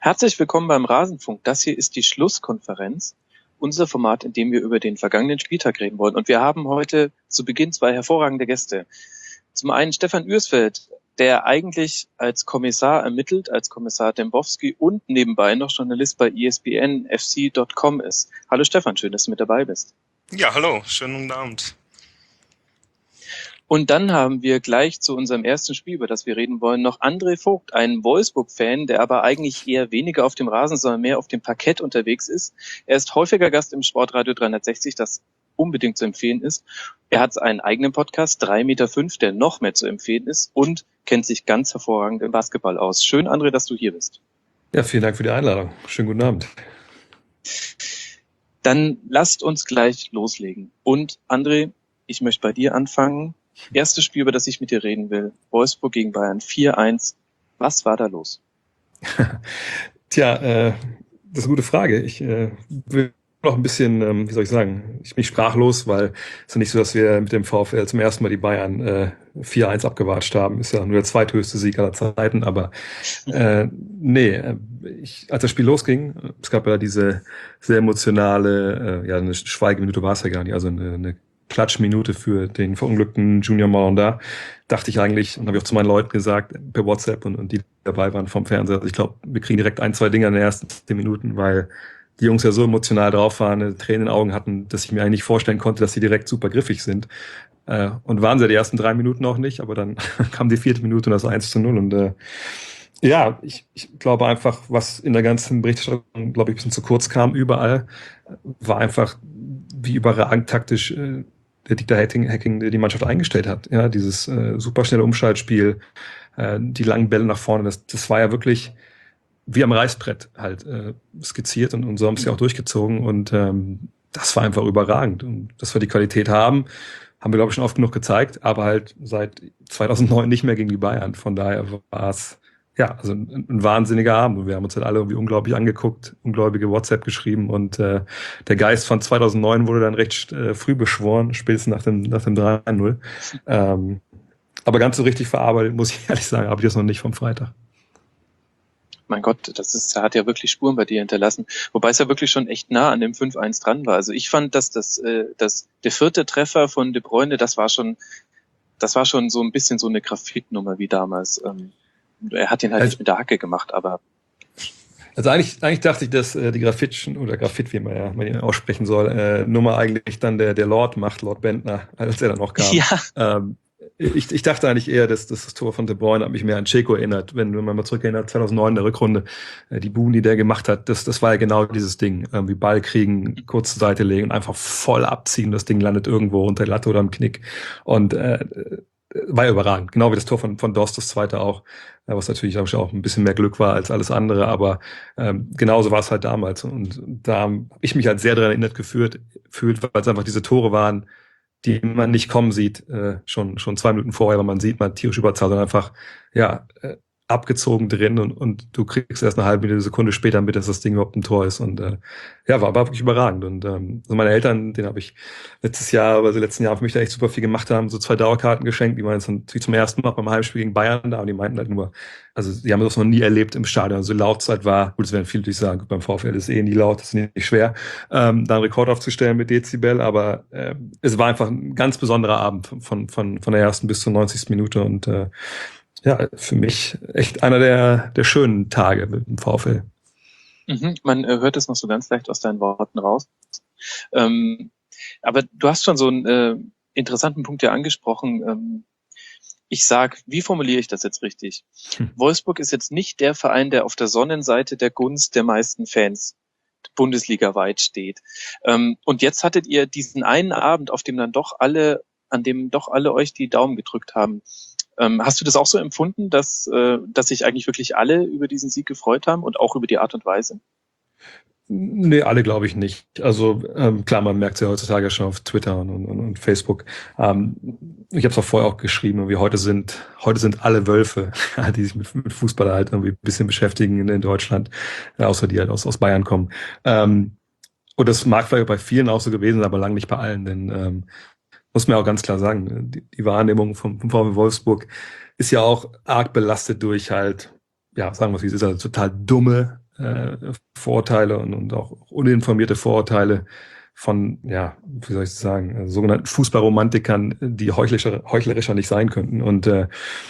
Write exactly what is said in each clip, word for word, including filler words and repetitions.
Herzlich willkommen beim Rasenfunk. Das hier ist die Schlusskonferenz, unser Format, in dem wir über den vergangenen Spieltag reden wollen. Und wir haben heute zu Beginn zwei hervorragende Gäste. Zum einen Stefan Ürsfeld, der eigentlich als Kommissar ermittelt, als Kommissar Dembowski und nebenbei noch Journalist bei E S P N F C Punkt com ist. Hallo Stefan, schön, dass du mit dabei bist. Ja, hallo, schönen guten Abend. Und dann haben wir gleich zu unserem ersten Spiel, über das wir reden wollen, noch André Vogt, einen Wolfsburg-Fan, der aber eigentlich eher weniger auf dem Rasen, sondern mehr auf dem Parkett unterwegs ist. Er ist häufiger Gast im Sportradio dreihundertsechzig, das unbedingt zu empfehlen ist. Er hat einen eigenen Podcast, drei Meter fünf, der noch mehr zu empfehlen ist und kennt sich ganz hervorragend im Basketball aus. Schön, André, dass du hier bist. Ja, vielen Dank für die Einladung. Schönen guten Abend. Dann lasst uns gleich loslegen. Und André, ich möchte bei dir anfangen. Erstes Spiel, über das ich mit dir reden will. Wolfsburg gegen Bayern vier eins. Was war da los? Tja, äh, das ist eine gute Frage. Ich äh, will noch ein bisschen, ähm, wie soll ich sagen, ich bin sprachlos, weil es ist ja nicht so, dass wir mit dem VfL zum ersten Mal die Bayern äh, vier eins abgewatscht haben. Ist ja nur der zweithöchste Sieg aller Zeiten, aber äh, nee, ich, als das Spiel losging, es gab ja diese sehr emotionale, äh, ja, eine Schweigeminute war es ja gar nicht, also eine, eine Klatschminute für den verunglückten Junior Malanda, dachte ich eigentlich, und habe ich auch zu meinen Leuten gesagt, per WhatsApp und, und die dabei waren vom Fernseher, also ich glaube, wir kriegen direkt ein, zwei Dinger in den ersten zehn Minuten, weil die Jungs ja so emotional drauf waren, Tränen in den Augen hatten, dass ich mir eigentlich nicht vorstellen konnte, dass sie direkt super griffig sind. Äh, und waren sie die ersten drei Minuten auch nicht, aber dann kam die vierte Minute und das eins zu null. Und äh, ja, ich, ich glaube einfach, was in der ganzen Berichterstattung, glaube ich, ein bisschen zu kurz kam überall, war einfach, wie überragend taktisch äh, der Dieter Hecking, der die Mannschaft eingestellt hat. Ja, dieses äh, superschnelle Umschaltspiel, äh, die langen Bälle nach vorne, das, das war ja wirklich wie am Reißbrett halt äh, skizziert und, und so haben sie auch durchgezogen und ähm, das war einfach überragend. Und dass wir die Qualität haben, haben wir, glaube ich, schon oft genug gezeigt, aber halt seit zweitausendneun nicht mehr gegen die Bayern. Von daher war es ja, also ein, ein wahnsinniger Abend. Wir haben uns halt alle irgendwie unglaublich angeguckt, ungläubige WhatsApp geschrieben und äh, der Geist von zweitausendneun wurde dann recht äh, früh beschworen, spätestens nach dem, nach dem drei null. Ähm, aber ganz so richtig verarbeitet, muss ich ehrlich sagen, habe ich das noch nicht vom Freitag. Mein Gott, das ist, hat ja wirklich Spuren bei dir hinterlassen. Wobei es ja wirklich schon echt nah an dem fünf eins dran war. Also ich fand, dass das, äh, dass der vierte Treffer von De Bruyne, das war schon, das war schon so ein bisschen so eine Graphitnummer wie damals. Ähm, Er hat ihn halt also, nicht mit der Hacke gemacht, aber... Also eigentlich, eigentlich dachte ich, dass äh, die Graffitschen, oder Graffit, wie man ja man ihn aussprechen soll, äh, Nummer eigentlich dann der, der Lord macht, Lord Bentner, als er dann noch kam. Ja. Ähm, ich, ich dachte eigentlich eher, dass, dass das Tor von De Bruyne hat mich mehr an Dzeko erinnert, wenn, wenn man mal zurückerinnert, zweitausendneun in der Rückrunde, äh, die Buben, die der gemacht hat, das, das war ja genau dieses Ding, irgendwie Ball kriegen, kurz zur Seite legen und einfach voll abziehen, das Ding landet irgendwo unter der Latte oder am Knick und äh, war ja überragend, genau wie das Tor von, von Dost, das zweite auch, was natürlich auch ein bisschen mehr Glück war als alles andere, aber ähm, genauso war es halt damals und da habe ich mich halt sehr daran erinnert gefühlt, fühlt, weil es einfach diese Tore waren, die man nicht kommen sieht, äh, schon schon zwei Minuten vorher, weil man sieht, man tierisch Überzahl, sondern einfach, ja, äh, abgezogen drin und, und du kriegst erst eine halbe Sekunde später mit, dass das Ding überhaupt ein Tor ist und äh, ja, war, war wirklich überragend und ähm, also meine Eltern, denen habe ich letztes Jahr, aber also letzten Jahr für mich da echt super viel gemacht haben, so zwei Dauerkarten geschenkt, die waren jetzt natürlich zum ersten Mal beim Heimspiel gegen Bayern da und die meinten halt nur, also die haben das noch nie erlebt im Stadion, also Lautzeit war, gut, es werden viele natürlich sagen, gut, beim VfL ist eh nie laut, das ist nicht schwer, ähm, da einen Rekord aufzustellen mit Dezibel, aber äh, es war einfach ein ganz besonderer Abend von, von, von der ersten bis zur neunzigsten Minute und äh, ja, für mich echt einer der, der schönen Tage mit dem VfL. Mhm, man äh, hört es noch so ganz leicht aus deinen Worten raus. Ähm, aber du hast schon so einen äh, interessanten Punkt ja angesprochen. Ähm, ich sag, wie formuliere ich das jetzt richtig? Hm. Wolfsburg ist jetzt nicht der Verein, der auf der Sonnenseite der Gunst der meisten Fans bundesligaweit steht. Ähm, und jetzt hattet ihr diesen einen Abend, auf dem dann doch alle, an dem doch alle euch die Daumen gedrückt haben. Ähm, hast du das auch so empfunden, dass, äh, dass sich eigentlich wirklich alle über diesen Sieg gefreut haben und auch über die Art und Weise? Nee, alle glaube ich nicht. Also ähm, klar, man merkt es ja heutzutage schon auf Twitter und, und, und Facebook. Ähm, ich habe es auch vorher auch geschrieben, wie heute sind heute sind alle Wölfe, die sich mit, mit Fußball halt irgendwie ein bisschen beschäftigen in, in Deutschland, äh, außer die halt aus, aus Bayern kommen. Ähm, und das mag vielleicht bei vielen auch so gewesen sein, aber lang nicht bei allen, denn ähm, muss man auch ganz klar sagen, die, die Wahrnehmung vom, vom VfL Wolfsburg ist ja auch arg belastet durch halt, ja, sagen wir es, wie es ist, also total dumme äh, Vorurteile und, und auch uninformierte Vorurteile von, ja, wie soll ich sagen, sogenannten Fußballromantikern, die heuchlerischer, heuchlerischer nicht sein könnten. Und äh,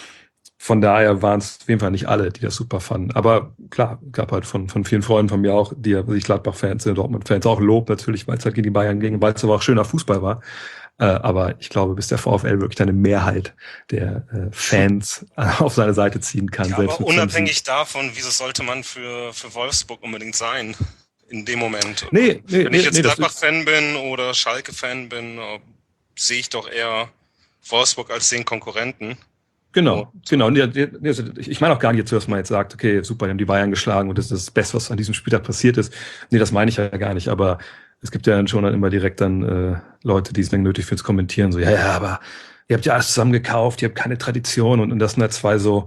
von daher waren es auf jeden Fall nicht alle, die das super fanden. Aber klar, gab halt von, von vielen Freunden von mir auch, die ja sich Gladbach-Fans sind, Dortmund-Fans, auch Lob natürlich, weil es halt gegen die Bayern ging, weil es aber auch schöner Fußball war. Äh, aber ich glaube, bis der VfL wirklich eine Mehrheit der äh, Fans auf seine Seite ziehen kann. Ja, selbst aber mit unabhängig davon, wieso sollte man für, für Wolfsburg unbedingt sein? In dem Moment. Nee, nee, Wenn nee, ich jetzt nee, das Gladbach-Fan bin oder Schalke-Fan bin, äh, sehe ich doch eher Wolfsburg als den Konkurrenten. Genau, Und, genau. Nee, nee, also ich ich meine auch gar nicht jetzt, dass man jetzt sagt, okay, super, die haben die Bayern geschlagen und das ist das Beste, was an diesem Spieltag passiert ist. Nee, das meine ich ja gar nicht. Aber es gibt ja dann schon dann immer direkt dann äh, Leute, die es dann nötig finden zu kommentieren. So, ja, ja, aber ihr habt ja alles zusammen gekauft, ihr habt keine Tradition. Und, und das sind halt zwei so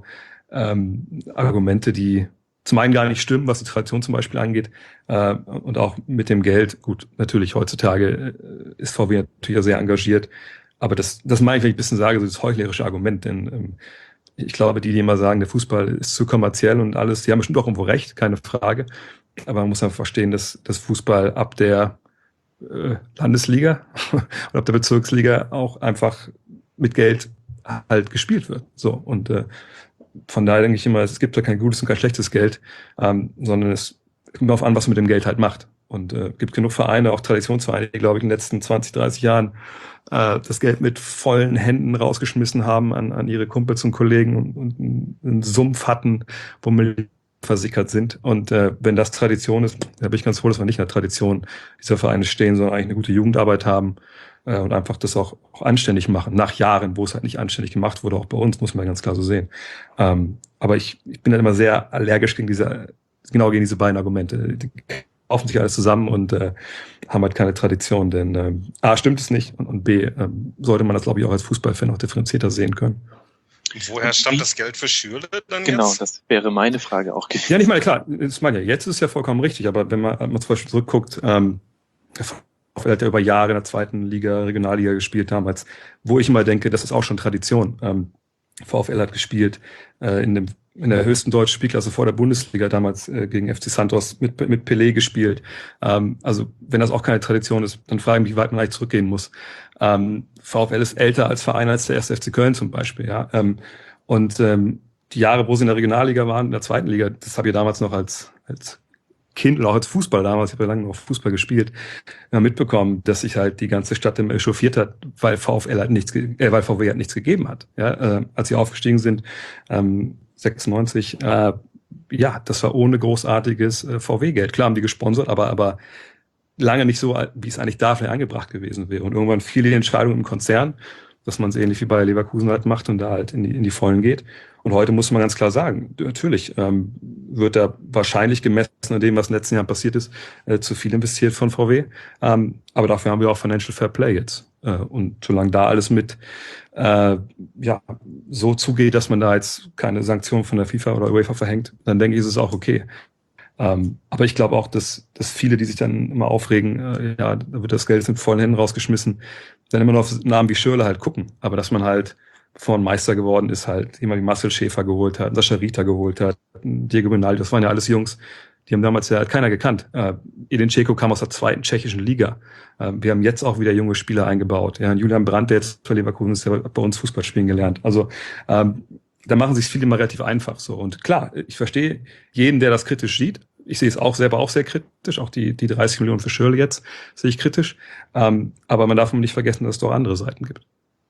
ähm, Argumente, die zum einen gar nicht stimmen, was die Tradition zum Beispiel angeht. Äh, und auch mit dem Geld. Gut, natürlich heutzutage äh, ist VW natürlich sehr engagiert. Aber das, das meine ich, wenn ich ein bisschen sage, so das heuchlerische Argument, denn ähm, ich glaube, die, die immer sagen, der Fußball ist zu kommerziell und alles, die haben bestimmt auch irgendwo recht, keine Frage. Aber man muss einfach verstehen, dass das Fußball ab der äh, Landesliga und ab der Bezirksliga auch einfach mit Geld halt gespielt wird. So, und äh, von daher denke ich immer, es gibt ja kein gutes und kein schlechtes Geld, ähm, sondern es kommt darauf an, was man mit dem Geld halt macht. Und äh, gibt genug Vereine, auch Traditionsvereine, die, glaube ich, in den letzten zwanzig, dreißig Jahren äh, das Geld mit vollen Händen rausgeschmissen haben an, an ihre Kumpels und Kollegen und, und einen Sumpf hatten, wo Millionen versickert sind. Und äh, wenn das Tradition ist, da bin ich ganz froh, dass wir nicht in der Tradition dieser Vereine stehen, sondern eigentlich eine gute Jugendarbeit haben äh, und einfach das auch, auch anständig machen, nach Jahren, wo es halt nicht anständig gemacht wurde, auch bei uns, muss man ganz klar so sehen. Ähm, aber ich, ich bin dann immer sehr allergisch gegen diese, genau gegen diese beiden Argumente. Die kaufen sich alles zusammen und äh, haben halt keine Tradition, denn äh, A, stimmt es nicht und, und B, äh, sollte man das, glaube ich, auch als Fußballfan auch differenzierter sehen können. woher stammt das Geld für Schürrle dann Genau, jetzt? das wäre meine Frage auch gewesen. Ja, ich meine, klar, das meine ich ja, jetzt ist es ja vollkommen richtig, aber wenn man, wenn man zum Beispiel zurückguckt, ähm, der VfL hat ja über Jahre in der zweiten Liga, Regionalliga gespielt damals, wo ich immer denke, das ist auch schon Tradition. Ähm, VfL hat gespielt äh, in dem in der höchsten deutschen Spielklasse vor der Bundesliga damals äh, gegen F C Santos mit mit Pelé gespielt. Ähm, also wenn das auch keine Tradition ist, dann frage ich mich, wie weit man eigentlich zurückgehen muss. Ähm, VfL ist älter als Verein als der erste F C Köln zum Beispiel, ja. Ähm, und ähm, die Jahre, wo sie in der Regionalliga waren, in der zweiten Liga, das habe ich damals noch als als Kind oder auch als Fußball damals, ich habe ja lange noch Fußball gespielt, ja, mitbekommen, dass sich halt die ganze Stadt immer echauffiert hat, weil VfL halt nichts, äh, weil VW halt nichts gegeben hat. Ja, äh, als sie aufgestiegen sind, ähm, sechsundneunzig, äh, ja, das war ohne großartiges äh, V W-Geld. Klar haben die gesponsert, aber aber lange nicht so, wie es eigentlich da vielleicht angebracht gewesen wäre. Und irgendwann fiel die Entscheidung im Konzern, dass man es ähnlich wie bei Leverkusen halt macht und da halt in die, in die Vollen geht. Und heute muss man ganz klar sagen, natürlich ähm, wird da wahrscheinlich gemessen an dem, was in den letzten Jahren passiert ist, äh, zu viel investiert von V W. Ähm, aber dafür haben wir auch Financial Fair Play jetzt. Äh, und solange da alles mit äh, ja so zugeht, dass man da jetzt keine Sanktionen von der FIFA oder UEFA verhängt, dann denke ich, ist es auch okay. Ähm, aber ich glaube auch, dass, dass viele, die sich dann immer aufregen, äh, ja, da wird das Geld mit vollen Händen rausgeschmissen, dann immer noch auf Namen wie Schürrle halt gucken. Aber dass man halt, bevor man Meister geworden ist, halt jemand wie Marcel Schäfer geholt hat, Sascha Rita geholt hat, Diego Rinaldi, das waren ja alles Jungs, die haben damals ja halt keiner gekannt. Äh, Edin Dzeko kam aus der zweiten tschechischen Liga. Äh, wir haben jetzt auch wieder junge Spieler eingebaut. Ja, Julian Brandt, der jetzt bei Leverkusen ist, der hat bei uns Fußball spielen gelernt. Also ähm, da machen sich viele immer relativ einfach so. Und klar, ich verstehe jeden, der das kritisch sieht. Ich sehe es auch selber auch sehr kritisch. Auch die, die dreißig Millionen für Schürrle jetzt sehe ich kritisch. Ähm, aber man darf nicht vergessen, dass es doch andere Seiten gibt.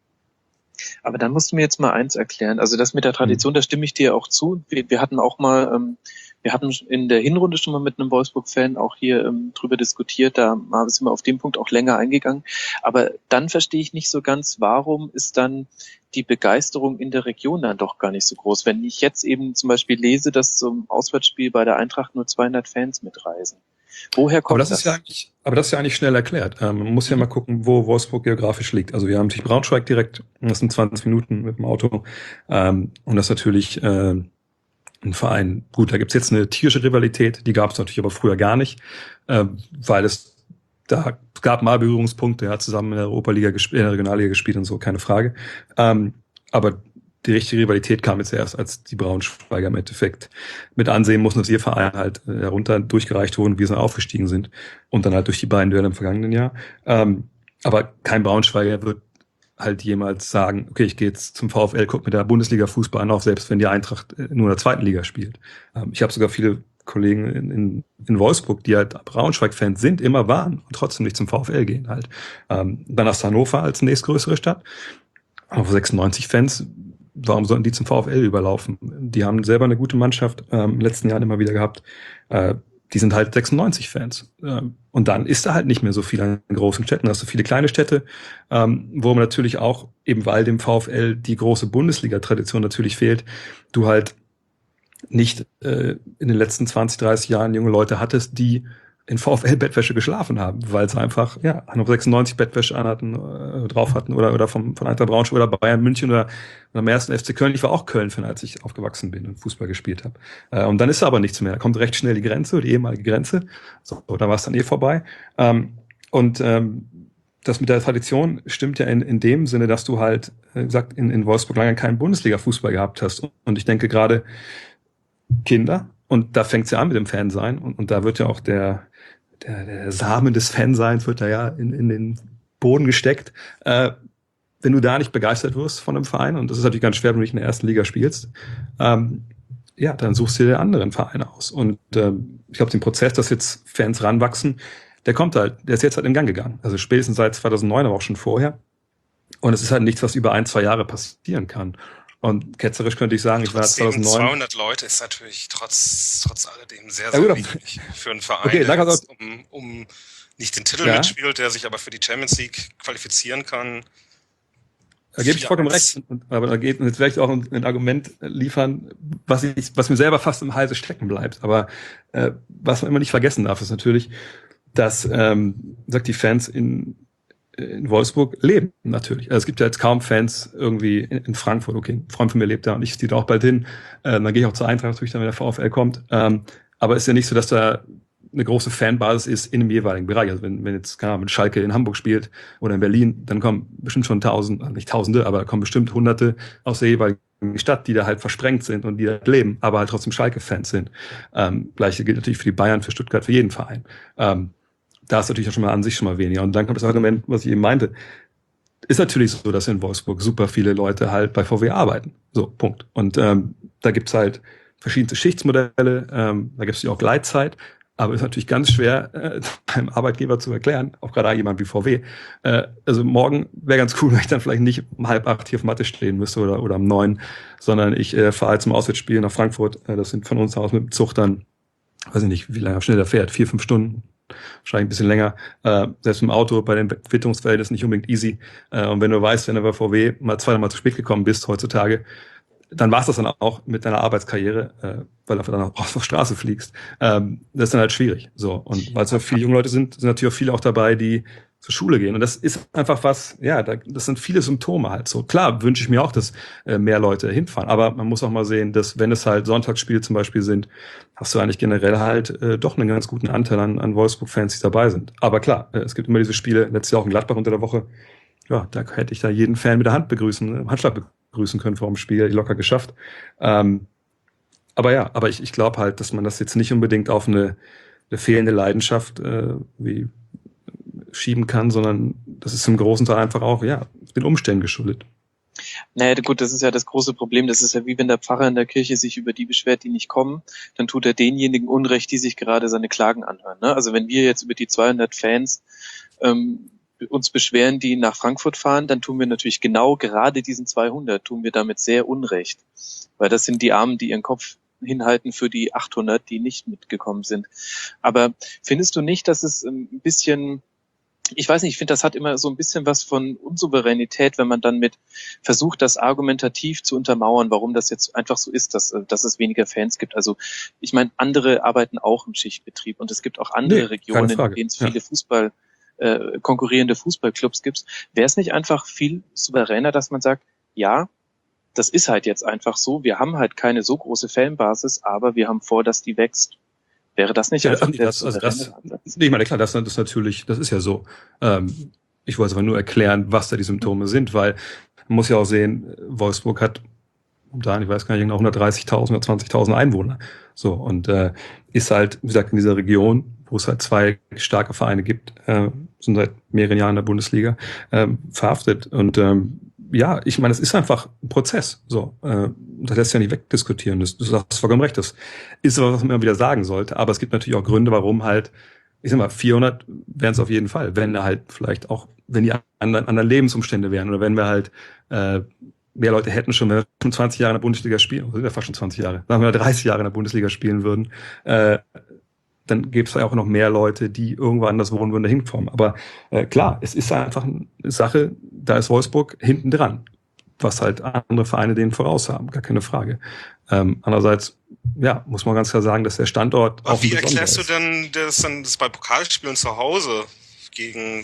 Aber dann musst du mir jetzt mal eins erklären. Also das mit der Tradition, da stimme ich dir auch zu. Wir, wir hatten auch mal, ähm, wir hatten in der Hinrunde schon mal mit einem Wolfsburg-Fan auch hier ähm, drüber diskutiert. Da sind wir auf dem Punkt auch länger eingegangen. Aber dann verstehe ich nicht so ganz, warum ist dann die Begeisterung in der Region dann doch gar nicht so groß. Wenn ich jetzt eben zum Beispiel lese, dass zum Auswärtsspiel bei der Eintracht nur zweihundert Fans mitreisen. Woher kommt aber das? das? Ist ja eigentlich, aber das ist ja eigentlich schnell erklärt. Ähm, man muss ja mal gucken, wo Wolfsburg geografisch liegt. Also wir haben natürlich Braunschweig direkt, das sind zwanzig Minuten mit dem Auto. Ähm, und das ist natürlich äh, ein Verein. Gut, da gibt's jetzt eine tierische Rivalität, die gab es natürlich aber früher gar nicht, äh, weil es da gab mal Berührungspunkte, er hat zusammen in der Europa-Liga gespielt, in der Regionalliga gespielt und so, keine Frage. Ähm, aber die richtige Rivalität kam jetzt erst, als die Braunschweiger im Endeffekt mit ansehen mussten, dass ihr Verein halt herunter durchgereicht wurden, wie sie aufgestiegen sind. Und dann halt durch die beiden Duelle im vergangenen Jahr. Ähm, aber kein Braunschweiger wird halt jemals sagen, okay, ich gehe jetzt zum VfL, guck mir der Bundesliga-Fußball an, auch selbst wenn die Eintracht nur in der zweiten Liga spielt. Ähm, ich habe sogar viele Kollegen in, in, in Wolfsburg, die halt Braunschweig-Fans sind, immer waren und trotzdem nicht zum VfL gehen halt. Ähm, dann hast du Hannover als nächstgrößere Stadt. Auf sechsundneunzig Fans, warum sollten die zum VfL überlaufen? Die haben selber eine gute Mannschaft ähm, in den letzten Jahren immer wieder gehabt. Äh, die sind halt sechsundneunzig Fans. Ähm, und dann ist da halt nicht mehr so viel an großen Städten. Da hast du viele kleine Städte, ähm, wo man natürlich auch, eben weil dem VfL die große Bundesliga-Tradition natürlich fehlt, du halt nicht äh, in den letzten zwanzig, dreißig Jahren junge Leute hattest, die in VfL-Bettwäsche geschlafen haben, weil sie einfach, ja, Hannover sechsundneunzig Bettwäsche anhatten, äh, drauf hatten oder, oder vom, von Eintracht Braunschweig oder Bayern München oder, oder am ersten F C Köln. Ich war auch Köln-Fan, als ich aufgewachsen bin und Fußball gespielt habe. Äh, und dann ist aber nichts mehr. Da kommt recht schnell die Grenze, die ehemalige Grenze. So, da war es dann eh vorbei. Ähm, und ähm, das mit der Tradition stimmt ja in, in dem Sinne, dass du halt, wie gesagt, in, in Wolfsburg lange keinen Bundesliga-Fußball gehabt hast. Und ich denke gerade Kinder, und da fängt es ja an mit dem Fansein, und, und da wird ja auch der Der, der Samen des Fanseins wird da ja in, in den Boden gesteckt. Äh, wenn du da nicht begeistert wirst von einem Verein, und das ist natürlich ganz schwer, wenn du nicht in der ersten Liga spielst, ähm, ja, dann suchst du dir einen anderen Verein aus. Und ähm, ich glaube, den Prozess, dass jetzt Fans ranwachsen, der kommt halt, der ist jetzt halt in Gang gegangen. Also spätestens seit zweitausendneun, aber auch schon vorher. Und es ist halt nichts, was über ein, zwei Jahre passieren kann. Und ketzerisch könnte ich sagen, ich war zweitausendneun. zweihundert Leute ist natürlich trotz, trotz alledem sehr, Ja, sehr gut, wenig für einen Verein, okay, der jetzt, jetzt um, um nicht den Titel ja. mitspielt, der sich aber für die Champions League qualifizieren kann. Da gebe ich vollkommen recht. Aber da geht jetzt vielleicht auch ein, ein Argument liefern, was ich, was mir selber fast im Halse stecken bleibt. Aber äh, was man immer nicht vergessen darf, ist natürlich, dass ähm, sagt die Fans in in Wolfsburg leben, natürlich. Also es gibt ja jetzt kaum Fans irgendwie in, in Frankfurt. Okay, ein Freund von mir lebt da und ich ziehe da auch bald hin. Äh, dann gehe ich auch zur Eintracht natürlich, dann, wenn der VfL kommt. Ähm, aber es ist ja nicht so, dass da eine große Fanbasis ist in dem jeweiligen Bereich. Also wenn, wenn jetzt, keine Ahnung, mit Schalke in Hamburg spielt oder in Berlin, dann kommen bestimmt schon tausend, also nicht Tausende, aber kommen bestimmt Hunderte aus der jeweiligen Stadt, die da halt versprengt sind und die da leben, aber halt trotzdem Schalke-Fans sind. Ähm, Gleiche gilt natürlich für die Bayern, für Stuttgart, für jeden Verein. Ähm, Da ist natürlich auch schon mal an sich schon mal weniger. Und dann kommt das Argument, was ich eben meinte. Ist natürlich so, dass in Wolfsburg super viele Leute halt bei V W arbeiten. So, Punkt. Und ähm, da gibt's halt verschiedene Schichtsmodelle, ähm, da gibt's ja auch Gleitzeit, aber ist natürlich ganz schwer, äh, beim Arbeitgeber zu erklären, auch gerade jemand wie V W. Äh, also morgen wäre ganz cool, wenn ich dann vielleicht nicht um halb acht hier auf Matte stehen müsste oder, oder um neun, sondern ich äh, fahre zum Auswärtsspiel nach Frankfurt. Äh, das sind von uns aus mit dem Zug dann, weiß ich nicht, wie lange schnell der fährt, vier, fünf Stunden. Wahrscheinlich ein bisschen länger. Äh, selbst im Auto bei den Quitterungsverhältnissen nicht unbedingt easy. Äh, und wenn du weißt, wenn du bei V W mal zweimal zu spät gekommen bist heutzutage, dann war's das dann auch mit deiner Arbeitskarriere, äh, weil du dann auch auf der Straße fliegst. Ähm, das ist dann halt schwierig. So. Und weil es ja viele junge Leute sind, sind natürlich auch viele auch dabei, die zur Schule gehen. Und das ist einfach was, ja, da, das sind viele Symptome halt so. Klar wünsche ich mir auch, dass äh, mehr Leute hinfahren. Aber man muss auch mal sehen, dass wenn es halt Sonntagsspiele zum Beispiel sind, hast du eigentlich generell halt äh, doch einen ganz guten Anteil an, an Wolfsburg-Fans, die dabei sind. Aber klar, äh, es gibt immer diese Spiele, letztes Jahr auch in Gladbach unter der Woche. Ja, da hätte ich da jeden Fan mit der Hand begrüßen, im Handschlag begrüßen können vor dem Spiel, locker geschafft. Ähm, aber ja, aber ich, ich glaube halt, dass man das jetzt nicht unbedingt auf eine, eine fehlende Leidenschaft äh, wie schieben kann, sondern das ist im großen Teil einfach auch, ja, den Umständen geschuldet. Naja, gut, das ist ja das große Problem. Das ist ja wie wenn der Pfarrer in der Kirche sich über die beschwert, die nicht kommen, dann tut er denjenigen Unrecht, die sich gerade seine Klagen anhören. Ne? Also wenn wir jetzt über die zweihundert Fans ähm, uns beschweren, die nach Frankfurt fahren, dann tun wir natürlich genau gerade diesen zweihundert, tun wir damit sehr Unrecht. Weil das sind die Armen, die ihren Kopf hinhalten für die achthundert, die nicht mitgekommen sind. Aber findest du nicht, dass es ein bisschen... Ich weiß nicht, ich finde, das hat immer so ein bisschen was von Unsouveränität, wenn man dann mit versucht, das argumentativ zu untermauern, warum das jetzt einfach so ist, dass, dass es weniger Fans gibt. Also ich meine, andere arbeiten auch im Schichtbetrieb und es gibt auch andere nee, Regionen, in denen es viele ja. Fußball, äh, konkurrierende Fußballclubs gibt. Wäre es nicht einfach viel souveräner, dass man sagt, ja, das ist halt jetzt einfach so, wir haben halt keine so große Fanbasis, aber wir haben vor, dass die wächst. Wäre das nicht ja, einfach das, das, also das, nee, ich meine, klar, das, das ist natürlich, das ist ja so. Ähm, ich wollte aber nur erklären, was da die Symptome sind, weil man muss ja auch sehen, Wolfsburg hat da, ich weiß gar nicht, hundertdreißigtausend oder zwanzigtausend Einwohner. So, und äh, ist halt, wie gesagt, in dieser Region, wo es halt zwei starke Vereine gibt, äh, sind seit mehreren Jahren in der Bundesliga, äh, verhaftet. Und ähm, ja, ich meine, es ist einfach ein Prozess. So, äh, das lässt sich ja nicht wegdiskutieren. Das, du hast vollkommen recht. Das ist was, was man immer wieder sagen sollte. Aber es gibt natürlich auch Gründe, warum halt, ich sag mal, vierhundert wären es auf jeden Fall, wenn da halt vielleicht auch, wenn die anderen, anderen Lebensumstände wären oder wenn wir halt äh, mehr Leute hätten schon, wenn wir schon zwanzig Jahre in der Bundesliga spielen, oder sind ja fast schon zwanzig Jahre, sagen wir dreißig Jahre in der Bundesliga spielen würden, äh, dann gäbe es ja auch noch mehr Leute, die irgendwo anders wohnen würden, dahin kommen. Aber äh, klar, es ist einfach eine Sache, da ist Wolfsburg hinten dran, was halt andere Vereine denen voraus haben, gar keine Frage. Ähm, andererseits, ja, muss man ganz klar sagen, dass der Standort Aber auch wie erklärst du denn das dann das bei Pokalspielen zu Hause gegen,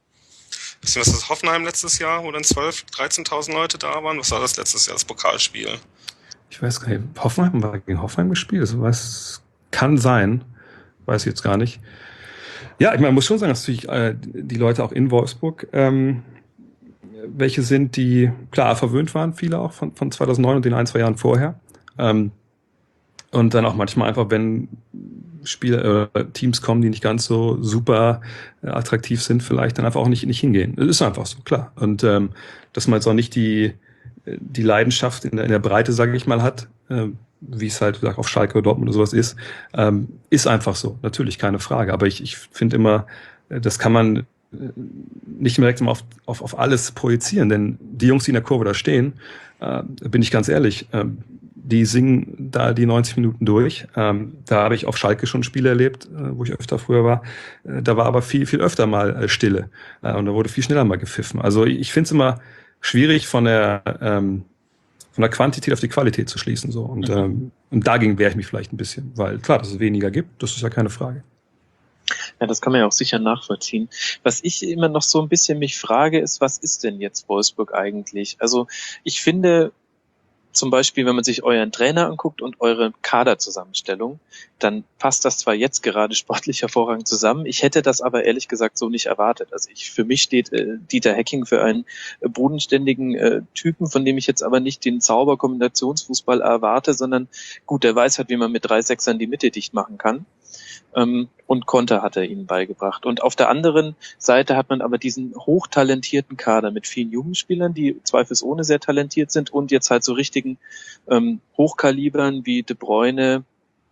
was ist das, Hoffenheim letztes Jahr, wo dann zwölftausend, dreizehntausend Leute da waren? Was war das letztes Jahr, das Pokalspiel? Ich weiß gar nicht, Hoffenheim war gegen Hoffenheim gespielt, das weiß, kann sein, weiß ich jetzt gar nicht. Ja, ich meine, man muss schon sagen, dass natürlich äh, die Leute auch in Wolfsburg, ähm, welche sind, die klar verwöhnt waren, viele auch von, von zweitausendneun und den ein, zwei Jahren vorher. Ähm, und dann auch manchmal einfach, wenn Spieler äh, Teams kommen, die nicht ganz so super äh, attraktiv sind, vielleicht dann einfach auch nicht, nicht hingehen. Das ist einfach so, klar. Und ähm, dass man jetzt auch nicht die, die Leidenschaft in der, in der Breite, sage ich mal, hat, äh, wie es halt wie gesagt, auf Schalke oder Dortmund oder sowas ist, ähm, ist einfach so. Natürlich, keine Frage. Aber ich, ich finde immer, das kann man nicht direkt immer auf, auf, auf alles projizieren. Denn die Jungs, die in der Kurve da stehen, äh, bin ich ganz ehrlich, äh, die singen da die neunzig Minuten durch. Ähm, da habe ich auf Schalke schon Spiele erlebt, äh, wo ich öfter früher war. Äh, da war aber viel, viel öfter mal äh, Stille. Äh, und da wurde viel schneller mal gepfiffen. Also ich, ich finde es immer schwierig von der ähm, von der Quantität auf die Qualität zu schließen. So. Und, ähm, und dagegen wehre ich mich vielleicht ein bisschen. Weil klar, dass es weniger gibt, das ist ja keine Frage. Ja, das kann man ja auch sicher nachvollziehen. Was ich immer noch so ein bisschen mich frage, ist, was ist denn jetzt Wolfsburg eigentlich? Also ich finde zum Beispiel, wenn man sich euren Trainer anguckt und eure Kaderzusammenstellung, dann passt das zwar jetzt gerade sportlich hervorragend zusammen, ich hätte das aber ehrlich gesagt so nicht erwartet. Also ich, für mich steht äh, Dieter Hecking für einen äh, bodenständigen äh, Typen, von dem ich jetzt aber nicht den Zauberkombinationsfußball erwarte, sondern gut, der weiß halt, wie man mit drei Sechsern die Mitte dicht machen kann. Ähm, und Konter hat er ihnen beigebracht. Und auf der anderen Seite hat man aber diesen hochtalentierten Kader mit vielen Jugendspielern, die zweifelsohne sehr talentiert sind und jetzt halt so richtigen ähm, Hochkalibern wie De Bruyne,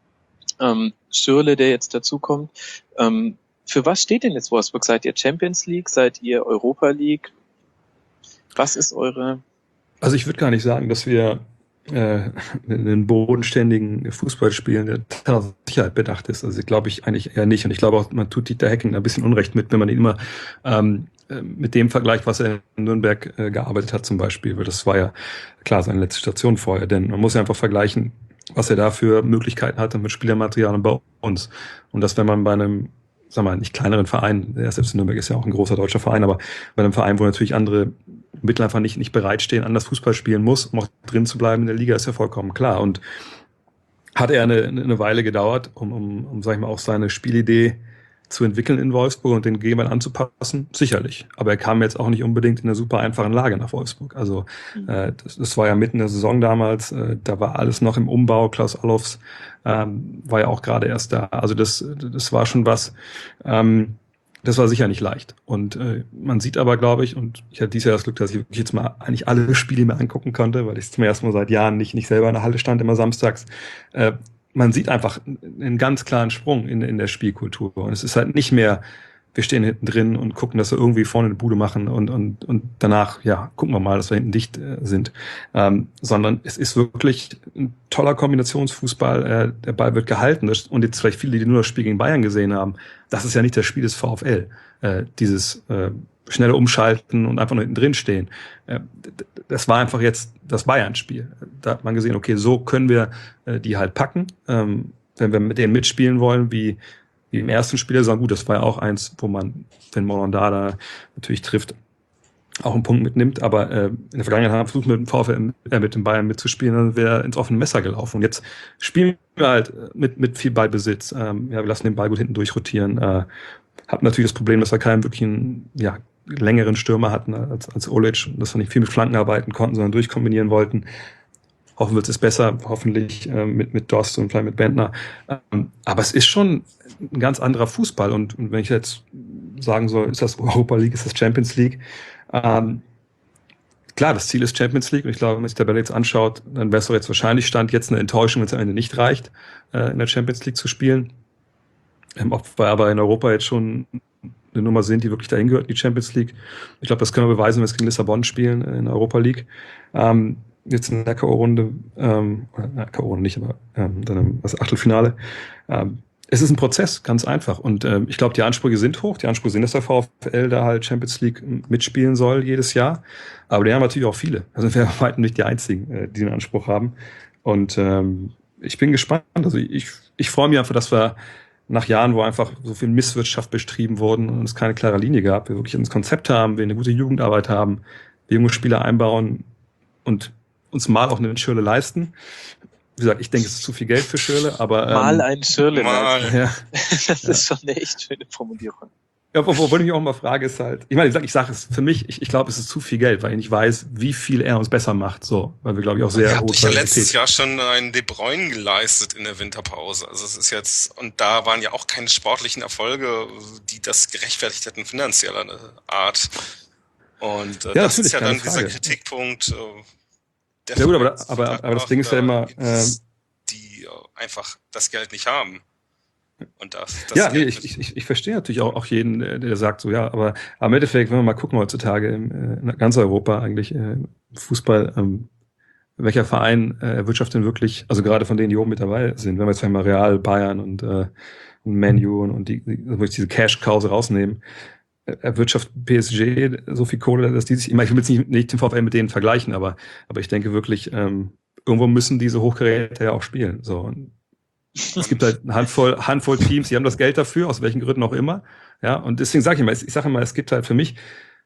ähm, Schürrle, der jetzt dazukommt. Ähm, für was steht denn jetzt Wolfsburg? Seid ihr Champions League? Seid ihr Europa League? Was ist eure... Also ich würde gar nicht sagen, dass wir äh, einen bodenständigen Fußball spielen, der auf Sicherheit bedacht ist. Also glaube ich eigentlich eher nicht. Und ich glaube auch, man tut Dieter Hecking ein bisschen Unrecht mit, wenn man ihn immer ähm, mit dem vergleicht, was er in Nürnberg äh, gearbeitet hat zum Beispiel. Weil das war ja klar seine letzte Station vorher. Denn man muss ja einfach vergleichen, was er da für Möglichkeiten hatte mit Spielermaterial und bei uns. Und das, wenn man bei einem, sagen wir mal, nicht kleineren Verein, der erste F C Nürnberg ist ja auch ein großer deutscher Verein, aber bei einem Verein, wo natürlich andere Mittel einfach nicht, nicht bereitstehen, anders Fußball spielen muss, um auch drin zu bleiben in der Liga, ist ja vollkommen klar. Und hat er eine, eine Weile gedauert, um, um, um, sag ich mal, auch seine Spielidee zu entwickeln in Wolfsburg und den Gegenwart anzupassen? Sicherlich. Aber er kam jetzt auch nicht unbedingt in einer super einfachen Lage nach Wolfsburg. Also äh, das, das war ja mitten in der Saison damals, äh, da war alles noch im Umbau. Klaus Allofs ähm, war ja auch gerade erst da. Also das, das war schon was, ähm, das war sicher nicht leicht. Und äh, man sieht aber, glaube ich, und ich hatte dieses Jahr das Glück, dass ich wirklich jetzt mal eigentlich alle Spiele mir angucken konnte, weil ich zum ersten Mal seit Jahren nicht, nicht selber in der Halle stand, immer samstags. Äh, man sieht einfach einen ganz klaren Sprung in, in der Spielkultur. Und es ist halt nicht mehr, wir stehen hinten drin und gucken, dass wir irgendwie vorne eine Bude machen und, und, und danach, ja, gucken wir mal, dass wir hinten dicht äh, sind. Ähm, sondern es ist wirklich ein toller Kombinationsfußball. Äh, der Ball wird gehalten. Das, und jetzt vielleicht viele, die nur das Spiel gegen Bayern gesehen haben, das ist ja nicht das Spiel des VfL. Äh, dieses äh, schnelle Umschalten und einfach nur hinten drin stehen. Äh, das war einfach jetzt das Bayern-Spiel. Da hat man gesehen, okay, so können wir äh, die halt packen. Ähm, wenn wir mit denen mitspielen wollen, wie wie im ersten Spiel, sagen, gut, das war ja auch eins, wo man, wenn Morondada natürlich trifft, auch einen Punkt mitnimmt, aber äh, in der Vergangenheit haben wir versucht, mit dem VfL, äh, mit dem Bayern mitzuspielen, dann wäre ins offene Messer gelaufen. Und jetzt spielen wir halt mit mit viel Ballbesitz. Ähm, ja, wir lassen den Ball gut hinten durchrotieren. Äh, haben natürlich das Problem, dass wir keinen wirklichen, ja, längeren Stürmer hatten als als Olic, dass wir nicht viel mit Flanken arbeiten konnten, sondern durchkombinieren wollten. Hoffen wird es besser, hoffentlich äh, mit, mit Dost und vielleicht mit Bentner. Ähm, aber es ist schon ein ganz anderer Fußball. Und, und wenn ich jetzt sagen soll, ist das Europa League, ist das Champions League? Ähm, klar, das Ziel ist Champions League. Und ich glaube, wenn man sich die Tabelle jetzt anschaut, dann wäre es doch jetzt wahrscheinlich Stand jetzt eine Enttäuschung, wenn es am Ende nicht reicht, äh, in der Champions League zu spielen. Ähm, ob wir aber in Europa jetzt schon eine Nummer sind, die wirklich dahin gehört, die Champions League. Ich glaube, das können wir beweisen, wenn wir es gegen Lissabon spielen in der Europa League. Ähm, jetzt in der K O-Runde, ähm, K O-Runde nicht, aber ähm, dann im das Achtelfinale. Ähm, es ist ein Prozess, ganz einfach. Und ähm, ich glaube, die Ansprüche sind hoch. Die Ansprüche sind, dass der VfL da halt Champions League mitspielen soll jedes Jahr. Aber die haben natürlich auch viele. Also wir sind weitem nicht die Einzigen, äh, die den Anspruch haben. Und ähm, ich bin gespannt. Also ich, ich freue mich einfach, dass wir nach Jahren, wo einfach so viel Misswirtschaft betrieben wurden und es keine klare Linie gab, wir wirklich ein Konzept haben, wir eine gute Jugendarbeit haben, wir junge Spieler einbauen und uns mal auch eine Schirle leisten. Wie gesagt, ich denke, es ist zu viel Geld für Schirle, aber... Ähm, mal ein Schirle mal. Ja. Das ist schon eine echt schöne Formulierung. Ja, obwohl ich mich auch mal frage, ist halt, ich meine, ich sage ich sag es für mich, ich, ich glaube, es ist zu viel Geld, weil ich nicht weiß, wie viel er uns besser macht, so, weil wir, glaube ich, auch sehr Er hat hohe sich ja Qualität- letztes Jahr schon einen De Bruyne geleistet in der Winterpause. Also es ist jetzt, und da waren ja auch keine sportlichen Erfolge, die das gerechtfertigt hätten finanzieller Art. Und äh, Ja, das ist ja natürlich, dann keine dieser Frage. Kritikpunkt. Äh, der Ja gut, aber, Vereins- aber, aber das Ding ist ja immer, äh, die äh, einfach das Geld nicht haben. Und das, das ja, nee, Geld ich, ich, ich verstehe natürlich auch, auch jeden, der der sagt so, ja, aber, aber im Endeffekt, wenn wir mal gucken heutzutage im, äh, in ganz Europa eigentlich, äh, Fußball, ähm, welcher Verein äh, erwirtschaftet denn wirklich, also gerade von denen, die oben mit dabei sind, wenn wir jetzt mal Real, Bayern und, äh, und Man U und, und die, die wirklich diese Cash-Kause rausnehmen, äh, erwirtschaftet P S G so viel Kohle, dass die sich, ich meine, ich will jetzt nicht, nicht den VfL mit denen vergleichen, aber, aber ich denke wirklich, ähm, irgendwo müssen diese Hochgeräte ja auch spielen, so. Und es gibt halt eine Handvoll, Handvoll Teams, die haben das Geld dafür, aus welchen Gründen auch immer. Ja, und deswegen sage ich immer, ich sage immer, es gibt halt für mich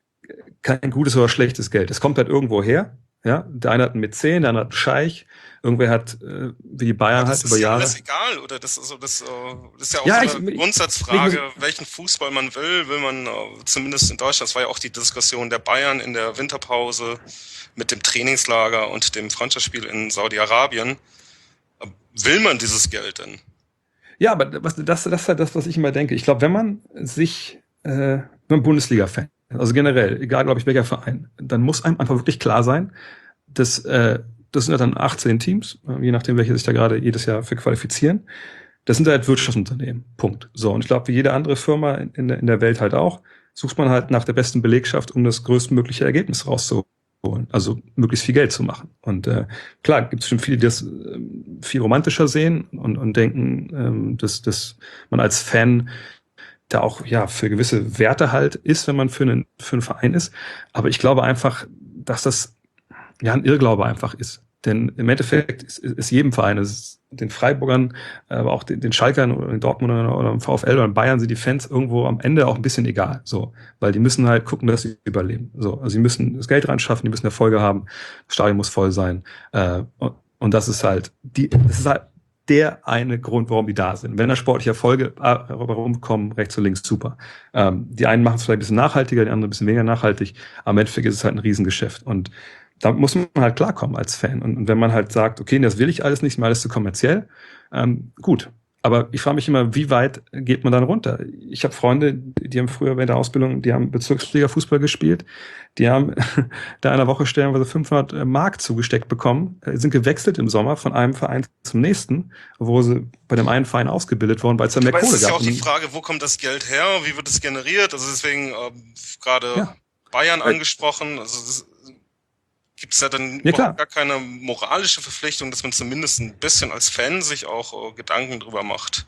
kein gutes oder schlechtes Geld. Es kommt halt irgendwo her. Ja, der eine hat einen Mäzen, der andere hat einen Scheich. Irgendwer hat, äh, wie die Bayern das halt ist über ja Jahre. alles egal, oder? Das, also, das, äh, das ist ja auch Ja, so eine ich- Grundsatzfrage, ich- welchen Fußball man will. Will man, äh, zumindest in Deutschland, das war ja auch die Diskussion der Bayern in der Winterpause mit dem Trainingslager und dem Freundschaftsspiel in Saudi-Arabien. Äh, Will man dieses Geld denn? Ja, aber was, das, das ist halt das, was ich immer denke. Ich glaube, wenn man sich, äh, wenn man Bundesliga-Fan, also generell, egal, glaube ich, welcher Verein, dann muss einem einfach wirklich klar sein, dass, äh, das sind ja dann achtzehn Teams, äh, je nachdem, welche sich da gerade jedes Jahr für qualifizieren. Das sind halt Wirtschaftsunternehmen. Punkt. So. Und ich glaube, wie jede andere Firma in, in, der, in der Welt halt auch, sucht man halt nach der besten Belegschaft, um das größtmögliche Ergebnis rauszuholen. Also möglichst viel Geld zu machen. Und äh, klar, gibt es schon viele, die das äh, viel romantischer sehen und, und denken, ähm, dass, dass man als Fan da auch ja für gewisse Werte halt ist, wenn man für einen, für einen Verein ist. Aber ich glaube einfach, dass das ja ein Irrglaube einfach ist. Denn im Endeffekt ist, ist jedem Verein, es ist den Freiburgern, aber auch den, den Schalkern oder den Dortmundern oder dem VfL oder in Bayern sind die Fans irgendwo am Ende auch ein bisschen egal. So, weil die müssen halt gucken, dass sie überleben. So, also sie müssen das Geld reinschaffen, die müssen Erfolge haben, das Stadion muss voll sein. Äh, und, und das ist halt die, das ist halt der eine Grund, warum die da sind. Wenn da sportliche Erfolge rumkommen, rechts und links, super. Ähm, die einen machen es vielleicht ein bisschen nachhaltiger, die anderen ein bisschen weniger nachhaltig, aber im Endeffekt ist es halt ein Riesengeschäft. Und da muss man halt klarkommen als Fan. Und, und wenn man halt sagt, okay, das will ich alles nicht, mal alles zu kommerziell, ähm, gut. Aber ich frage mich immer, wie weit geht man dann runter? Ich habe Freunde, die haben früher während der Ausbildung, die haben Bezirksliga-Fußball gespielt, die haben da in einer Woche stellenweise fünfhundert Mark zugesteckt bekommen, sind gewechselt im Sommer von einem Verein zum nächsten, wo sie bei dem einen Verein ausgebildet wurden, weil es da mehr Aber Kohle es ist ja gab. auch die Frage, wo kommt das Geld her? Wie wird es generiert? Also deswegen ähm, gerade Ja. Bayern angesprochen. Also das, gibt es ja dann Ja, überhaupt klar. gar keine moralische Verpflichtung, dass man zumindest ein bisschen als Fan sich auch äh, Gedanken drüber macht.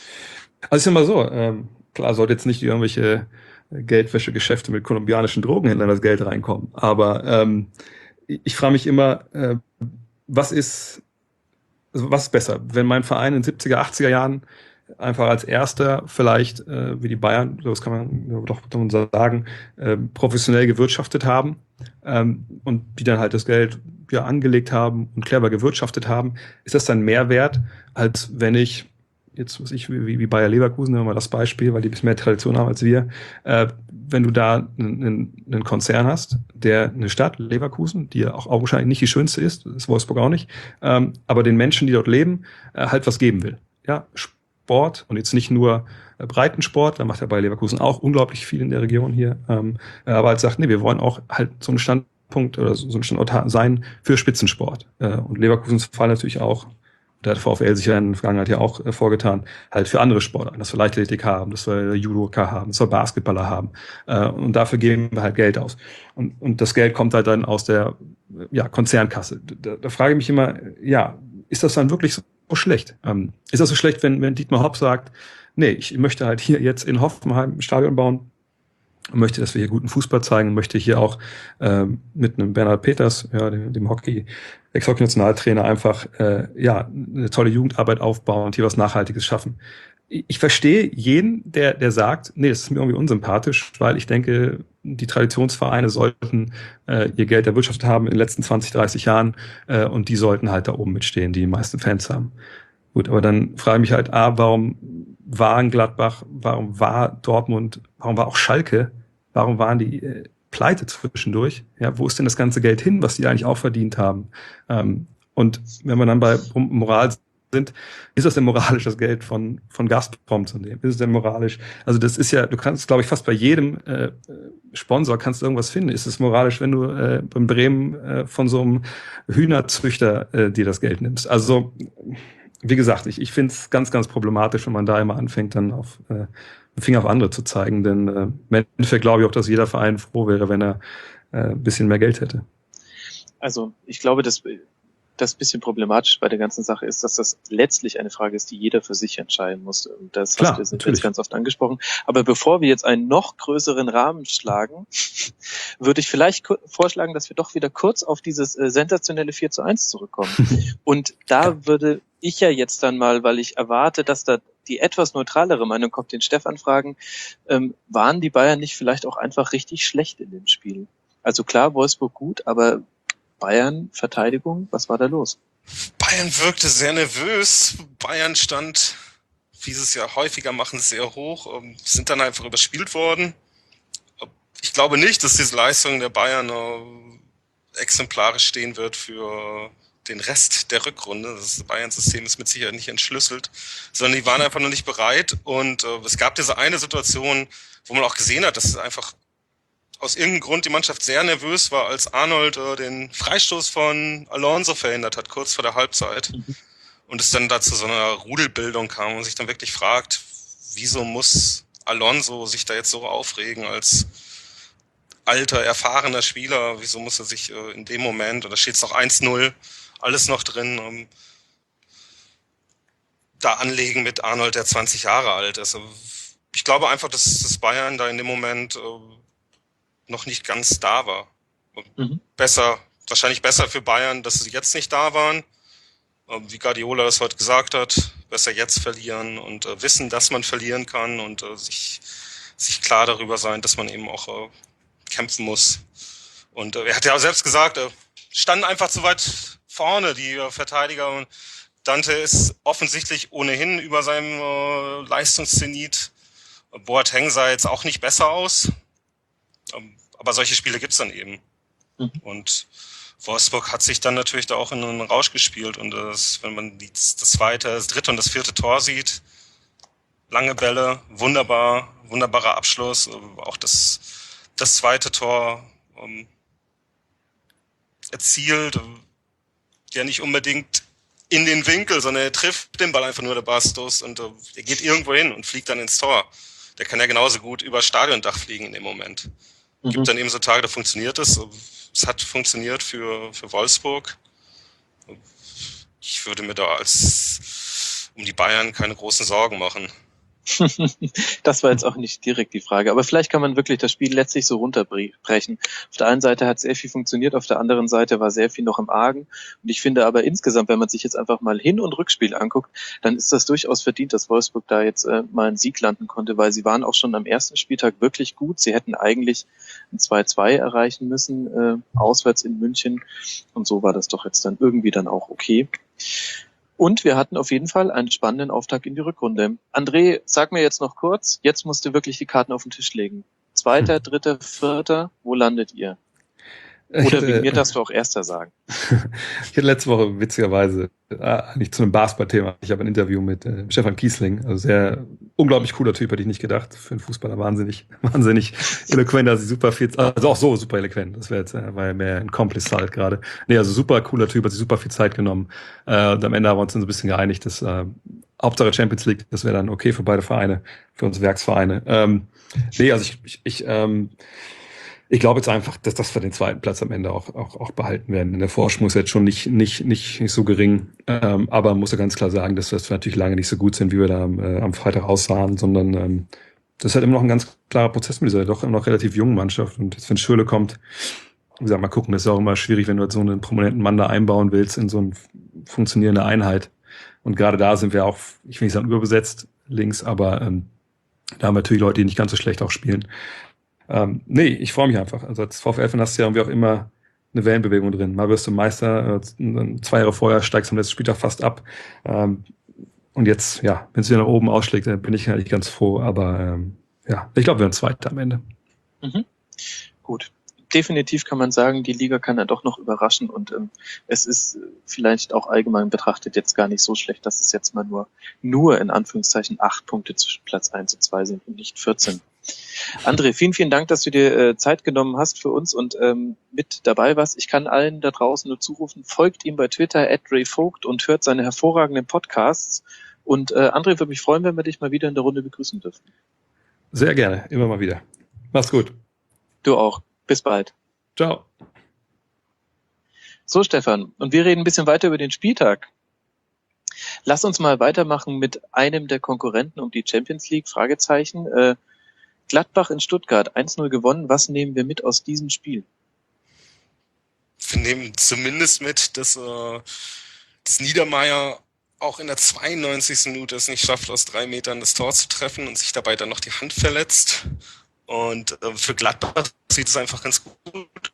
Also ist ja mal so, ähm, klar, sollte jetzt nicht irgendwelche Geldwäschegeschäfte mit kolumbianischen Drogenhändlern das Geld reinkommen, aber ähm, ich, ich frage mich immer, äh, was ist, also was ist besser, wenn mein Verein in den siebziger, achtziger Jahren einfach als erster vielleicht, äh, wie die Bayern, das kann man doch sagen, äh, professionell gewirtschaftet haben ähm, und die dann halt das Geld ja angelegt haben und clever gewirtschaftet haben, ist das dann mehr wert, als wenn ich jetzt was ich, wie, wie Bayer Leverkusen, nehmen wir mal das Beispiel, weil die ein bisschen mehr Tradition haben als wir, äh, wenn du da einen, einen Konzern hast, der eine Stadt, Leverkusen, die ja auch augenscheinlich nicht die schönste ist, ist Wolfsburg auch nicht, ähm, aber den Menschen, die dort leben, äh, halt was geben will. Ja, Sport und jetzt nicht nur äh, Breitensport, da macht ja Bayer Leverkusen auch unglaublich viel in der Region hier, ähm, aber halt sagt, nee, wir wollen auch halt so einen Standpunkt oder so einen Standort sein für Spitzensport. Äh, und Leverkusens Fall natürlich auch, da hat VfL sich ja in der Vergangenheit ja auch äh, vorgetan, halt für andere Sportarten, dass wir Leichtathletik haben, dass wir Judoka haben, dass wir Basketballer haben. Äh, und dafür geben wir halt Geld aus. Und, und das Geld kommt halt dann aus der ja, Konzernkasse. Da, da frage ich mich immer, ja, ist das dann wirklich so schlecht? Ähm, ist das so schlecht, wenn, wenn Dietmar Hopp sagt, nee, ich möchte halt hier jetzt in Hoffenheim ein Stadion bauen, möchte, dass wir hier guten Fußball zeigen, möchte hier auch ähm, mit einem Bernhard Peters, ja, dem, dem Hockey, Ex-Hockey-Nationaltrainer, einfach äh, ja eine tolle Jugendarbeit aufbauen und hier was Nachhaltiges schaffen. Ich, ich verstehe jeden, der der sagt, nee, das ist mir irgendwie unsympathisch, weil ich denke, die Traditionsvereine sollten äh, ihr Geld erwirtschaftet haben in den letzten zwanzig, dreißig Jahren äh, und die sollten halt da oben mitstehen, die die meisten Fans haben. Gut, aber dann frage ich mich halt, A, warum waren Gladbach, warum war Dortmund, warum war auch Schalke, warum waren die äh, pleite zwischendurch? Ja, wo ist denn das ganze Geld hin, was die eigentlich auch verdient haben? Ähm, und wenn wir dann bei Moral sind, ist das denn moralisch, das Geld von von Gazprom zu nehmen? Ist es denn moralisch? Also das ist ja, du kannst, glaube ich, fast bei jedem äh, Sponsor kannst du irgendwas finden. Ist es moralisch, wenn du äh, beim Bremen äh, von so einem Hühnerzüchter äh, dir das Geld nimmst? Also wie gesagt, ich, ich finde es ganz, ganz problematisch, wenn man da immer anfängt, dann auf äh, den Finger auf andere zu zeigen. Denn äh, im Endeffekt glaube ich auch, dass jeder Verein froh wäre, wenn er äh, ein bisschen mehr Geld hätte. Also ich glaube, dass das bisschen problematisch bei der ganzen Sache ist, dass das letztlich eine Frage ist, die jeder für sich entscheiden muss. Und das Klar, hast du natürlich. jetzt ganz oft angesprochen. Aber bevor wir jetzt einen noch größeren Rahmen schlagen, würde ich vielleicht vorschlagen, dass wir doch wieder kurz auf dieses äh, sensationelle vier zu eins zurückkommen. Und da würde ich ja jetzt dann mal, weil ich erwarte, dass da die etwas neutralere Meinung kommt, den Stefan fragen, ähm, waren die Bayern nicht vielleicht auch einfach richtig schlecht in dem Spiel? Also klar, Wolfsburg gut, aber Bayern, Verteidigung, was war da los? Bayern wirkte sehr nervös. Bayern stand, wie sie es ja häufiger machen, sehr hoch, sind dann einfach überspielt worden. Ich glaube nicht, dass diese Leistung der Bayern exemplarisch stehen wird für den Rest der Rückrunde. Das Bayern-System ist mit Sicherheit nicht entschlüsselt, sondern die waren einfach noch nicht bereit. Und es gab diese eine Situation, wo man auch gesehen hat, dass es einfach aus irgendeinem Grund die Mannschaft sehr nervös war, als Arnold äh, den Freistoß von Alonso verhindert hat, kurz vor der Halbzeit. Mhm. Und es dann dazu so einer Rudelbildung kam und sich dann wirklich fragt, wieso muss Alonso sich da jetzt so aufregen als alter, erfahrener Spieler? Wieso muss er sich äh, in dem Moment, und da steht es noch eins null, alles noch drin, um, da anlegen mit Arnold, der zwanzig Jahre alt ist. Ich glaube einfach, dass das Bayern da in dem Moment äh, noch nicht ganz da war. Mhm. Besser, wahrscheinlich besser für Bayern, dass sie jetzt nicht da waren. Wie Guardiola das heute gesagt hat, besser jetzt verlieren und äh, wissen, dass man verlieren kann und äh, sich, sich klar darüber sein, dass man eben auch äh, kämpfen muss. Und äh, er hat ja auch selbst gesagt, äh, standen einfach zu weit vorne, die äh, Verteidiger. Und Dante ist offensichtlich ohnehin über seinem äh, Leistungszenit. Boateng sah jetzt auch nicht besser aus. Aber solche Spiele gibt's dann eben. Mhm. Und Wolfsburg hat sich dann natürlich da auch in einen Rausch gespielt. Und das, wenn man die, das zweite, das dritte und das vierte Tor sieht, lange Bälle, wunderbar, wunderbarer Abschluss. Auch das, das zweite Tor um, erzielt, ja nicht unbedingt in den Winkel, sondern er trifft den Ball einfach nur, der Bastos, und uh, er geht irgendwo hin und fliegt dann ins Tor. Der kann ja genauso gut über Stadiondach fliegen in dem Moment. Mhm. Gibt dann eben so Tage, da funktioniert es. Es hat funktioniert für, für Wolfsburg. Ich würde mir da als um die Bayern keine großen Sorgen machen. Das war jetzt auch nicht direkt die Frage. Aber vielleicht kann man wirklich das Spiel letztlich so runterbrechen. Auf der einen Seite hat sehr viel funktioniert, auf der anderen Seite war sehr viel noch im Argen. Und ich finde aber insgesamt, wenn man sich jetzt einfach mal Hin- und Rückspiel anguckt, dann ist das durchaus verdient, dass Wolfsburg da jetzt äh, mal einen Sieg landen konnte, weil sie waren auch schon am ersten Spieltag wirklich gut. Sie hätten eigentlich ein zwei zwei erreichen müssen, äh, auswärts in München. Und so war das doch jetzt dann irgendwie dann auch okay. Und wir hatten auf jeden Fall einen spannenden Auftakt in die Rückrunde. André, sag mir jetzt noch kurz, jetzt musst du wirklich die Karten auf den Tisch legen. Zweiter, Hm. dritter, vierter, wo landet ihr? Ich Oder hatte, wegen mir darfst du auch Erster sagen. ich hatte letzte Woche witzigerweise, äh, nicht zu einem Basketball-Thema, ich habe ein Interview mit äh, Stefan Kiesling, also sehr unglaublich cooler Typ, hätte ich nicht gedacht, für einen Fußballer wahnsinnig, wahnsinnig eloquent, also super viel, also auch so super eloquent, das wäre jetzt, äh, war ja mehr ein Komplice halt gerade. Nee, also super cooler Typ, hat sich super viel Zeit genommen, äh, und am Ende haben wir uns dann so ein bisschen geeinigt, dass äh, Hauptsache Champions League, das wäre dann okay für beide Vereine, für uns Werksvereine. Ähm, nee, also ich, ich, ich ähm, Ich glaube jetzt einfach, dass das für den zweiten Platz am Ende auch, auch, auch behalten werden. Der Vorsprung ist jetzt schon nicht, nicht, nicht, nicht so gering. Ähm, aber man muss ja ganz klar sagen, dass wir natürlich lange nicht so gut sind, wie wir da am, äh, am Freitag aussahen, sondern ähm, das ist halt immer noch ein ganz klarer Prozess mit dieser doch immer noch relativ jungen Mannschaft. Und jetzt, wenn Schürrle kommt, wie gesagt, mal gucken, das ist auch immer schwierig, wenn du jetzt so einen prominenten Mann da einbauen willst in so eine funktionierende Einheit. Und gerade da sind wir auch, ich will nicht sagen überbesetzt links, aber ähm, da haben wir natürlich Leute, die nicht ganz so schlecht auch spielen. Ähm, nee, ich freue mich einfach. Also als VfL-Fan hast du ja irgendwie auch immer eine Wellenbewegung drin. Mal wirst du Meister, äh, zwei Jahre vorher steigst du am letzten Spieltag fast ab. Ähm, und jetzt, ja, wenn es wieder nach oben ausschlägt, dann bin ich eigentlich ganz froh. Aber ähm, ja, ich glaube, wir werden Zweiter am Ende. Mhm. Gut. Definitiv kann man sagen, die Liga kann ja doch noch überraschen und ähm, es ist vielleicht auch allgemein betrachtet jetzt gar nicht so schlecht, dass es jetzt mal nur, nur in Anführungszeichen acht Punkte zwischen Platz eins und zwei sind und nicht vierzehn. André, vielen, vielen Dank, dass du dir äh, Zeit genommen hast für uns und ähm, mit dabei warst. Ich kann allen da draußen nur zurufen, folgt ihm bei Twitter at rayvogt und hört seine hervorragenden Podcasts. Und äh, André, würde mich freuen, wenn wir dich mal wieder in der Runde begrüßen dürfen. Sehr gerne, immer mal wieder. Mach's gut. Du auch. Bis bald. Ciao. So, Stefan, und wir reden ein bisschen weiter über den Spieltag. Lass uns mal weitermachen mit einem der Konkurrenten um die Champions League, Fragezeichen. Äh, Gladbach in Stuttgart, eins null gewonnen. Was nehmen wir mit aus diesem Spiel? Wir nehmen zumindest mit, dass, äh, dass Niedermeyer auch in der zweiundneunzigsten Minute es nicht schafft, aus drei Metern das Tor zu treffen und sich dabei dann noch die Hand verletzt. Und äh, für Gladbach sieht es einfach ganz gut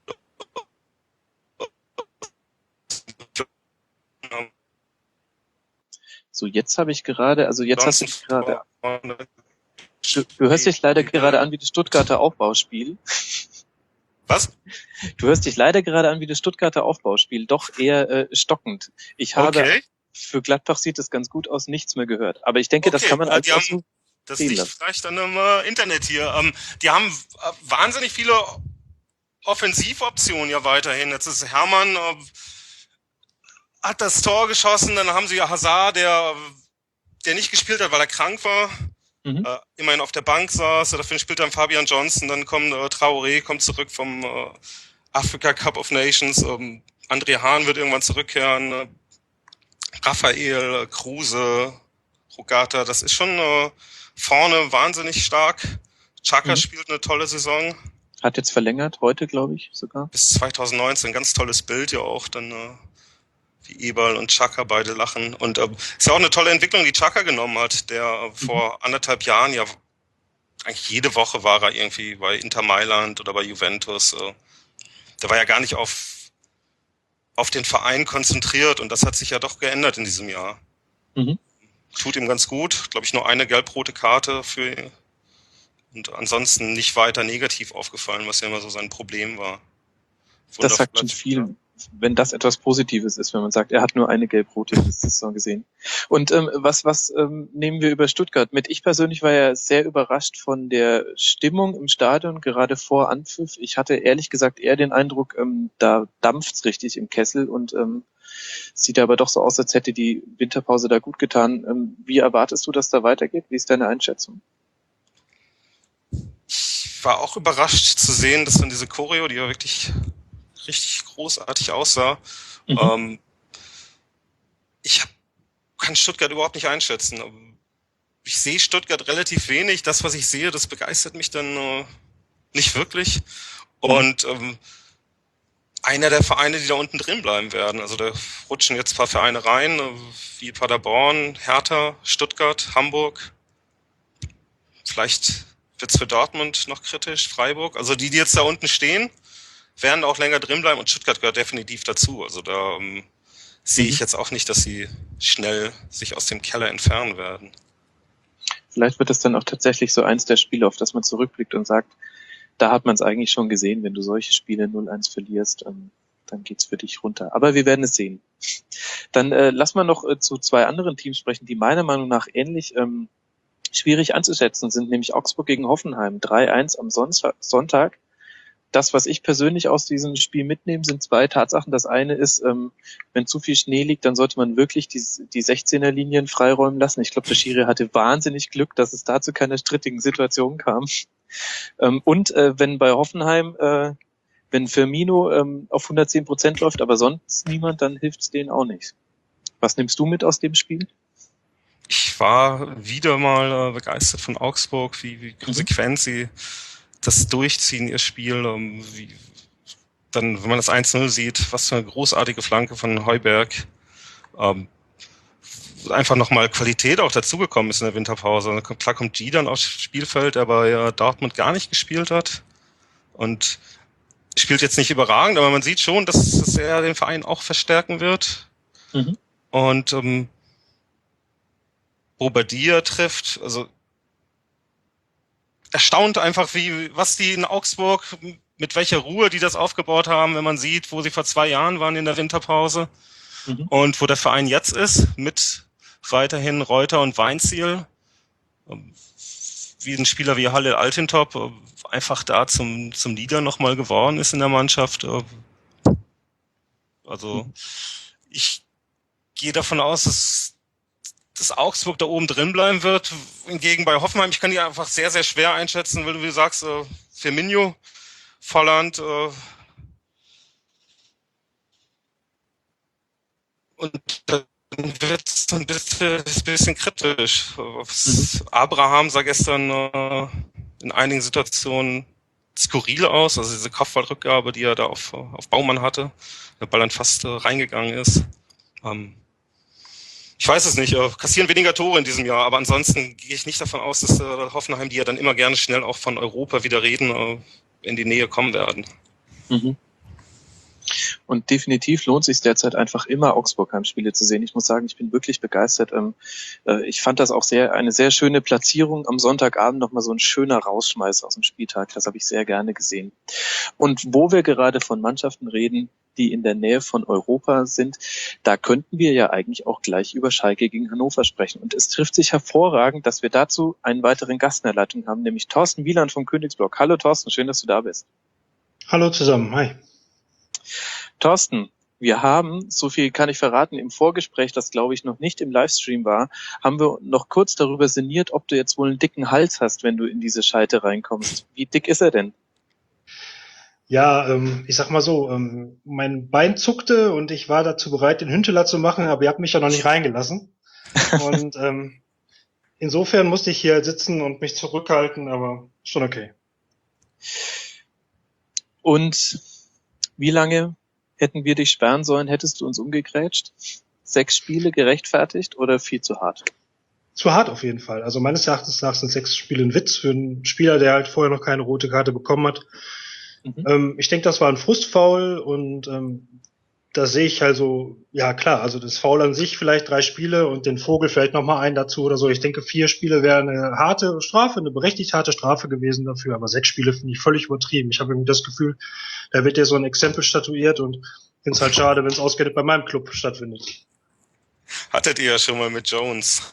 aus. So, jetzt habe ich gerade, also jetzt hast du dich gerade, du, du hörst dich leider gerade an wie das Stuttgarter Aufbauspiel. Was? Du hörst dich leider gerade an wie das Stuttgarter Aufbauspiel, doch eher äh, stockend. Ich habe, Okay. für Gladbach sieht es ganz gut aus, nichts mehr gehört. Aber ich denke, Okay, das kann man ja, als die auch so haben, das sehen liegt lassen. vielleicht an dem äh, Internet hier. Ähm, die haben äh, wahnsinnig viele Offensivoptionen ja weiterhin. Jetzt ist Hermann, äh, hat das Tor geschossen, dann haben sie ja Hazard, der, der nicht gespielt hat, weil er krank war. Mhm. Äh, immerhin auf der Bank saß, dafür spielt dann Fabian Johnson, dann kommt äh, Traoré, kommt zurück vom äh, Africa Cup of Nations, ähm, André Hahn wird irgendwann zurückkehren, äh, Raphael, äh, Kruse, Rogata, das ist schon äh, vorne wahnsinnig stark. Xhaka Mhm. spielt eine tolle Saison. Hat jetzt verlängert, heute glaube ich sogar. Bis zwanzig neunzehn, ganz tolles Bild ja auch, dann äh, wie Eberl und Xhaka beide lachen. Und äh, ist ja auch eine tolle Entwicklung, die Xhaka genommen hat, der äh, vor mhm. anderthalb Jahren ja eigentlich jede Woche war er irgendwie bei Inter Mailand oder bei Juventus. Äh, der war ja gar nicht auf, auf den Verein konzentriert und das hat sich ja doch geändert in diesem Jahr. Mhm. Tut ihm ganz gut, glaube ich, nur eine gelb-rote Karte für ihn. Und ansonsten nicht weiter negativ aufgefallen, was ja immer so sein Problem war. Das sagt schon viel, wenn das etwas Positives ist, wenn man sagt, er hat nur eine gelb-rote in dieser Saison gesehen. Und ähm, was was ähm, nehmen wir über Stuttgart mit? Ich persönlich war ja sehr überrascht von der Stimmung im Stadion, gerade vor Anpfiff. Ich hatte ehrlich gesagt eher den Eindruck, ähm, da dampft's richtig im Kessel und ähm, sieht aber doch so aus, als hätte die Winterpause da gut getan. Ähm, wie erwartest du, dass da weitergeht? Wie ist deine Einschätzung? Ich war auch überrascht zu sehen, dass dann diese Choreo, die ja wirklich richtig großartig aussah, mhm. ähm, ich hab, kann Stuttgart überhaupt nicht einschätzen. Ich sehe Stuttgart relativ wenig. Das, was ich sehe, das begeistert mich dann äh, nicht wirklich. Und ähm, einer der Vereine, die da unten drin bleiben werden. Also da rutschen jetzt ein paar Vereine rein, wie Paderborn, Hertha, Stuttgart, Hamburg. Vielleicht wird's für Dortmund noch kritisch, Freiburg. Also die, die jetzt da unten stehen, werden auch länger drin bleiben und Stuttgart gehört definitiv dazu. Also da ähm, sehe ich jetzt auch nicht, dass sie schnell sich aus dem Keller entfernen werden. Vielleicht wird es dann auch tatsächlich so eins der Spiele, auf das man zurückblickt und sagt, da hat man es eigentlich schon gesehen, wenn du solche Spiele null eins verlierst, ähm, dann geht's für dich runter. Aber wir werden es sehen. Dann äh, lass mal noch äh, zu zwei anderen Teams sprechen, die meiner Meinung nach ähnlich ähm, schwierig anzuschätzen sind, nämlich Augsburg gegen Hoffenheim. drei eins am Sonntag. Das, was ich persönlich aus diesem Spiel mitnehme, sind zwei Tatsachen. Das eine ist, ähm, wenn zu viel Schnee liegt, dann sollte man wirklich die, die sechzehner-Linien freiräumen lassen. Ich glaube, der Schiri hatte wahnsinnig Glück, dass es da zu keiner strittigen Situation kam. Ähm, und äh, wenn bei Hoffenheim, äh, wenn Firmino ähm, auf hundertzehn Prozent läuft, aber sonst niemand, dann hilft's denen auch nicht. Was nimmst du mit aus dem Spiel? Ich war wieder mal äh, begeistert von Augsburg, wie, wie konsequent mhm. sie das durchziehen, ihr Spiel. Ähm, wie, dann, wenn man das eins null sieht, was für eine großartige Flanke von Heuberg. Ähm, einfach nochmal Qualität auch dazugekommen ist in der Winterpause. Klar kommt G dann aufs Spielfeld, der bei ja Dortmund gar nicht gespielt hat. Und spielt jetzt nicht überragend, aber man sieht schon, dass, dass er den Verein auch verstärken wird. Mhm. Und ähm, Bobadilla trifft, also erstaunt einfach, wie was die in Augsburg, mit welcher Ruhe die das aufgebaut haben, wenn man sieht, wo sie vor zwei Jahren waren in der Winterpause mhm. und wo der Verein jetzt ist, mit weiterhin Reuter und Weinziel, wie ein Spieler wie Halil Altintop einfach da zum zum Leader nochmal geworden ist in der Mannschaft. Also mhm. ich gehe davon aus, dass dass Augsburg da oben drin bleiben wird. Hingegen bei Hoffenheim, ich kann die einfach sehr, sehr schwer einschätzen, weil du, wie du sagst, äh, Firmino, Volland äh, und dann wird es ein bisschen, ein bisschen kryptisch. Mhm. Abraham sah gestern äh, in einigen Situationen skurril aus, also diese Kopfballrückgabe, die er da auf, auf Baumann hatte, der Ball dann fast äh, reingegangen ist. Ähm, Ich weiß es nicht, äh, kassieren weniger Tore in diesem Jahr, aber ansonsten gehe ich nicht davon aus, dass äh, Hoffenheim, die ja dann immer gerne schnell auch von Europa wieder reden, äh, in die Nähe kommen werden. Mhm. Und definitiv lohnt sich derzeit einfach immer Augsburg-Heimspiele zu sehen. Ich muss sagen, ich bin wirklich begeistert. Ähm, äh, ich fand das auch sehr eine sehr schöne Platzierung am Sonntagabend, nochmal so ein schöner Rausschmeiß aus dem Spieltag. Das habe ich sehr gerne gesehen. Und wo wir gerade von Mannschaften reden, die in der Nähe von Europa sind, da könnten wir ja eigentlich auch gleich über Schalke gegen Hannover sprechen. Und es trifft sich hervorragend, dass wir dazu einen weiteren Gast in der Leitung haben, nämlich Thorsten Wieland vom Königsblock. Hallo Thorsten, schön, dass du da bist. Hallo zusammen, hi. Thorsten, wir haben, so viel kann ich verraten, im Vorgespräch, das glaube ich noch nicht im Livestream war, haben wir noch kurz darüber sinniert, ob du jetzt wohl einen dicken Hals hast, wenn du in diese Schalte reinkommst. Wie dick ist er denn? Ja, ähm, ich sag mal so, ähm, mein Bein zuckte und ich war dazu bereit, den Hünteler zu machen, aber ihr habt mich ja noch nicht reingelassen. Und ähm, insofern musste ich hier sitzen und mich zurückhalten, aber schon okay. Und wie lange hätten wir dich sperren sollen? Hättest du uns umgegrätscht? Sechs Spiele gerechtfertigt oder viel zu hart? Zu hart auf jeden Fall. Also meines Erachtens nach sind sechs Spiele ein Witz für einen Spieler, der halt vorher noch keine rote Karte bekommen hat. Mhm. Ähm, ich denke, das war ein Frustfoul und ähm, da sehe ich also, ja klar, also das Foul an sich vielleicht drei Spiele und den Vogel vielleicht nochmal einen dazu oder so. Ich denke, vier Spiele wäre eine harte Strafe, eine berechtigt harte Strafe gewesen dafür, aber sechs Spiele finde ich völlig übertrieben. Ich habe irgendwie das Gefühl, da wird ja so ein Exempel statuiert und finde es halt schade, wenn es ausgerechnet bei meinem Club stattfindet. Hattet ihr ja schon mal mit Jones.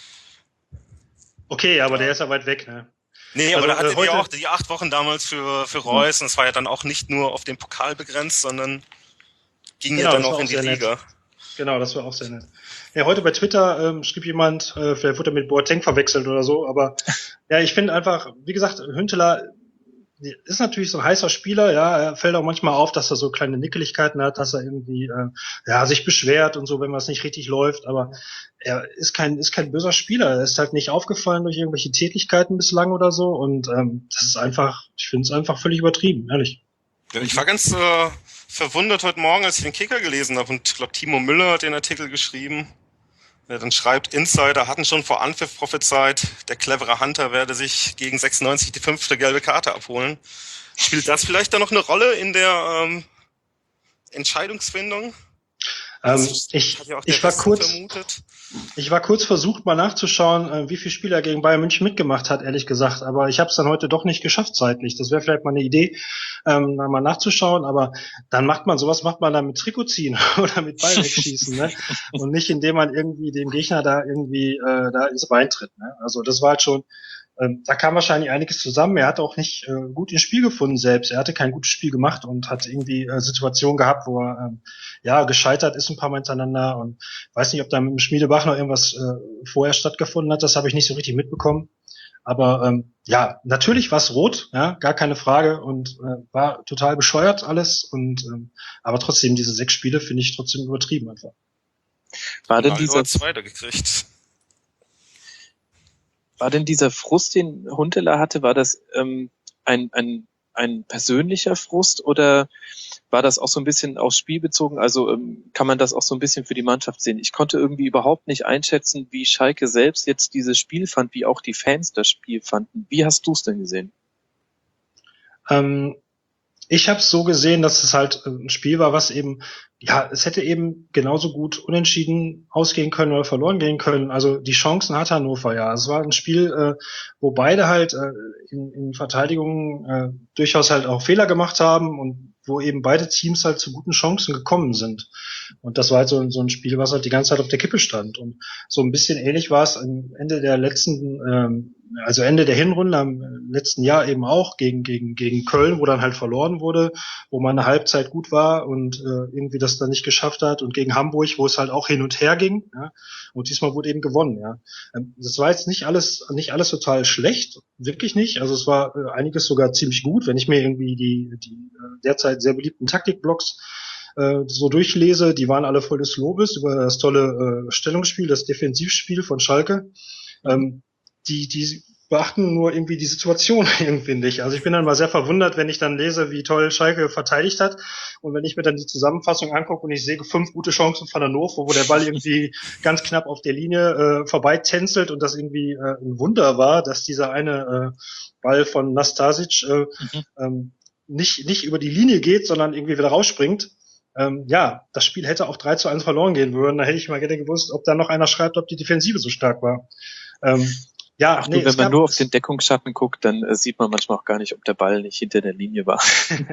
Okay, aber ja. Der ist ja weit weg, ne? Nee, aber also, da hattet äh, ihr auch die acht Wochen damals für, für Reus und es war ja dann auch nicht nur auf den Pokal begrenzt, sondern ging genau, ja dann auch in die Liga. Nett. Genau, das war auch sehr nett. Ja, heute bei Twitter ähm, schrieb jemand, äh, vielleicht wurde er mit Boateng verwechselt oder so, aber ja, ich finde einfach, wie gesagt, Hünteler ist natürlich so ein heißer Spieler, ja, er fällt auch manchmal auf, dass er so kleine Nickeligkeiten hat, dass er irgendwie äh, ja sich beschwert und so, wenn was nicht richtig läuft, aber er ist kein ist kein böser Spieler, er ist halt nicht aufgefallen durch irgendwelche Tätigkeiten bislang oder so und ähm, das ist einfach, ich finde es einfach völlig übertrieben, ehrlich. Ich war ganz äh, verwundert heute Morgen, als ich den Kicker gelesen habe und ich glaube, Timo Müller hat den Artikel geschrieben. Der dann schreibt, Insider hatten schon vor Anpfiff prophezeit, der clevere Hunter werde sich gegen sechsundneunzig die fünfte gelbe Karte abholen. Spielt das vielleicht da noch eine Rolle in der ähm, Entscheidungsfindung? Ähm, ich, Hat ja auch ich der war Westen kurz, vermutet. ich war kurz versucht, mal nachzuschauen, äh, wie viele Spieler gegen Bayern München mitgemacht hat, ehrlich gesagt. Aber ich habe es dann heute doch nicht geschafft zeitlich. Das wäre vielleicht mal eine Idee, ähm, da mal nachzuschauen. Aber dann macht man sowas, macht man dann mit Trikot ziehen oder mit Ball wegschießen, ne? Und nicht, indem man irgendwie dem Gegner da irgendwie äh, da ins Bein tritt. Ne? Also das war halt schon. Ähm, da kam wahrscheinlich einiges zusammen. Er hat auch nicht äh, gut ins Spiel gefunden selbst. Er hatte kein gutes Spiel gemacht und hat irgendwie äh, Situationen gehabt, wo er ähm, ja gescheitert ist ein paar Mal hintereinander. Und weiß nicht, ob da mit dem Schmiedebach noch irgendwas äh, vorher stattgefunden hat. Das habe ich nicht so richtig mitbekommen. Aber ähm, ja, natürlich war es rot, ja, gar keine Frage und äh, war total bescheuert alles. Und ähm, aber trotzdem diese sechs Spiele finde ich trotzdem übertrieben einfach. War denn dieser Zweiter gekriegt? War denn dieser Frust, den Huntelaar hatte, war das ähm, ein, ein, ein persönlicher Frust oder war das auch so ein bisschen aufs Spiel bezogen? Also ähm, kann man das auch so ein bisschen für die Mannschaft sehen? Ich konnte irgendwie überhaupt nicht einschätzen, wie Schalke selbst jetzt dieses Spiel fand, wie auch die Fans das Spiel fanden. Wie hast du es denn gesehen? Ähm, ich habe es so gesehen, dass es halt ein Spiel war, was eben, ja, es hätte eben genauso gut unentschieden ausgehen können oder verloren gehen können. Also die Chancen hat Hannover ja. Es war ein Spiel, äh, wo beide halt äh, in, in Verteidigung äh, durchaus halt auch Fehler gemacht haben und wo eben beide Teams halt zu guten Chancen gekommen sind. Und das war halt so, so ein Spiel, was halt die ganze Zeit auf der Kippe stand. Und so ein bisschen ähnlich war es am Ende der letzten, ähm, also Ende der Hinrunde am letzten Jahr eben auch gegen gegen gegen Köln, wo dann halt verloren wurde, wo man eine Halbzeit gut war und äh, irgendwie das dann nicht geschafft hat, und gegen Hamburg, wo es halt auch hin und her ging, ja, und diesmal wurde eben gewonnen, ja. Das war jetzt nicht alles nicht alles total schlecht, wirklich nicht. Also es war äh, einiges sogar ziemlich gut, wenn ich mir irgendwie die die äh, derzeit sehr beliebten Taktikblocks äh, so durchlese, die waren alle voll des Lobes über das tolle äh, Stellungsspiel, das Defensivspiel von Schalke. Ähm, die, die beachten nur irgendwie die Situation irgendwie nicht. Also ich bin dann mal sehr verwundert, wenn ich dann lese, wie toll Schalke verteidigt hat. Und wenn ich mir dann die Zusammenfassung angucke und ich sehe fünf gute Chancen von Hannover, wo der Ball irgendwie ganz knapp auf der Linie äh, vorbeitänzelt und das irgendwie äh, ein Wunder war, dass dieser eine äh, Ball von Nastasic äh, mhm. ähm, nicht, nicht über die Linie geht, sondern irgendwie wieder rausspringt. Ähm, ja, das Spiel hätte auch drei zu eins verloren gehen würden. Da hätte ich mal gerne gewusst, ob da noch einer schreibt, ob die Defensive so stark war. Ähm, Ja, Ach, nee, du, wenn man nur auf den Deckungsschatten guckt, dann äh, sieht man manchmal auch gar nicht, ob der Ball nicht hinter der Linie war.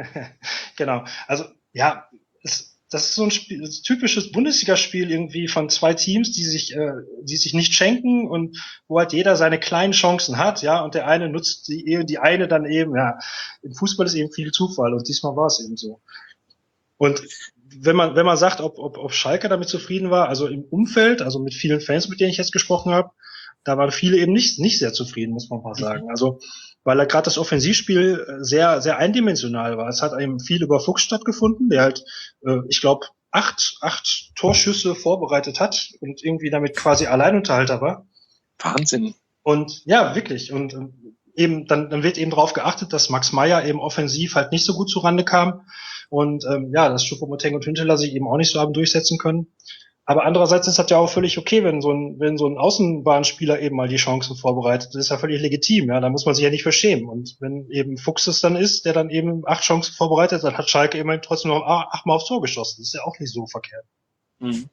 Genau. Also, ja, es, das ist so ein Spiel, ein typisches Bundesligaspiel irgendwie von zwei Teams, die sich, äh, die sich nicht schenken und wo halt jeder seine kleinen Chancen hat, ja, und der eine nutzt die, die eine dann eben, ja. Im Fußball ist eben viel Zufall und diesmal war es eben so. Und wenn man, wenn man sagt, ob, ob, ob Schalke damit zufrieden war, also im Umfeld, also mit vielen Fans, mit denen ich jetzt gesprochen habe, da waren viele eben nicht, nicht sehr zufrieden, muss man mal sagen. Also, weil er gerade das Offensivspiel sehr, sehr eindimensional war. Es hat eben viel über Fuchs stattgefunden, der halt, äh, ich glaube, acht, acht Torschüsse vorbereitet hat und irgendwie damit quasi Alleinunterhalter war. Wahnsinn. Und ja, wirklich. Und äh, eben, dann, dann wird eben darauf geachtet, dass Max Meyer eben offensiv halt nicht so gut zurande kam. Und ähm, ja, dass Choupo-Moting und Huntelaar sich eben auch nicht so haben durchsetzen können. Aber andererseits ist das ja auch völlig okay, wenn so ein, wenn so ein Außenbahnspieler eben mal die Chancen vorbereitet. Das ist ja völlig legitim, ja. Da muss man sich ja nicht für schämen. Und wenn eben Fuchs es dann ist, der dann eben acht Chancen vorbereitet, dann hat Schalke immerhin trotzdem noch achtmal aufs Tor geschossen. Das ist ja auch nicht so verkehrt. Hm.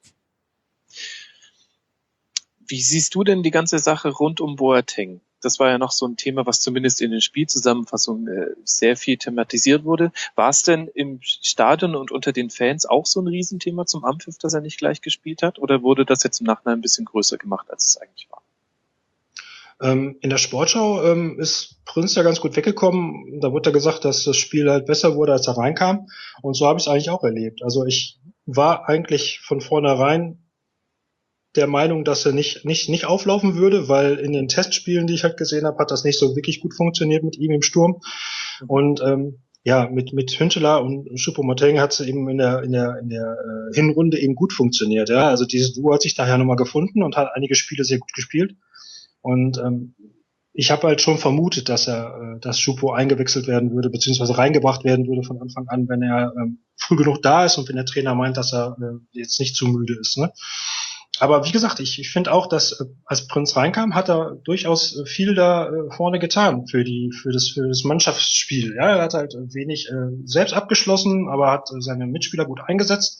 Wie siehst du denn die ganze Sache rund um Boateng? Das war ja noch so ein Thema, was zumindest in den Spielzusammenfassungen äh, sehr viel thematisiert wurde. War es denn im Stadion und unter den Fans auch so ein Riesenthema zum Anpfiff, dass er nicht gleich gespielt hat? Oder wurde das jetzt im Nachhinein ein bisschen größer gemacht, als es eigentlich war? Ähm, in der Sportschau ähm, ist Prinz ja ganz gut weggekommen. Da wurde ja gesagt, dass das Spiel halt besser wurde, als er reinkam. Und so habe ich es eigentlich auch erlebt. Also ich war eigentlich von vornherein der Meinung, dass er nicht nicht nicht auflaufen würde, weil in den Testspielen, die ich halt gesehen habe, hat das nicht so wirklich gut funktioniert mit ihm im Sturm. Und ähm, ja, mit mit Huntelaar und Choupo-Moting hat es eben in der in der in der äh, Hinrunde eben gut funktioniert. Ja, also dieses Duo hat sich daher nochmal gefunden und hat einige Spiele sehr gut gespielt. Und ähm, ich habe halt schon vermutet, dass er, äh, dass Choupo eingewechselt werden würde, beziehungsweise reingebracht werden würde von Anfang an, wenn er ähm, früh genug da ist und wenn der Trainer meint, dass er äh, jetzt nicht zu müde ist. Ne? Aber wie gesagt, ich, ich finde auch, dass äh, als Prinz reinkam, hat er durchaus äh, viel da äh, vorne getan für die für das für das Mannschaftsspiel. Ja, er hat halt wenig äh, selbst abgeschlossen, aber hat äh, seine Mitspieler gut eingesetzt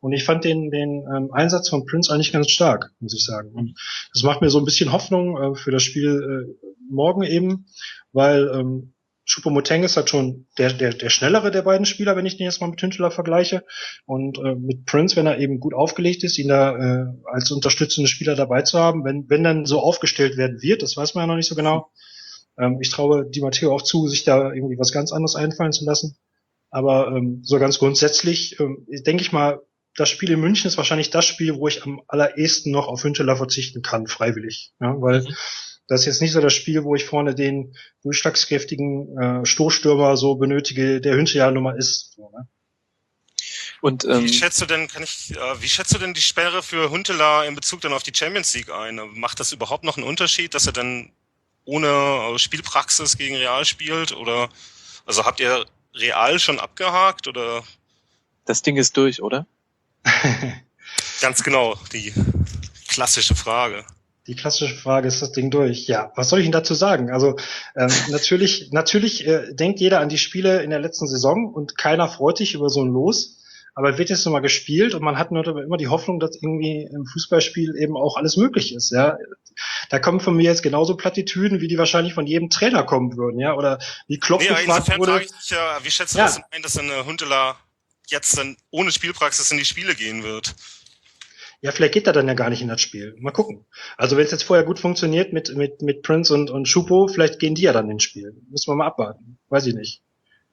Und ich fand den, den ähm, Einsatz von Prince eigentlich ganz stark, muss ich sagen. Und das macht mir so ein bisschen Hoffnung äh, für das Spiel äh, morgen eben, weil ähm, Choupo-Moting ist halt schon der, der, der schnellere der beiden Spieler, wenn ich den jetzt mal mit Huntelaar vergleiche. Und äh, mit Prince, wenn er eben gut aufgelegt ist, ihn da äh, als unterstützende Spieler dabei zu haben, wenn, wenn dann so aufgestellt werden wird, das weiß man ja noch nicht so genau. Ähm, ich traue Di Matteo auch zu, sich da irgendwie was ganz anderes einfallen zu lassen. Aber ähm, so ganz grundsätzlich, ähm, denke ich mal, das Spiel in München ist wahrscheinlich das Spiel, wo ich am allerersten noch auf Huntelaar verzichten kann, freiwillig. Ja, weil mhm. das ist jetzt nicht so das Spiel, wo ich vorne den durchschlagskräftigen äh, Stoßstürmer so benötige, der Huntelaar Nummer ist. So, ne? Und ähm, wie schätzt du denn, kann ich, äh, wie schätzt du denn die Sperre für Huntelaar in Bezug dann auf die Champions League ein? Macht das überhaupt noch einen Unterschied, dass er dann ohne Spielpraxis gegen Real spielt? Oder also habt ihr Real schon abgehakt oder? Das Ding ist durch, oder? Ganz genau, die klassische Frage. Die klassische Frage, ist das Ding durch? Ja, was soll ich Ihnen dazu sagen? Also ähm, natürlich, natürlich äh, denkt jeder an die Spiele in der letzten Saison und keiner freut sich über so ein Los. Aber wird jetzt nochmal gespielt und man hat nur immer die Hoffnung, dass irgendwie im Fußballspiel eben auch alles möglich ist. Ja, da kommen von mir jetzt genauso Plattitüden, wie die wahrscheinlich von jedem Trainer kommen würden, ja, oder wie Klopp nee, gefragt wurde. Ich dich, ja, wie schätzt du ja. das ein, dass ein Huntelaar jetzt dann ohne Spielpraxis in die Spiele gehen wird? Ja, vielleicht geht er dann ja gar nicht in das Spiel. Mal gucken. Also wenn es jetzt vorher gut funktioniert mit mit mit Prince und und Choupo, vielleicht gehen die ja dann ins Spiel. Müssen wir mal abwarten. Weiß ich nicht.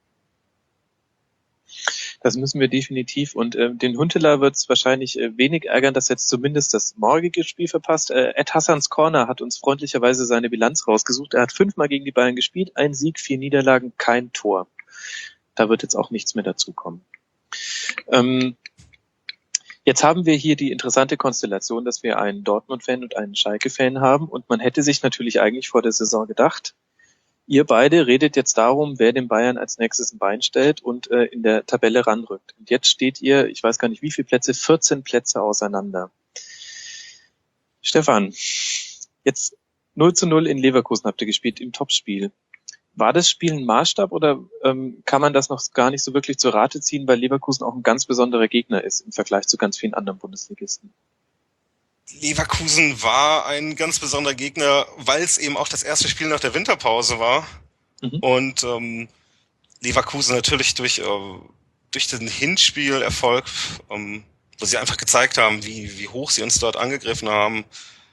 Das müssen wir definitiv. Und äh, den Huntelaar wird es wahrscheinlich äh, wenig ärgern, dass er jetzt zumindest das morgige Spiel verpasst. Äh, Ed Hassans Corner hat uns freundlicherweise seine Bilanz rausgesucht. Er hat fünfmal gegen die Bayern gespielt, ein Sieg, vier Niederlagen, kein Tor. Da wird jetzt auch nichts mehr dazukommen. Ähm, jetzt haben wir hier die interessante Konstellation, dass wir einen Dortmund-Fan und einen Schalke-Fan haben. Und man hätte sich natürlich eigentlich vor der Saison gedacht, ihr beide redet jetzt darum, wer den Bayern als nächstes ein Bein stellt und äh, in der Tabelle ranrückt. Und jetzt steht ihr, ich weiß gar nicht wie viele Plätze, vierzehn Plätze auseinander. Stefan, jetzt null zu null in Leverkusen habt ihr gespielt im Topspiel. War das Spiel ein Maßstab oder ähm, kann man das noch gar nicht so wirklich zur Rate ziehen, weil Leverkusen auch ein ganz besonderer Gegner ist im Vergleich zu ganz vielen anderen Bundesligisten? Leverkusen war ein ganz besonderer Gegner, weil es eben auch das erste Spiel nach der Winterpause war. Mhm. Und ähm, Leverkusen natürlich durch, äh, durch den Hinspielerfolg, ähm, wo sie einfach gezeigt haben, wie, wie hoch sie uns dort angegriffen haben,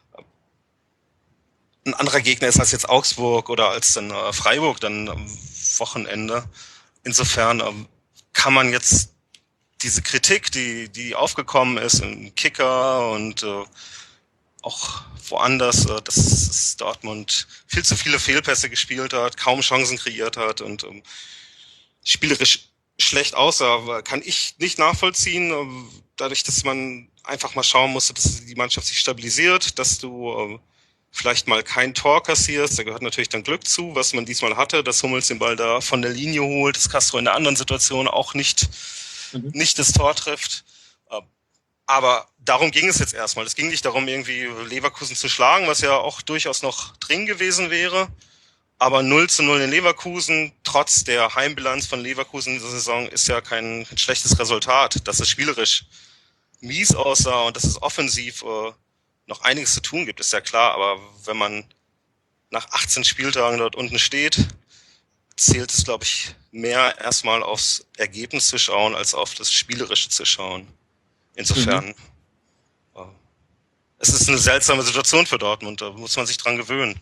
ein anderer Gegner ist als jetzt Augsburg oder als dann äh, Freiburg dann am Wochenende. Insofern ähm, kann man jetzt diese Kritik, die die aufgekommen ist im Kicker und äh, auch woanders, äh, dass Dortmund viel zu viele Fehlpässe gespielt hat, kaum Chancen kreiert hat und ähm, spielerisch schlecht aussah, kann ich nicht nachvollziehen. Äh, dadurch, dass man einfach mal schauen musste, dass die Mannschaft sich stabilisiert, dass du äh, vielleicht mal kein Tor kassierst, da gehört natürlich dann Glück zu, was man diesmal hatte, dass Hummels den Ball da von der Linie holt, dass Castro in der anderen Situation auch nicht mhm. nicht das Tor trifft. Aber darum ging es jetzt erstmal. Es ging nicht darum, irgendwie Leverkusen zu schlagen, was ja auch durchaus noch drin gewesen wäre. Aber null zu null in Leverkusen, trotz der Heimbilanz von Leverkusen in dieser Saison, ist ja kein, kein schlechtes Resultat. Dass es spielerisch mies aussah und dass es offensiv äh, noch einiges zu tun gibt, ist ja klar. Aber wenn man nach achtzehn Spieltagen dort unten steht, zählt es, glaube ich, mehr erstmal aufs Ergebnis zu schauen, als auf das Spielerische zu schauen. Insofern, mhm. äh, es ist eine seltsame Situation für Dortmund, da muss man sich dran gewöhnen.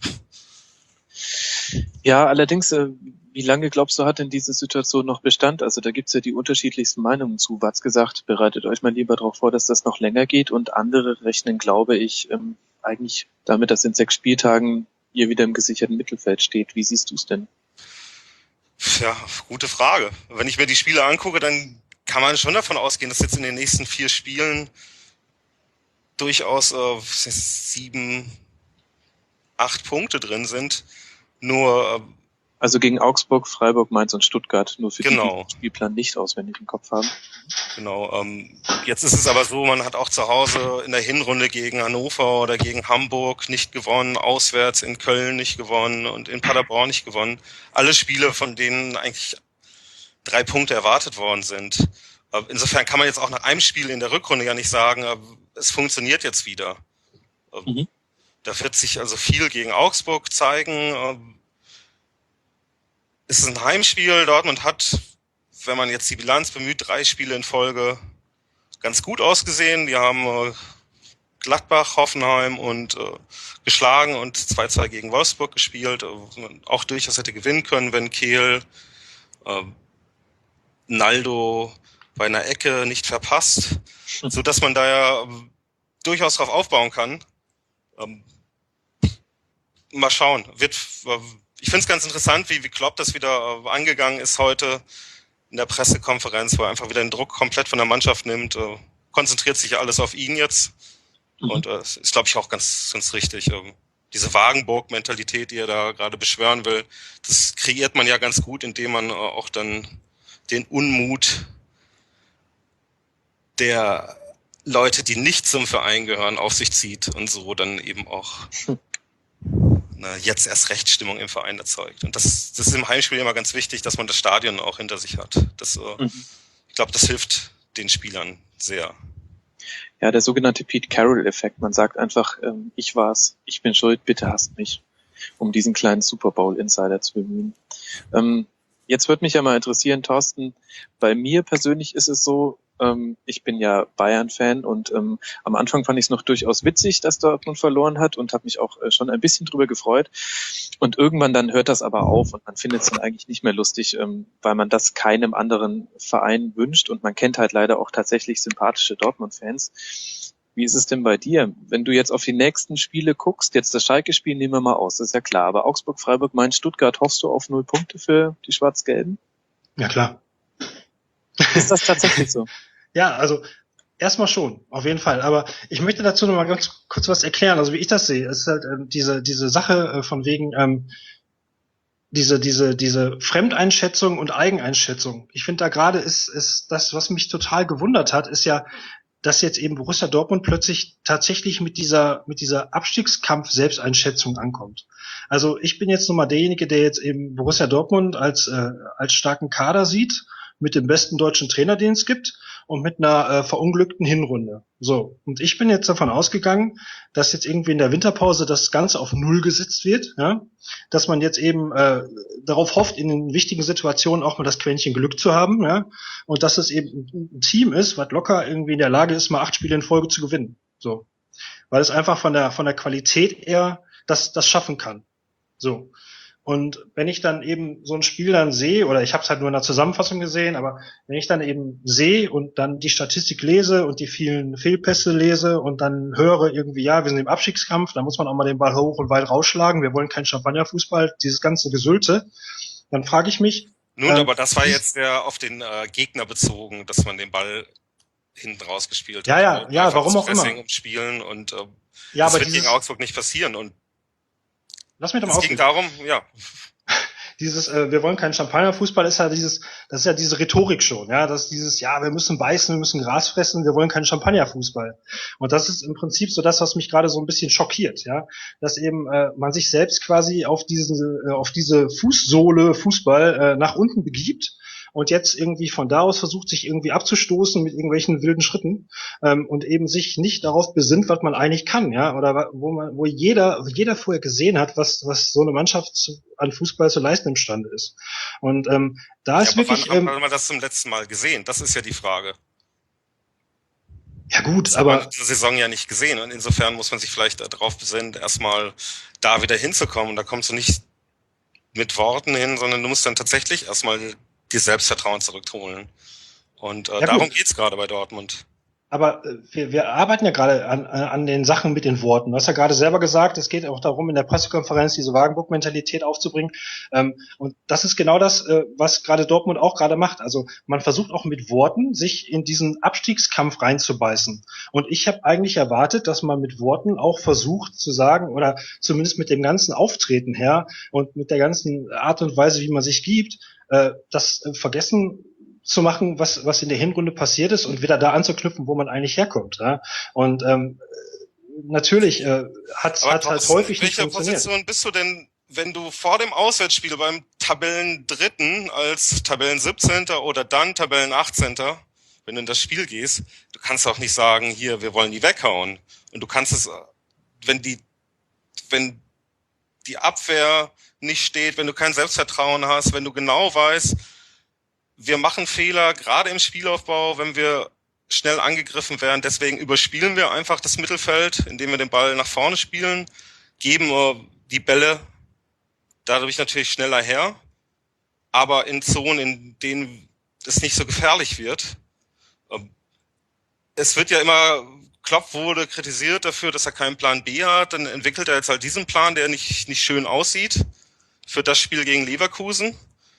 Ja, allerdings, äh, wie lange glaubst du, hat denn diese Situation noch Bestand? Also da gibt's ja die unterschiedlichsten Meinungen zu. Watz gesagt, bereitet euch mal lieber darauf vor, dass das noch länger geht, und andere rechnen, glaube ich, ähm, eigentlich damit, dass in sechs Spieltagen ihr wieder im gesicherten Mittelfeld steht. Wie siehst du es denn? Ja, gute Frage. Wenn ich mir die Spiele angucke, dann kann man schon davon ausgehen, dass jetzt in den nächsten vier Spielen durchaus äh, sieben, acht Punkte drin sind. Nur äh, also gegen Augsburg, Freiburg, Mainz und Stuttgart, nur für genau. die, die den Spielplan nicht auswendig im Kopf haben. Genau. Ähm, jetzt ist es aber so, man hat auch zu Hause in der Hinrunde gegen Hannover oder gegen Hamburg nicht gewonnen, auswärts in Köln nicht gewonnen und in Paderborn nicht gewonnen. Alle Spiele, von denen eigentlich drei Punkte erwartet worden sind. Insofern kann man jetzt auch nach einem Spiel in der Rückrunde ja nicht sagen, es funktioniert jetzt wieder. Mhm. Da wird sich also viel gegen Augsburg zeigen. Es ist ein Heimspiel. Dortmund hat, wenn man jetzt die Bilanz bemüht, drei Spiele in Folge ganz gut ausgesehen. Die haben Gladbach, Hoffenheim und äh, geschlagen und zwei zwei gegen Wolfsburg gespielt. Auch durchaus hätte gewinnen können, wenn Kehl äh, Naldo bei einer Ecke nicht verpasst, so dass man da ja äh, durchaus drauf aufbauen kann. Ähm, mal schauen. Wird, äh, ich finde es ganz interessant, wie, wie Klopp das wieder äh, angegangen ist heute in der Pressekonferenz, wo er einfach wieder den Druck komplett von der Mannschaft nimmt, äh, konzentriert sich ja alles auf ihn jetzt. Mhm. Und äh, ist, glaube ich, auch ganz, ganz richtig. Ähm, diese Wagenburg-Mentalität, die er da gerade beschwören will, das kreiert man ja ganz gut, indem man äh, auch dann den Unmut der Leute, die nicht zum Verein gehören, auf sich zieht und so dann eben auch eine jetzt erst recht Stimmung im Verein erzeugt. Und das, das ist im Heimspiel immer ganz wichtig, dass man das Stadion auch hinter sich hat. Das, äh, mhm. Ich glaube, das hilft den Spielern sehr. Ja, der sogenannte Pete Carroll-Effekt. Man sagt einfach, ähm, ich war's, ich bin schuld, bitte hasst mich, um diesen kleinen Super Bowl-Insider zu bemühen. Ähm, jetzt würde mich ja mal interessieren, Thorsten, bei mir persönlich ist es so, ähm, ich bin ja Bayern-Fan und ähm, am Anfang fand ich es noch durchaus witzig, dass Dortmund verloren hat und habe mich auch äh, schon ein bisschen drüber gefreut. Und irgendwann dann hört das aber auf und man findet es dann eigentlich nicht mehr lustig, ähm, weil man das keinem anderen Verein wünscht und man kennt halt leider auch tatsächlich sympathische Dortmund-Fans. Wie ist es denn bei dir? Wenn du jetzt auf die nächsten Spiele guckst, jetzt das Schalke-Spiel nehmen wir mal aus, das ist ja klar, aber Augsburg, Freiburg, Mainz, Stuttgart, hoffst du auf null Punkte für die Schwarz-Gelben? Ja, klar. Ist das tatsächlich so? Ja, also erstmal schon, auf jeden Fall. Aber ich möchte dazu noch mal ganz kurz was erklären. Also wie ich das sehe, ist halt ähm, diese diese Sache äh, von wegen ähm, diese diese diese Fremdeinschätzung und Eigeneinschätzung. Ich finde da gerade ist ist das, was mich total gewundert hat, ist ja, dass jetzt eben Borussia Dortmund plötzlich tatsächlich mit dieser mit dieser Abstiegskampf-Selbsteinschätzung ankommt. Also ich bin jetzt nun mal derjenige, der jetzt eben Borussia Dortmund als äh, als starken Kader sieht, mit dem besten deutschen Trainer, den es gibt, und mit einer äh, verunglückten Hinrunde. So, und ich bin jetzt davon ausgegangen, dass jetzt irgendwie in der Winterpause das Ganze auf Null gesetzt wird, ja, dass man jetzt eben äh, darauf hofft, in den wichtigen Situationen auch mal das Quäntchen Glück zu haben, ja, und dass es eben ein Team ist, was locker irgendwie in der Lage ist, mal acht Spiele in Folge zu gewinnen. So, weil es einfach von der von der Qualität eher das das schaffen kann. So. Und wenn ich dann eben so ein Spiel dann sehe, oder ich habe es halt nur in der Zusammenfassung gesehen, aber wenn ich dann eben sehe und dann die Statistik lese und die vielen Fehlpässe lese und dann höre irgendwie, ja, wir sind im Abstiegskampf, da muss man auch mal den Ball hoch und weit rausschlagen, wir wollen keinen Champagnerfußball, dieses ganze Gesülte, dann frage ich mich... Nun, ähm, aber das war jetzt der auf den äh, Gegner bezogen, dass man den Ball hinten rausgespielt hat. Ja, ja, ja, warum auch immer. Umspielen und äh, ja, das aber wird dieses, gegen Augsburg nicht passieren und Lass mich doch mal es ging darum, ja. Dieses, äh, wir wollen keinen Champagnerfußball, ist ja dieses, das ist ja diese Rhetorik schon, ja, das ist dieses, ja, wir müssen beißen, wir müssen Gras fressen, wir wollen keinen Champagnerfußball. Und das ist im Prinzip so das, was mich gerade so ein bisschen schockiert, ja, dass eben äh, man sich selbst quasi auf diese, äh, auf diese Fußsohle Fußball äh, nach unten begibt. Und jetzt irgendwie von da aus versucht, sich irgendwie abzustoßen mit irgendwelchen wilden Schritten ähm, und eben sich nicht darauf besinnt, was man eigentlich kann, ja, oder wo man, wo jeder, jeder vorher gesehen hat, was was so eine Mannschaft zu, an Fußball zu leisten imstande ist. Und ähm, da ja, ist aber wirklich. Wann Ähm, hat man das zum letzten Mal gesehen? Das ist ja die Frage. Ja gut, das aber hat man diese Saison ja nicht gesehen und insofern muss man sich vielleicht darauf besinnen, erstmal da wieder hinzukommen. Und da kommst du nicht mit Worten hin, sondern du musst dann tatsächlich erstmal dir Selbstvertrauen zurückholen. Und äh, ja, darum geht's gerade bei Dortmund. Aber äh, wir, wir arbeiten ja gerade an, an den Sachen mit den Worten. Du hast ja gerade selber gesagt, es geht auch darum, in der Pressekonferenz diese Wagenburg-Mentalität aufzubringen. Ähm, und das ist genau das, äh, was gerade Dortmund auch gerade macht. Also man versucht auch mit Worten, sich in diesen Abstiegskampf reinzubeißen. Und ich habe eigentlich erwartet, dass man mit Worten auch versucht zu sagen, oder zumindest mit dem ganzen Auftreten her und mit der ganzen Art und Weise, wie man sich gibt, äh, das äh, vergessen zu machen, was was in der Hinrunde passiert ist und wieder da anzuknüpfen, wo man eigentlich herkommt. Ja? Und ähm, natürlich äh, hat Aber hat halt häufig nicht funktioniert. In welcher Position bist du denn, wenn du vor dem Auswärtsspiel beim Tabellendritten als Tabellen siebzehnter oder dann Tabellen achtzehnter wenn du in das Spiel gehst, du kannst auch nicht sagen, hier, wir wollen die weghauen. Und du kannst es, wenn die, wenn die Abwehr nicht steht, wenn du kein Selbstvertrauen hast, wenn du genau weißt, wir machen Fehler, gerade im Spielaufbau, wenn wir schnell angegriffen werden. Deswegen überspielen wir einfach das Mittelfeld, indem wir den Ball nach vorne spielen, geben die Bälle dadurch natürlich schneller her, aber in Zonen, in denen es nicht so gefährlich wird. Es wird ja immer, Klopp wurde kritisiert dafür, dass er keinen Plan B hat. Dann entwickelt er jetzt halt diesen Plan, der nicht, nicht schön aussieht für das Spiel gegen Leverkusen.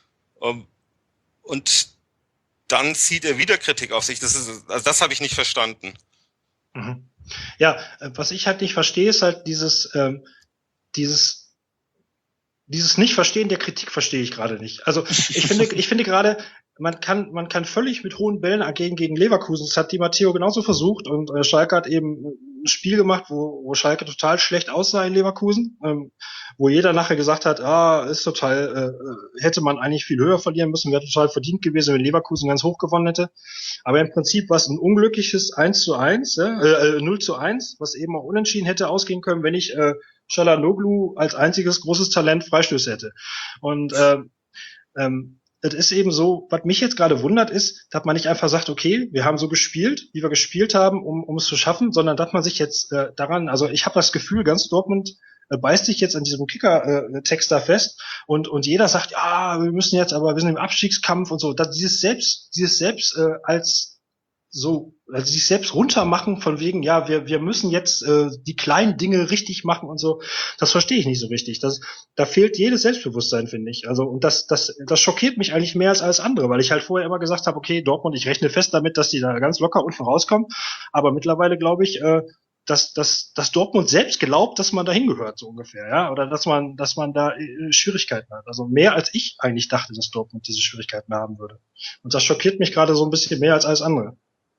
Und dann zieht er wieder Kritik auf sich. Das ist, also das habe ich nicht verstanden. Mhm. Ja, was ich halt nicht verstehe, ist halt dieses, ähm, dieses, dieses Nicht-Verstehen der Kritik verstehe ich gerade nicht. Also ich finde, ich finde gerade, man kann, man kann völlig mit hohen Bällen agieren gegen Leverkusen. Das hat Di Matteo genauso versucht und äh, Schalke hat eben ein Spiel gemacht, wo, wo Schalke total schlecht aussah in Leverkusen, ähm, wo jeder nachher gesagt hat, ah, ist total, äh, hätte man eigentlich viel höher verlieren müssen, wäre total verdient gewesen, wenn Leverkusen ganz hoch gewonnen hätte. Aber im Prinzip war es ein unglückliches eins zu eins, äh, null zu eins, was eben auch unentschieden hätte ausgehen können, wenn ich äh, Çalhanoğlu als einziges großes Talent Freistöße hätte. Und äh, ähm, es ist eben so, was mich jetzt gerade wundert, ist, dass man nicht einfach sagt, okay, wir haben so gespielt, wie wir gespielt haben, um, um es zu schaffen, sondern dass man sich jetzt äh, daran, also ich habe das Gefühl, ganz Dortmund äh, beißt sich jetzt an diesem Kicker-Text äh, da fest und und jeder sagt, ja, wir müssen jetzt, aber wir sind im Abstiegskampf und so. Dass dieses selbst, dieses selbst äh, als so, also sich selbst runtermachen von wegen, ja, wir wir müssen jetzt äh, die kleinen Dinge richtig machen und so, das verstehe ich nicht so richtig. Das, da fehlt jedes Selbstbewusstsein, finde ich. Also und das das das schockiert mich eigentlich mehr als alles andere, weil ich halt vorher immer gesagt habe, okay, Dortmund, ich rechne fest damit, dass die da ganz locker unten rauskommen, aber mittlerweile glaube ich, äh, dass dass dass Dortmund selbst glaubt, dass man da hingehört, so ungefähr, ja, oder dass man dass man da äh, Schwierigkeiten hat. Also mehr als ich eigentlich dachte, dass Dortmund diese Schwierigkeiten haben würde. Und das schockiert mich gerade so ein bisschen mehr als alles andere.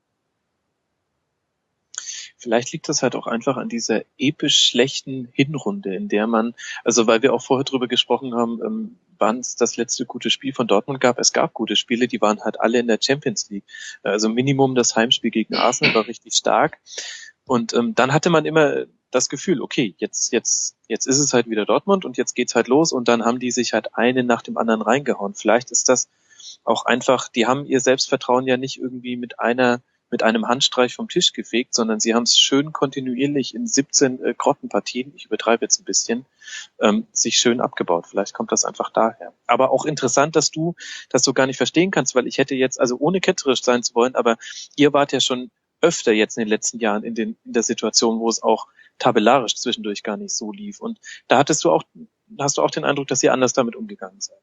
Vielleicht liegt das halt auch einfach an dieser episch schlechten Hinrunde, in der man, also weil wir auch vorher drüber gesprochen haben, ähm, wann es das letzte gute Spiel von Dortmund gab. Es gab gute Spiele, die waren halt alle in der Champions League. Also Minimum das Heimspiel gegen Arsenal war richtig stark. Und ähm, dann hatte man immer das Gefühl, okay, jetzt jetzt jetzt ist es halt wieder Dortmund und jetzt geht's halt los und dann haben die sich halt einen nach dem anderen reingehauen. Vielleicht ist das auch einfach, die haben ihr Selbstvertrauen ja nicht irgendwie mit einer mit einem Handstreich vom Tisch gefegt, sondern sie haben es schön kontinuierlich in siebzehn äh, Grottenpartien, ich übertreibe jetzt ein bisschen, ähm, sich schön abgebaut. Vielleicht kommt das einfach daher. Aber auch interessant, dass du das so gar nicht verstehen kannst, weil ich hätte jetzt, also ohne ketzerisch sein zu wollen, aber ihr wart ja schon öfter jetzt in den letzten Jahren in, den, in der Situation, wo es auch tabellarisch zwischendurch gar nicht so lief. Und da hattest du auch, hast du auch den Eindruck, dass ihr anders damit umgegangen seid.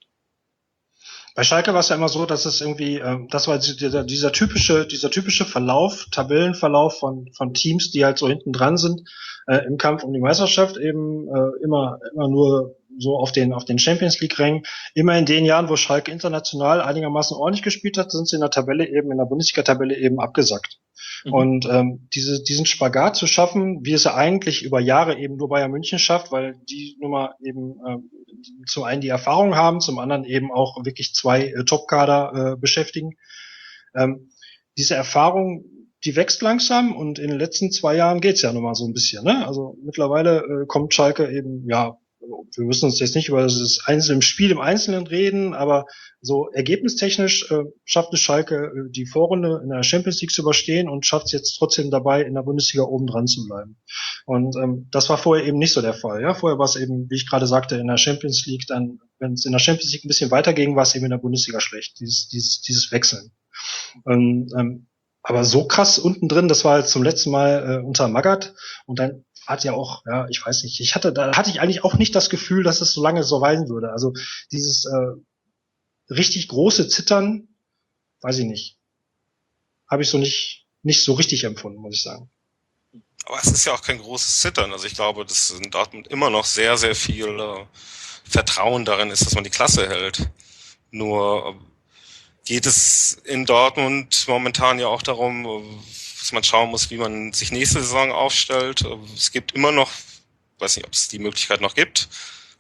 Bei Schalke war es ja immer so, dass es irgendwie, äh, das war dieser, dieser typische, dieser typische Verlauf, Tabellenverlauf von von Teams, die halt so hinten dran sind äh, im Kampf um die Meisterschaft, eben äh, immer immer nur so auf den auf den Champions League Rängen. Immer in den Jahren, wo Schalke international einigermaßen ordentlich gespielt hat, sind sie in der Tabelle eben in der Bundesliga-Tabelle eben abgesackt. Mhm. Und ähm, diese diesen Spagat zu schaffen, wie es ja eigentlich über Jahre eben nur Bayern München schafft, weil die Nummer eben ähm, zum einen die Erfahrung haben, zum anderen eben auch wirklich zwei äh, Top-Kader äh, beschäftigen. Ähm, diese Erfahrung, die wächst langsam und in den letzten zwei Jahren geht's ja nochmal so ein bisschen. Ne? Also mittlerweile äh, kommt Schalke eben, ja, wir müssen uns jetzt nicht über das einzelne Spiel im Einzelnen reden, aber so ergebnistechnisch äh, schafft es Schalke, äh, die Vorrunde in der Champions League zu überstehen und schafft es jetzt trotzdem dabei, in der Bundesliga oben dran zu bleiben. Und ähm, das war vorher eben nicht so der Fall. Ja, vorher war es eben, wie ich gerade sagte, in der Champions League dann, wenn es in der Champions League ein bisschen weiterging, war es eben in der Bundesliga schlecht. Dieses, dieses, dieses Wechseln. Und, ähm, aber so krass unten drin, das war jetzt zum letzten Mal äh, unter Magath und dann hat ja auch, ja, ich weiß nicht, ich hatte, da hatte ich eigentlich auch nicht das Gefühl, dass es so lange so weisen würde. Also dieses äh, richtig große Zittern, weiß ich nicht, habe ich so nicht nicht so richtig empfunden, muss ich sagen. Aber es ist ja auch kein großes Zittern. Also ich glaube, dass in Dortmund immer noch sehr, sehr viel äh, Vertrauen darin ist, dass man die Klasse hält. Nur äh, geht es in Dortmund momentan ja auch darum, dass man schauen muss, wie man sich nächste Saison aufstellt. Es gibt immer noch, weiß nicht, ob es die Möglichkeit noch gibt,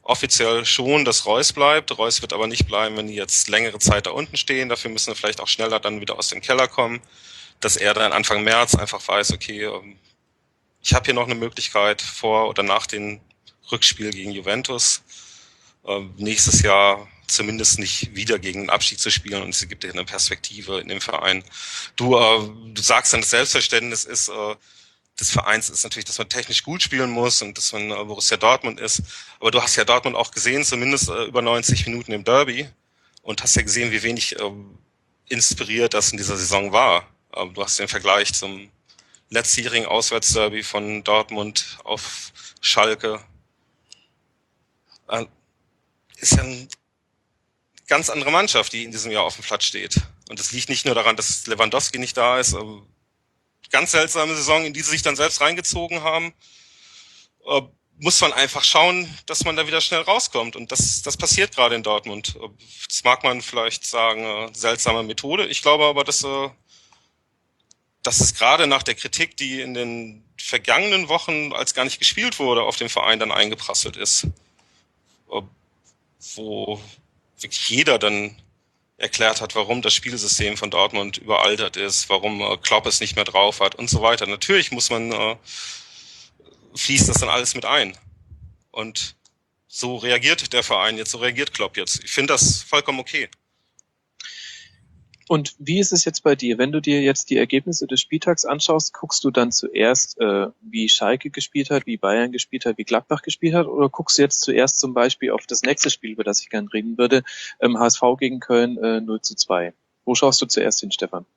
offiziell schon, dass Reus bleibt. Reus wird aber nicht bleiben, wenn die jetzt längere Zeit da unten stehen. Dafür müssen wir vielleicht auch schneller dann wieder aus dem Keller kommen, dass er dann Anfang März einfach weiß, okay, ich habe hier noch eine Möglichkeit vor oder nach dem Rückspiel gegen Juventus äh, nächstes Jahr zumindest nicht wieder gegen den Abstieg zu spielen, und es gibt dir eine Perspektive in dem Verein. Du, äh, du sagst dann, das Selbstverständnis ist äh, des Vereins ist natürlich, dass man technisch gut spielen muss und dass man äh, Borussia Dortmund ist. Aber du hast ja Dortmund auch gesehen, zumindest äh, über neunzig Minuten im Derby, und hast ja gesehen, wie wenig äh, inspiriert das in dieser Saison war. Äh, du hast den Vergleich zum letztjährigen Auswärtsderby von Dortmund auf Schalke. Äh, ist ja eine ganz andere Mannschaft, die in diesem Jahr auf dem Platz steht. Und das liegt nicht nur daran, dass Lewandowski nicht da ist. Äh, ganz seltsame Saison, in die sie sich dann selbst reingezogen haben. Äh, muss man einfach schauen, dass man da wieder schnell rauskommt. Und das, das passiert gerade in Dortmund. Äh, das mag man vielleicht sagen, äh, seltsame Methode. Ich glaube aber, dass, äh, dass es gerade nach der Kritik, die in den vergangenen Wochen, als gar nicht gespielt wurde, auf den Verein dann eingeprasselt ist. Äh, wo wirklich jeder dann erklärt hat, warum das Spielsystem von Dortmund überaltert ist, warum äh, Klopp es nicht mehr drauf hat und so weiter. Natürlich muss man, äh, fließt das dann alles mit ein. Und so reagiert der Verein jetzt, so reagiert Klopp jetzt. Ich finde das vollkommen okay. Und wie ist es jetzt bei dir? Wenn du dir jetzt die Ergebnisse des Spieltags anschaust, guckst du dann zuerst, äh, wie Schalke gespielt hat, wie Bayern gespielt hat, wie Gladbach gespielt hat, oder guckst du jetzt zuerst zum Beispiel auf das nächste Spiel, über das ich gerne reden würde, ähm, H S V gegen Köln äh, null zu zwei? Wo schaust du zuerst hin, Stefan?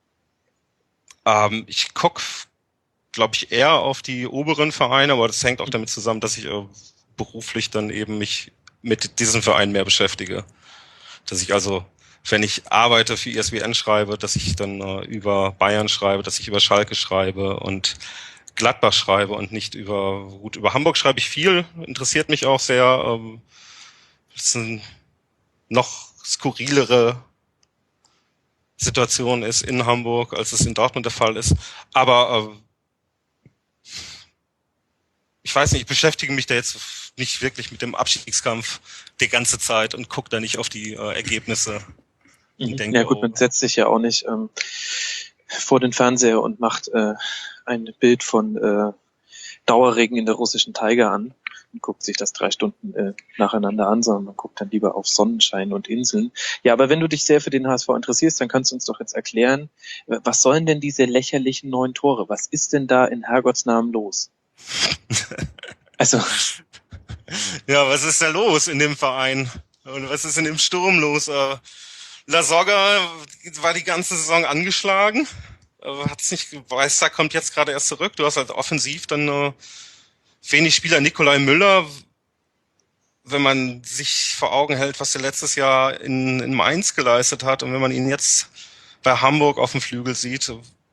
Ähm, ich guck, glaube ich, eher auf die oberen Vereine, aber das hängt auch damit zusammen, dass ich äh, beruflich dann eben mich mit diesen Vereinen mehr beschäftige. Dass ich also, wenn ich arbeite für I S W N schreibe, dass ich dann äh, über Bayern schreibe, dass ich über Schalke schreibe und Gladbach schreibe und nicht über, gut, über Hamburg schreibe ich viel, interessiert mich auch sehr. Ähm, das ist eine noch skurrilere Situation ist in Hamburg, als es in Dortmund der Fall ist. Aber äh, ich weiß nicht, ich beschäftige mich da jetzt nicht wirklich mit dem Abstiegskampf die ganze Zeit und gucke da nicht auf die äh, Ergebnisse. Mhm. Denke, ja gut, oh, man setzt sich ja auch nicht ähm, vor den Fernseher und macht äh, ein Bild von äh, Dauerregen in der russischen Taiga an und guckt sich das drei Stunden äh, nacheinander an, sondern man guckt dann lieber auf Sonnenschein und Inseln. Ja, aber wenn du dich sehr für den H S V interessierst, dann kannst du uns doch jetzt erklären, äh, was sollen denn diese lächerlichen neun Tore? Was ist denn da in Herrgotts Namen los? Also... Ja, was ist da los in dem Verein? Und was ist in dem Sturm los? Äh, La Soga war die ganze Saison angeschlagen. Äh, hat's nicht, Weißer kommt jetzt gerade erst zurück. Du hast halt offensiv dann äh, wenig Spieler. Nikolai Müller, wenn man sich vor Augen hält, was er letztes Jahr in, in Mainz geleistet hat, und wenn man ihn jetzt bei Hamburg auf dem Flügel sieht,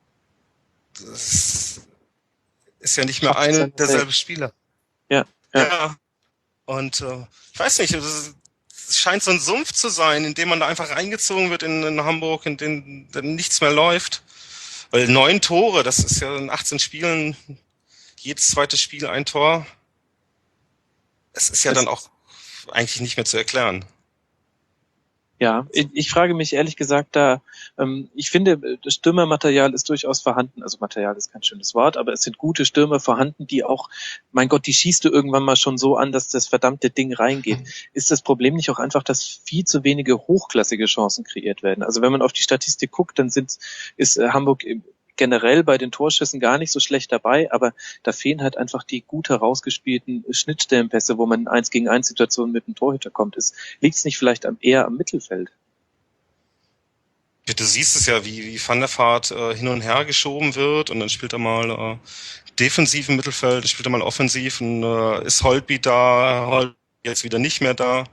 das ist ja nicht mehr einer derselbe Spieler. Ja, ja. Ja. Und äh, ich weiß nicht, es scheint so ein Sumpf zu sein, in dem man da einfach reingezogen wird in, in Hamburg, in dem dann nichts mehr läuft. Weil neun Tore, das ist ja in achtzehn Spielen, jedes zweite Spiel ein Tor. Es ist ja das dann auch eigentlich nicht mehr zu erklären. Ja, ich, ich frage mich ehrlich gesagt da, ähm, ich finde, das Stürmermaterial ist durchaus vorhanden. Also Material ist kein schönes Wort, aber es sind gute Stürmer vorhanden, die auch, mein Gott, die schießt du irgendwann mal schon so an, dass das verdammte Ding reingeht. Mhm. Ist das Problem nicht auch einfach, dass viel zu wenige hochklassige Chancen kreiert werden? Also wenn man auf die Statistik guckt, dann sind, ist äh, Hamburg generell bei den Torschüssen gar nicht so schlecht dabei, aber da fehlen halt einfach die gut herausgespielten Schnittstellenpässe, wo man in eins gegen eins Situationen mit dem Torhüter kommt. Liegt es nicht vielleicht am, eher am Mittelfeld? Du siehst es ja, wie, wie Van der Vaart äh, hin und her geschoben wird, und dann spielt er mal äh, defensiv im Mittelfeld, dann spielt er mal offensiv, und äh, ist Holtby da, Holtby jetzt wieder nicht mehr da.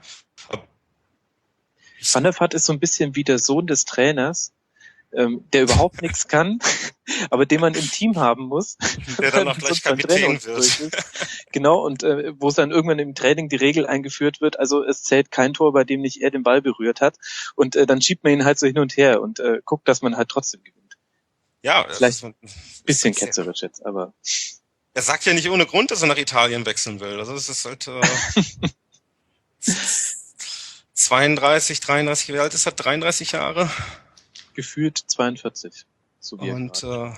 Van der Vaart ist so ein bisschen wie der Sohn des Trainers, ähm, der überhaupt nichts kann, aber den man im Team haben muss. Der dann auch gleich Kapitän wird. Genau, und äh, wo es dann irgendwann im Training die Regel eingeführt wird, also es zählt kein Tor, bei dem nicht er den Ball berührt hat. Und äh, dann schiebt man ihn halt so hin und her und äh, guckt, dass man halt trotzdem gewinnt. Ja, vielleicht ein bisschen ketzerisch jetzt, aber... Er sagt ja nicht ohne Grund, dass er nach Italien wechseln will. Also es ist halt... Äh zweiunddreißig, dreiunddreißig, wie alt ist er? dreiunddreißig Jahre? Gefühlt zweiundvierzig. So wie Und äh,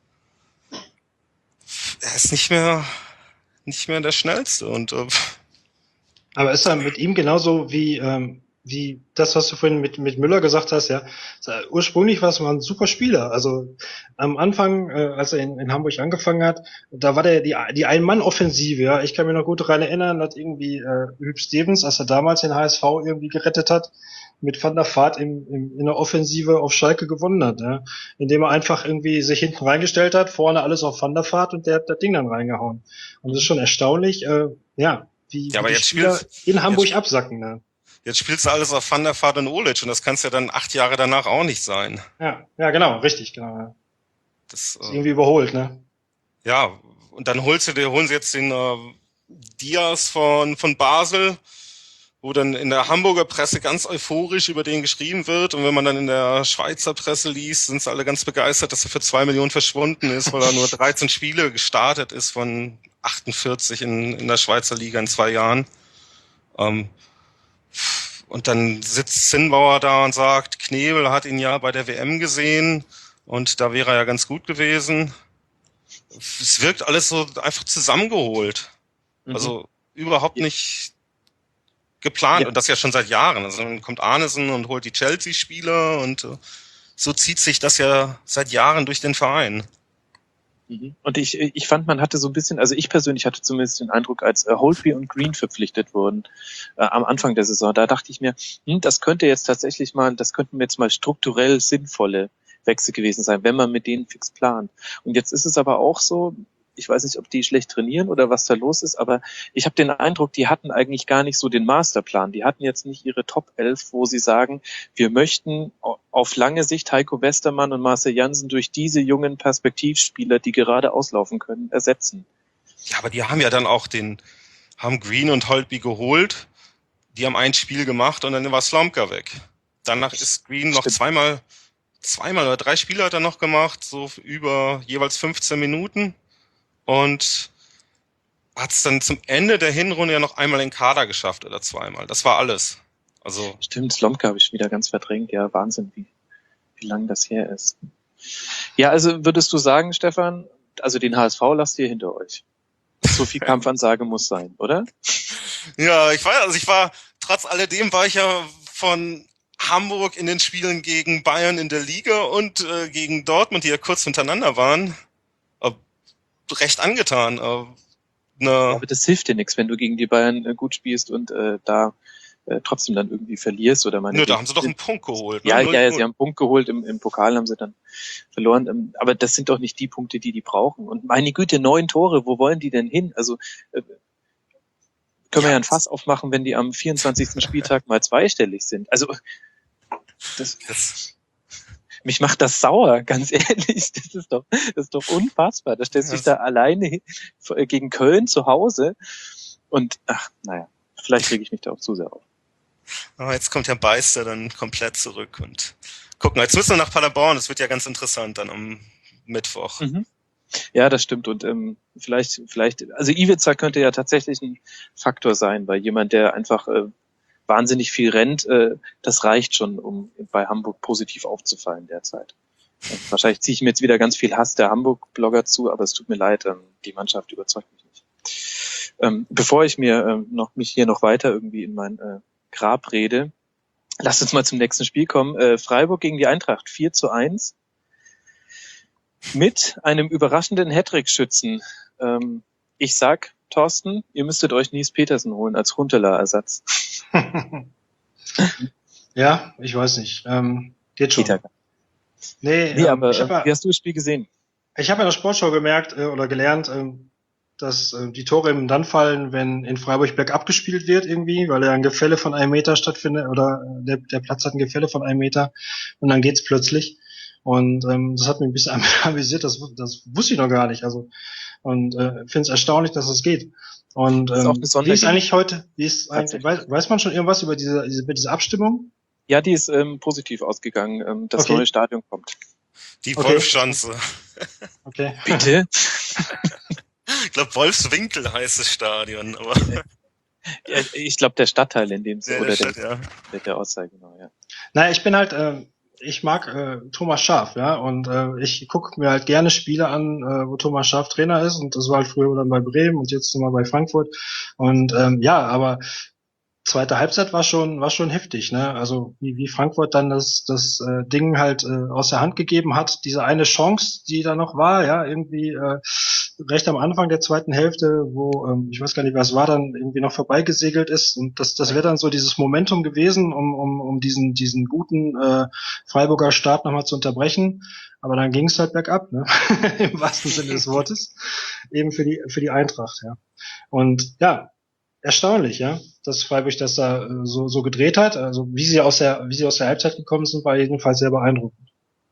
er ist nicht mehr nicht mehr der Schnellste. Und äh, Aber ist er mit ihm genauso wie ähm, wie das, was du vorhin mit mit Müller gesagt hast, ja? Ursprünglich war es mal ein super Spieler. Also am Anfang, äh, als er in, in Hamburg angefangen hat, da war der die die Ein-Mann-Offensive. Ja, ich kann mich noch gut daran erinnern, dass irgendwie äh, Hüb Stevens, als er damals den H S V irgendwie gerettet hat, mit Van der Vaart im, im, in der Offensive auf Schalke gewonnen hat, ja? Indem er einfach irgendwie sich hinten reingestellt hat, vorne alles auf Van der Vaart und der hat das Ding dann reingehauen. Und das ist schon erstaunlich, äh, ja, wie, ja, aber wie die jetzt Spieler spielst, in Hamburg jetzt, absacken. Ne? jetzt spielst du alles auf Van der Vaart und Olic und das kann's ja dann acht Jahre danach auch nicht sein. Ja, ja, genau, richtig, genau. Ja. Das ist äh, irgendwie überholt, ne? Ja, und dann holst du dir, holen sie jetzt den äh, Diaz von von Basel, wo dann in der Hamburger Presse ganz euphorisch über den geschrieben wird. Und wenn man dann in der Schweizer Presse liest, sind sie alle ganz begeistert, dass er für zwei Millionen verschwunden ist, weil er nur dreizehn Spiele gestartet ist von achtundvierzig in, in der Schweizer Liga in zwei Jahren. Ähm, und dann sitzt Zinnbauer da und sagt, Knebel hat ihn ja bei der W M gesehen und da wäre er ja ganz gut gewesen. Es wirkt alles so einfach zusammengeholt. Mhm. Also überhaupt nicht geplant ja. Und das ja schon seit Jahren. Also dann kommt Arnesen und holt die Chelsea-Spieler und äh, so zieht sich das ja seit Jahren durch den Verein. Und ich, ich fand, man hatte so ein bisschen, also ich persönlich hatte zumindest den Eindruck, als äh, Holtby und Green verpflichtet wurden äh, am Anfang der Saison, da dachte ich mir, hm, das könnte jetzt tatsächlich mal, das könnten jetzt mal strukturell sinnvolle Wechsel gewesen sein, wenn man mit denen fix plant. Und jetzt ist es aber auch so, ich weiß nicht, ob die schlecht trainieren oder was da los ist, aber ich habe den Eindruck, die hatten eigentlich gar nicht so den Masterplan. Die hatten jetzt nicht ihre Top elf, wo sie sagen, wir möchten auf lange Sicht Heiko Westermann und Marcel Janssen durch diese jungen Perspektivspieler, die gerade auslaufen können, ersetzen. Ja, aber die haben ja dann auch den, haben Green und Holtby geholt, die haben ein Spiel gemacht und dann war Slomka weg. Danach ist Green noch Stimmt. zweimal, zweimal oder drei Spiele hat er noch gemacht, so über jeweils fünfzehn Minuten. Und hat es dann zum Ende der Hinrunde ja noch einmal in den Kader geschafft oder zweimal. Das war alles. Also Stimmt, Slomka habe ich wieder ganz verdrängt. Ja, Wahnsinn, wie, wie lang das her ist. Ja, also würdest du sagen, Stefan, also den H S V lasst ihr hinter euch. So viel Kampfansage muss sein, oder? Ja, ich weiß, also ich war, trotz alledem war ich ja von Hamburg in den Spielen gegen Bayern in der Liga und äh, gegen Dortmund, die ja kurz hintereinander waren, recht angetan. Äh, ne. Ja, aber das hilft dir nichts, wenn du gegen die Bayern äh, gut spielst und äh, da äh, trotzdem dann irgendwie verlierst oder meine. Nö, da haben sie doch einen Punkt geholt. Ne? Ja, ja, ja, sie haben einen Punkt geholt, im, im Pokal haben sie dann verloren. Ähm, aber das sind doch nicht die Punkte, die die brauchen. Und meine Güte, neun Tore, wo wollen die denn hin? Also äh, können ja. wir ja ein Fass aufmachen, wenn die am vierundzwanzigsten Spieltag mal zweistellig sind. Also das, das mich macht das sauer, ganz ehrlich. Das ist doch, das ist doch unfassbar. Da stellst du dich da alleine gegen Köln zu Hause und ach, naja, vielleicht rege ich mich da auch zu sehr auf. Aber jetzt kommt Herr Beister dann komplett zurück und gucken. Jetzt müssen wir nach Paderborn. Das wird ja ganz interessant dann am Mittwoch. Mhm. Ja, das stimmt. Und ähm, vielleicht, vielleicht, also Ivica könnte ja tatsächlich ein Faktor sein, weil jemand, der einfach äh, wahnsinnig viel rennt, äh, das reicht schon, um bei Hamburg positiv aufzufallen derzeit. Äh, wahrscheinlich ziehe ich mir jetzt wieder ganz viel Hass der Hamburg-Blogger zu, aber es tut mir leid, ähm, die Mannschaft überzeugt mich nicht. Ähm, bevor ich mir ähm, noch mich hier noch weiter irgendwie in mein äh, Grab rede, lasst uns mal zum nächsten Spiel kommen. Äh, Freiburg gegen die Eintracht, vier zu eins. Mit einem überraschenden Hattrick-Schützen. Ähm, ich sag, Thorsten, ihr müsstet euch Nies Petersen holen als Huntelaar-Ersatz. Ja, ich weiß nicht. Ähm, geht schon. Peter. Nee, nee ähm, aber ich hab ja, wie hast du das Spiel gesehen? Ich habe in der Sportschau gemerkt äh, oder gelernt, äh, dass äh, die Tore eben dann fallen, wenn in Freiburg bergab gespielt wird irgendwie, weil ja ein Gefälle von einem Meter stattfindet oder äh, der, der Platz hat ein Gefälle von einem Meter und dann geht's plötzlich. Und ähm, das hat mich ein bisschen amüsiert, das, das wusste ich noch gar nicht. Also und äh, finde es erstaunlich, dass es geht. Und ähm, ist wie ist eigentlich heute, wie ist eigentlich, weiß, weiß man schon irgendwas über diese, diese, diese Abstimmung? Ja, die ist ähm, positiv ausgegangen. Ähm, das okay. neue Stadion kommt. Die okay. Wolfschanze. Okay. Bitte? Ich glaube, Wolfswinkel heißt das Stadion. Aber Ja, ich glaube, der Stadtteil in dem Sinne, Ja, oder der der, Stadt, ja. der, der Ortsteil, genau, ja. Naja, ich bin halt, äh, ich mag äh, Thomas Schaaf, ja, und äh, ich gucke mir halt gerne Spiele an, äh, wo Thomas Schaaf Trainer ist, und das war halt früher dann bei Bremen und jetzt nochmal bei Frankfurt. Und ähm, ja, aber zweite Halbzeit war schon war schon heftig, ne? Also wie wie Frankfurt dann das das äh, Ding halt äh, aus der Hand gegeben hat, diese eine Chance, die da noch war, ja, irgendwie äh, recht am Anfang der zweiten Hälfte, wo ähm, ich weiß gar nicht, was war, dann irgendwie noch vorbeigesegelt ist, und das das wäre dann so dieses Momentum gewesen, um um um diesen diesen guten äh, Freiburger Start nochmal zu unterbrechen. Aber dann ging es halt bergab, ne? Im wahrsten Sinne des Wortes, eben für die für die Eintracht, ja. Und ja, erstaunlich, ja, dass Freiburg das da äh, so so gedreht hat. Also wie sie aus der wie sie aus der Halbzeit gekommen sind, war jedenfalls sehr beeindruckend.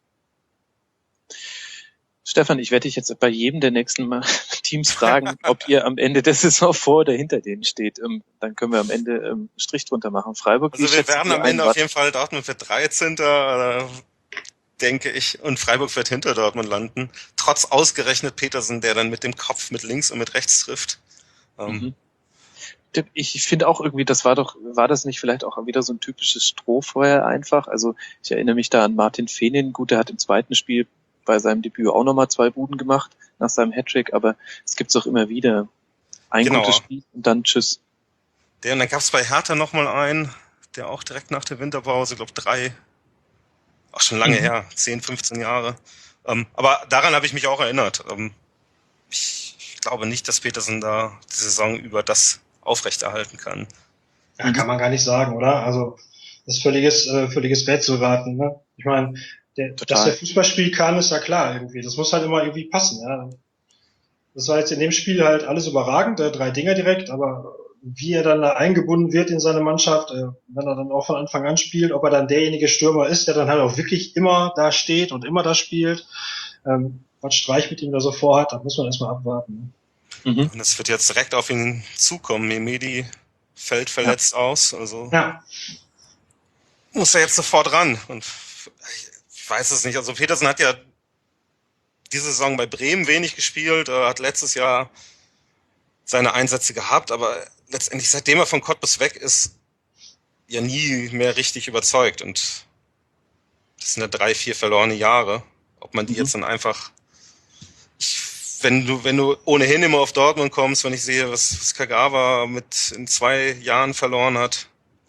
Stefan, ich werde dich jetzt bei jedem der nächsten Mal Teams fragen, ob ihr am Ende der Saison vor oder hinter denen steht. Ähm, dann können wir am Ende ähm, Strich drunter machen. Freiburg, Also wir werden am Ende auf jeden Fall, Dortmund wird dreizehnter Äh, denke ich, und Freiburg wird hinter Dortmund landen. Trotz ausgerechnet Petersen, der dann mit dem Kopf mit links und mit rechts trifft. Ähm, Mhm. Ich finde auch irgendwie, das war doch, war das nicht vielleicht auch wieder so ein typisches Strohfeuer einfach? Also ich erinnere mich da an Martin Fenin. Gut, der hat im zweiten Spiel bei seinem Debüt auch nochmal zwei Buden gemacht nach seinem Hattrick, aber es gibt's auch immer wieder. Ein Genau. gutes Spiel und dann tschüss. Der, und dann gab's bei Hertha nochmal einen, der auch direkt nach der Winterpause, ich glaube drei, auch schon lange Mhm. her, zehn, fünfzehn Jahre. Ähm, aber daran habe ich mich auch erinnert. Ähm, ich, ich glaube nicht, dass Petersen da die Saison über das aufrechterhalten kann. Ja, kann man gar nicht sagen, oder? Also das ist völliges äh, völliges Rätselraten, ne? Ich meine, der, dass der Fußball spielen kann, ist ja klar irgendwie. Das muss halt immer irgendwie passen, ja. Das war jetzt in dem Spiel halt alles überragend, äh, drei Dinger direkt, aber wie er dann da eingebunden wird in seine Mannschaft, äh, wenn er dann auch von Anfang an spielt, ob er dann derjenige Stürmer ist, der dann halt auch wirklich immer da steht und immer da spielt, ähm, was Streich mit ihm da so vorhat, da muss man erstmal abwarten. Ne? Mhm. Und es wird jetzt direkt auf ihn zukommen. Memedi fällt verletzt ja. aus, also ja. muss er jetzt sofort ran. Und ich weiß es nicht. Also Petersen hat ja diese Saison bei Bremen wenig gespielt, er hat letztes Jahr seine Einsätze gehabt, aber letztendlich, seitdem er von Cottbus weg ist, ja nie mehr richtig überzeugt. Und das sind ja drei, vier verlorene Jahre. Ob man die mhm. jetzt dann einfach, ich, wenn du, wenn du ohnehin immer auf Dortmund kommst, wenn ich sehe, was, was Kagawa mit in zwei Jahren verloren hat,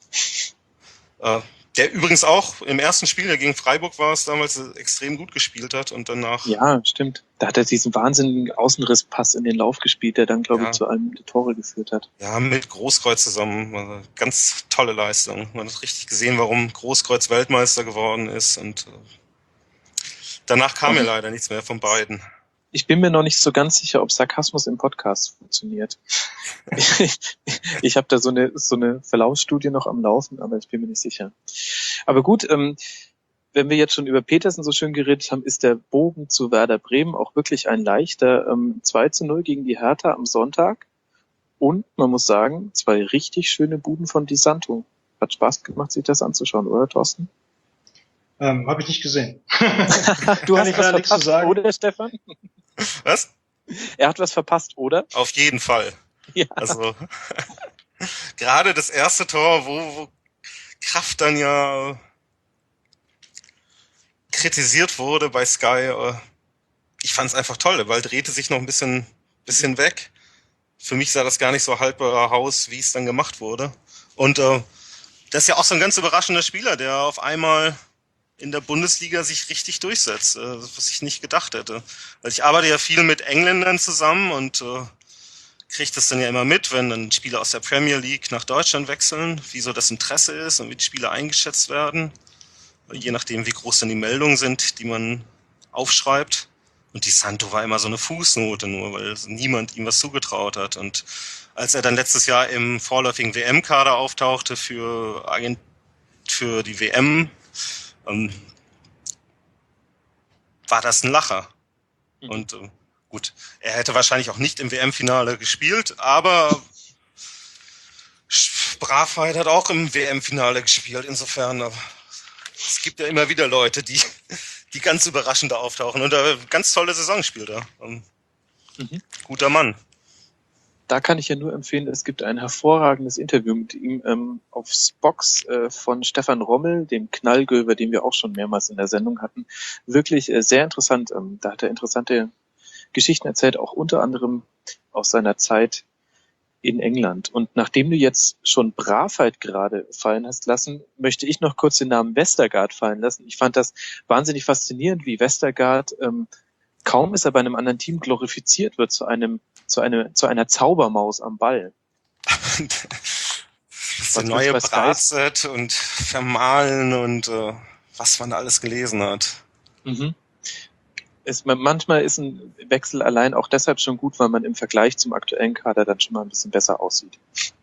äh, der übrigens auch im ersten Spiel, der gegen Freiburg war es damals, extrem gut gespielt hat und danach... Ja, stimmt. Da hat er diesen wahnsinnigen Außenrisspass in den Lauf gespielt, der dann, glaube ja. ich, zu einem der Tore geführt hat. Ja, mit Großkreuz zusammen. Also ganz tolle Leistung. Man hat richtig gesehen, warum Großkreuz Weltmeister geworden ist und äh, danach kam mir mhm. leider nichts mehr von beiden. Ich bin mir noch nicht so ganz sicher, ob Sarkasmus im Podcast funktioniert. ich ich habe da so eine so eine Verlaufsstudie noch am Laufen, aber ich bin mir nicht sicher. Aber gut, ähm, wenn wir jetzt schon über Petersen so schön geredet haben, ist der Bogen zu Werder Bremen auch wirklich ein leichter. Ähm, zwei zu null gegen die Hertha am Sonntag. Und man muss sagen, zwei richtig schöne Buden von Di Santo. Hat Spaß gemacht, sich das anzuschauen, oder Thorsten? Ähm, habe ich nicht gesehen. Du hast was verpasst, zu sagen. Oder Stefan? Was? Er hat was verpasst, oder? Auf jeden Fall. Ja. Also gerade das erste Tor, wo, wo Kraft dann ja kritisiert wurde bei Sky. Ich fand es einfach toll. Der Ball drehte sich noch ein bisschen, bisschen weg. Für mich sah das gar nicht so haltbar aus, wie es dann gemacht wurde. Und äh, das ist ja auch so ein ganz überraschender Spieler, der auf einmal in der Bundesliga sich richtig durchsetzt, äh, was ich nicht gedacht hätte. Weil ich arbeite ja viel mit Engländern zusammen und äh, kriege das dann ja immer mit, wenn dann Spieler aus der Premier League nach Deutschland wechseln, wie so das Interesse ist und wie die Spieler eingeschätzt werden. Je nachdem, wie groß dann die Meldungen sind, die man aufschreibt. Und Di Santo war immer so eine Fußnote nur, weil niemand ihm was zugetraut hat. Und als er dann letztes Jahr im vorläufigen W M-Kader auftauchte für, Agent- für die W M, ähm, war das ein Lacher. Mhm. Und äh, gut, er hätte wahrscheinlich auch nicht im W M-Finale gespielt, aber Bravheit hat auch im W M-Finale gespielt. Insofern, äh, es gibt ja immer wieder Leute, die, die ganz überraschend da auftauchen. Und eine ganz tolle Saison spielt er. Ähm, mhm. Guter Mann. da kann ich ja nur empfehlen, es gibt ein hervorragendes Interview mit ihm ähm, auf Spox äh, von Stefan Rommel, dem Knallgöber, den wir auch schon mehrmals in der Sendung hatten. Wirklich äh, sehr interessant. Ähm, da hat er interessante Geschichten erzählt, auch unter anderem aus seiner Zeit in England. Und nachdem du jetzt schon Bravheit gerade fallen hast lassen, möchte ich noch kurz den Namen Westergaard fallen lassen. Ich fand das wahnsinnig faszinierend, wie Westergaard, ähm, kaum ist er bei einem anderen Team glorifiziert wird, zu einem, zu einer, zu einer Zaubermaus am Ball. Das ist neue Bratset und Vermahlen und äh, was man da alles gelesen hat. Mhm. Es, manchmal ist ein Wechsel allein auch deshalb schon gut, weil man im Vergleich zum aktuellen Kader dann schon mal ein bisschen besser aussieht.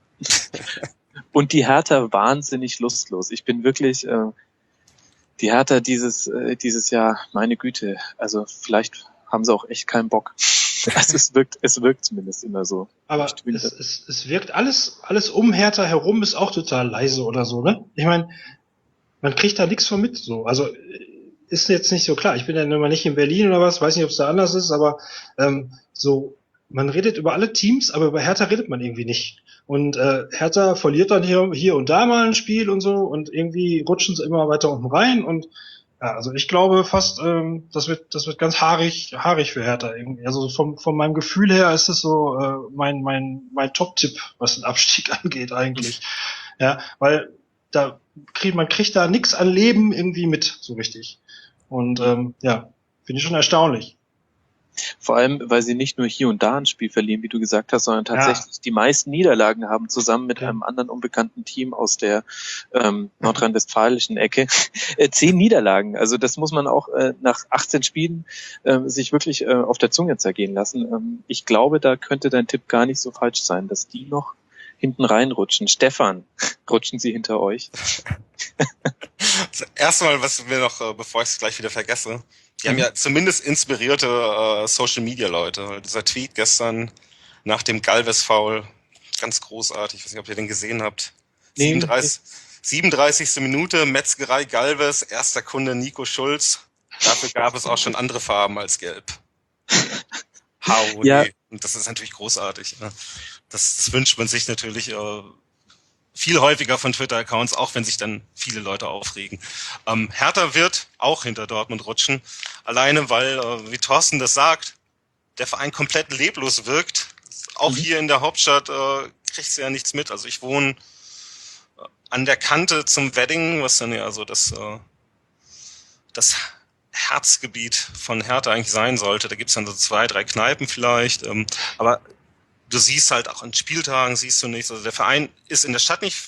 Und die Hertha wahnsinnig lustlos. Ich bin wirklich, äh, die Hertha dieses äh, dieses Jahr, meine Güte, also vielleicht haben sie auch echt keinen Bock. Also es wirkt, es wirkt zumindest immer so. Aber es, es, es wirkt alles, alles um Hertha herum ist auch total leise oder so, ne? Ich meine, man kriegt da nichts von mit, so. Also ist jetzt nicht so klar. Ich bin ja immer nicht in Berlin oder was, weiß nicht, ob es da anders ist, aber ähm, so, man redet über alle Teams, aber über Hertha redet man irgendwie nicht. Und äh, Hertha verliert dann hier, hier und da mal ein Spiel und so und irgendwie rutschen sie immer weiter unten rein und ja, also ich glaube fast, ähm, das wird das wird ganz haarig haarig für Hertha irgendwie. Also vom von meinem Gefühl her ist es so äh, mein mein mein Top-Tipp, was den Abstieg angeht eigentlich. Ja, weil da kriegt man kriegt da nichts an Leben irgendwie mit so richtig. Und ähm, ja, finde ich schon erstaunlich. Vor allem, weil sie nicht nur hier und da ein Spiel verlieren, wie du gesagt hast, sondern tatsächlich ja. die meisten Niederlagen haben, zusammen mit okay. einem anderen unbekannten Team aus der ähm, nordrhein-westfälischen Ecke. äh, zehn Niederlagen. Also das muss man auch äh, nach achtzehn Spielen äh, sich wirklich äh, auf der Zunge zergehen lassen. Ähm, ich glaube, da könnte dein Tipp gar nicht so falsch sein, dass die noch hinten reinrutschen. Stefan, rutschen sie hinter euch? Also erstmal, was wir noch, bevor ich es gleich wieder vergesse, die mhm. haben ja zumindest inspirierte äh, Social-Media-Leute. Dieser Tweet gestern nach dem Galvez-Foul, ganz großartig, ich weiß nicht, ob ihr den gesehen habt. Nee, siebenunddreißig, siebenunddreißigste Minute, Metzgerei Galvez, erster Kunde Nico Schulz. Dafür gab es auch schon andere Farben als gelb. Hau, ja. Und das ist natürlich großartig. Ne? Das, das wünscht man sich natürlich äh, viel häufiger von Twitter-Accounts, auch wenn sich dann viele Leute aufregen. Ähm, Hertha wird auch hinter Dortmund rutschen, alleine weil, äh, wie Thorsten das sagt, der Verein komplett leblos wirkt. Auch mhm. hier in der Hauptstadt äh, kriegst du ja nichts mit. Also ich wohne äh, an der Kante zum Wedding, was dann ja also das, äh, das Herzgebiet von Hertha eigentlich sein sollte. Da gibt's dann so zwei, drei Kneipen vielleicht, ähm, aber du siehst halt auch an Spieltagen, siehst du nichts. Also der Verein ist in der Stadt nicht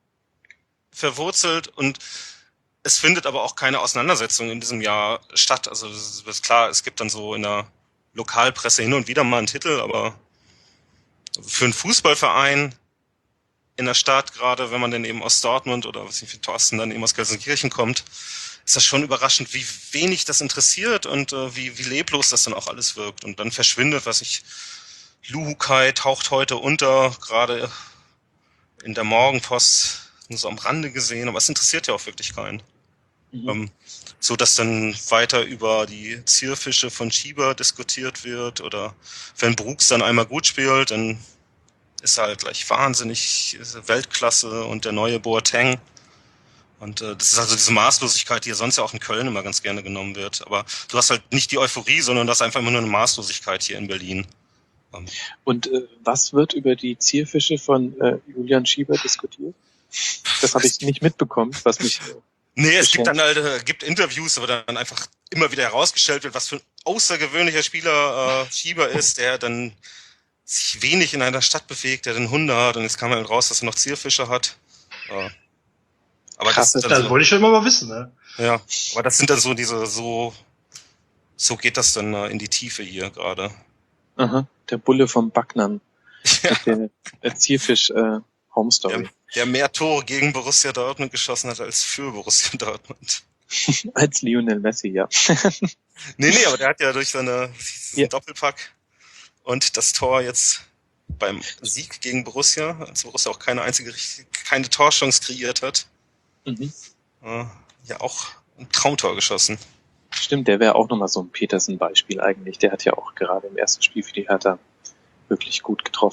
verwurzelt und es findet aber auch keine Auseinandersetzung in diesem Jahr statt. Also das ist klar, es gibt dann so in der Lokalpresse hin und wieder mal einen Titel, aber für einen Fußballverein in der Stadt, gerade wenn man dann eben aus Dortmund oder was nicht, für Thorsten dann eben aus Gelsenkirchen kommt, ist das schon überraschend, wie wenig das interessiert und äh, wie, wie leblos das dann auch alles wirkt. Und dann verschwindet, was ich Luhukai taucht heute unter, gerade in der Morgenpost nur so am Rande gesehen, aber es interessiert ja auch wirklich keinen. Mhm. Ähm, so dass dann weiter über die Zierfische von Schieber diskutiert wird oder wenn Brooks dann einmal gut spielt, dann ist er halt gleich wahnsinnig Weltklasse und der neue Boateng. Und äh, das ist also diese Maßlosigkeit, die ja sonst ja auch in Köln immer ganz gerne genommen wird. Aber du hast halt nicht die Euphorie, sondern du hast einfach immer nur eine Maßlosigkeit hier in Berlin. Und äh, was wird über die Zierfische von äh, Julian Schieber diskutiert? Das habe ich nicht mitbekommen, was mich... Äh, nee, es gibt dann halt äh, gibt Interviews, aber dann einfach immer wieder herausgestellt wird, was für ein außergewöhnlicher Spieler äh, Schieber ist, der dann sich wenig in einer Stadt bewegt, der den Hunde hat und jetzt kam halt raus, dass er noch Zierfische hat. Äh, aber Krass, das, das so, wollte ich schon immer mal wissen, ne? Ja, aber das sind dann so diese, so so geht das dann äh, in die Tiefe hier gerade. Aha, der Bulle vom Backnern. Ja. Der, der Zierfisch äh, Home Story. Der, der mehr Tore gegen Borussia Dortmund geschossen hat als für Borussia Dortmund. Als Lionel Messi, ja. nee, nee, aber der hat ja durch seine ja. Doppelpack und das Tor jetzt beim Sieg gegen Borussia, als Borussia auch keine einzige, keine Torchance kreiert hat, mhm. äh, ja auch ein Traumtor geschossen. Stimmt, der wäre auch nochmal so ein Petersen-Beispiel eigentlich. Der hat ja auch gerade im ersten Spiel für die Hertha wirklich gut getroffen.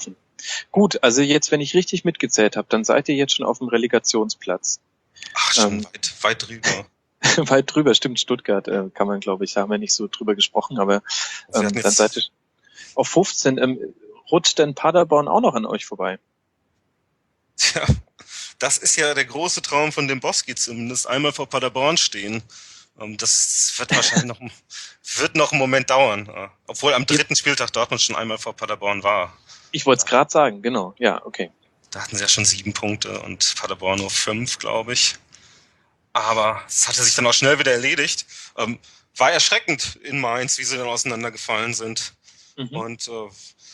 Gut, also jetzt, wenn ich richtig mitgezählt habe, dann seid ihr jetzt schon auf dem Relegationsplatz. Ach, schon Ähm, weit, weit drüber. Weit drüber, stimmt, Stuttgart äh, kann man, glaube ich, da haben wir nicht so drüber gesprochen, aber Sie ähm, hatten dann jetzt- seid ihr auf fünfzehn. Ähm, rutscht denn Paderborn auch noch an euch vorbei? Tja, das ist ja der große Traum von Dembowski zumindest, einmal vor Paderborn stehen. Ähm, Das wird wahrscheinlich noch, wird noch einen Moment dauern. äh, Obwohl am dritten Spieltag Dortmund schon einmal vor Paderborn war. Ich wollte es gerade sagen, genau, ja, okay. Da hatten sie ja schon sieben Punkte und Paderborn nur fünf, glaube ich. Aber es hatte sich dann auch schnell wieder erledigt. Ähm, war erschreckend in Mainz, wie sie dann auseinandergefallen sind. Mhm. Und äh,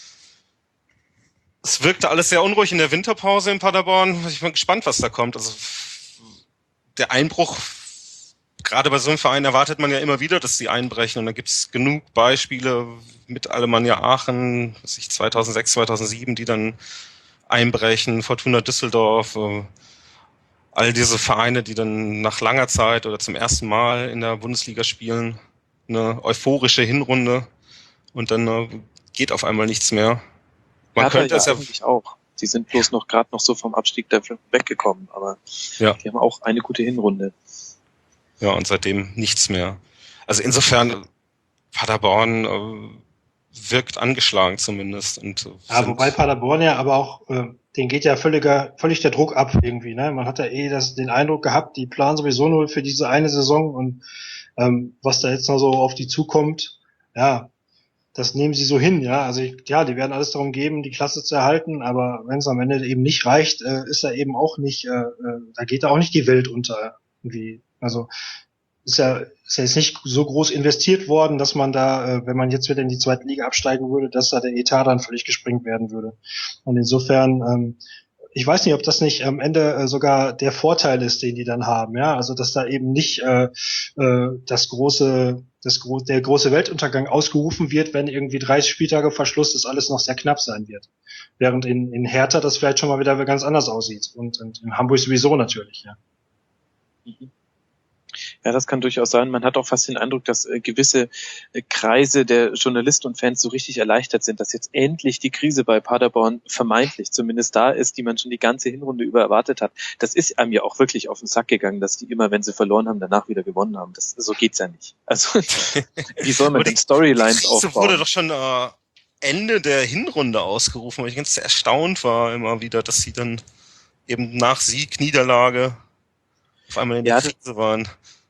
es wirkte alles sehr unruhig in der Winterpause in Paderborn. Ich bin gespannt, was da kommt. Also der Einbruch, gerade bei so einem Verein erwartet man ja immer wieder, dass die einbrechen. Und da gibt's genug Beispiele mit Alemannia Aachen, was ich zweitausendsechs, zweitausendsieben, die dann einbrechen, Fortuna Düsseldorf, äh, all diese Vereine, die dann nach langer Zeit oder zum ersten Mal in der Bundesliga spielen, eine euphorische Hinrunde und dann äh, geht auf einmal nichts mehr. Man Hertha könnte es ja, eigentlich auch. Sie sind bloß noch gerade noch so vom Abstieg da weggekommen, aber ja, die haben auch eine gute Hinrunde. ja, und seitdem nichts mehr. Also insofern, Paderborn äh, wirkt angeschlagen zumindest. Und, äh, Ja, sind- wobei Paderborn ja aber auch, äh, den geht ja völliger, völlig der Druck ab irgendwie. Ne? Man hat ja eh das, den Eindruck gehabt, die planen sowieso nur für diese eine Saison und ähm, was da jetzt noch so auf die zukommt, ja, das nehmen sie so hin, ja. Also ich, ja, die werden alles darum geben, die Klasse zu erhalten, aber wenn es am Ende eben nicht reicht, äh, ist da eben auch nicht, äh, äh, da geht da auch nicht die Welt unter irgendwie. Also ist ja, ist ja jetzt nicht so groß investiert worden, dass man da, äh, wenn man jetzt wieder in die zweite Liga absteigen würde, dass da der Etat dann völlig gesprengt werden würde. Und insofern, ähm, ich weiß nicht, ob das nicht am Ende äh, sogar der Vorteil ist, den die dann haben, ja, also dass da eben nicht äh, äh, das große, das gro der große Weltuntergang ausgerufen wird, wenn irgendwie dreißig Spieltage Verschluss das alles noch sehr knapp sein wird, während in in Hertha das vielleicht schon mal wieder ganz anders aussieht und, und in Hamburg sowieso natürlich, ja. Mhm. Ja, das kann durchaus sein. Man hat auch fast den Eindruck, dass äh, gewisse äh, Kreise der Journalisten und Fans so richtig erleichtert sind, dass jetzt endlich die Krise bei Paderborn vermeintlich zumindest da ist, die man schon die ganze Hinrunde über erwartet hat. Das ist einem ja auch wirklich auf den Sack gegangen, dass die immer, wenn sie verloren haben, danach wieder gewonnen haben. Das, so geht's ja nicht. Also, wie soll man Aber denn die Storylines Krise aufbauen? wurde doch schon äh, Ende der Hinrunde ausgerufen, weil ich ganz erstaunt war immer wieder, dass sie dann eben nach Sieg, Niederlage auf einmal in der Ja, das- Krise waren.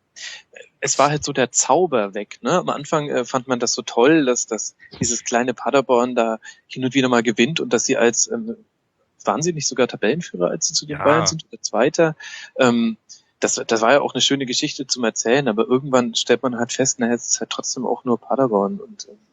Es war halt so der Zauber weg. Ne? Am Anfang äh, fand man das so toll, dass das dieses kleine Paderborn da hin und wieder mal gewinnt und dass sie als ähm, waren sie nicht sogar Tabellenführer, als sie zu den Ja. Bayern sind oder Zweiter? Ähm, das, das war ja auch eine schöne Geschichte zum Erzählen, aber irgendwann stellt man halt fest, naja, es ist halt trotzdem auch nur Paderborn und ähm,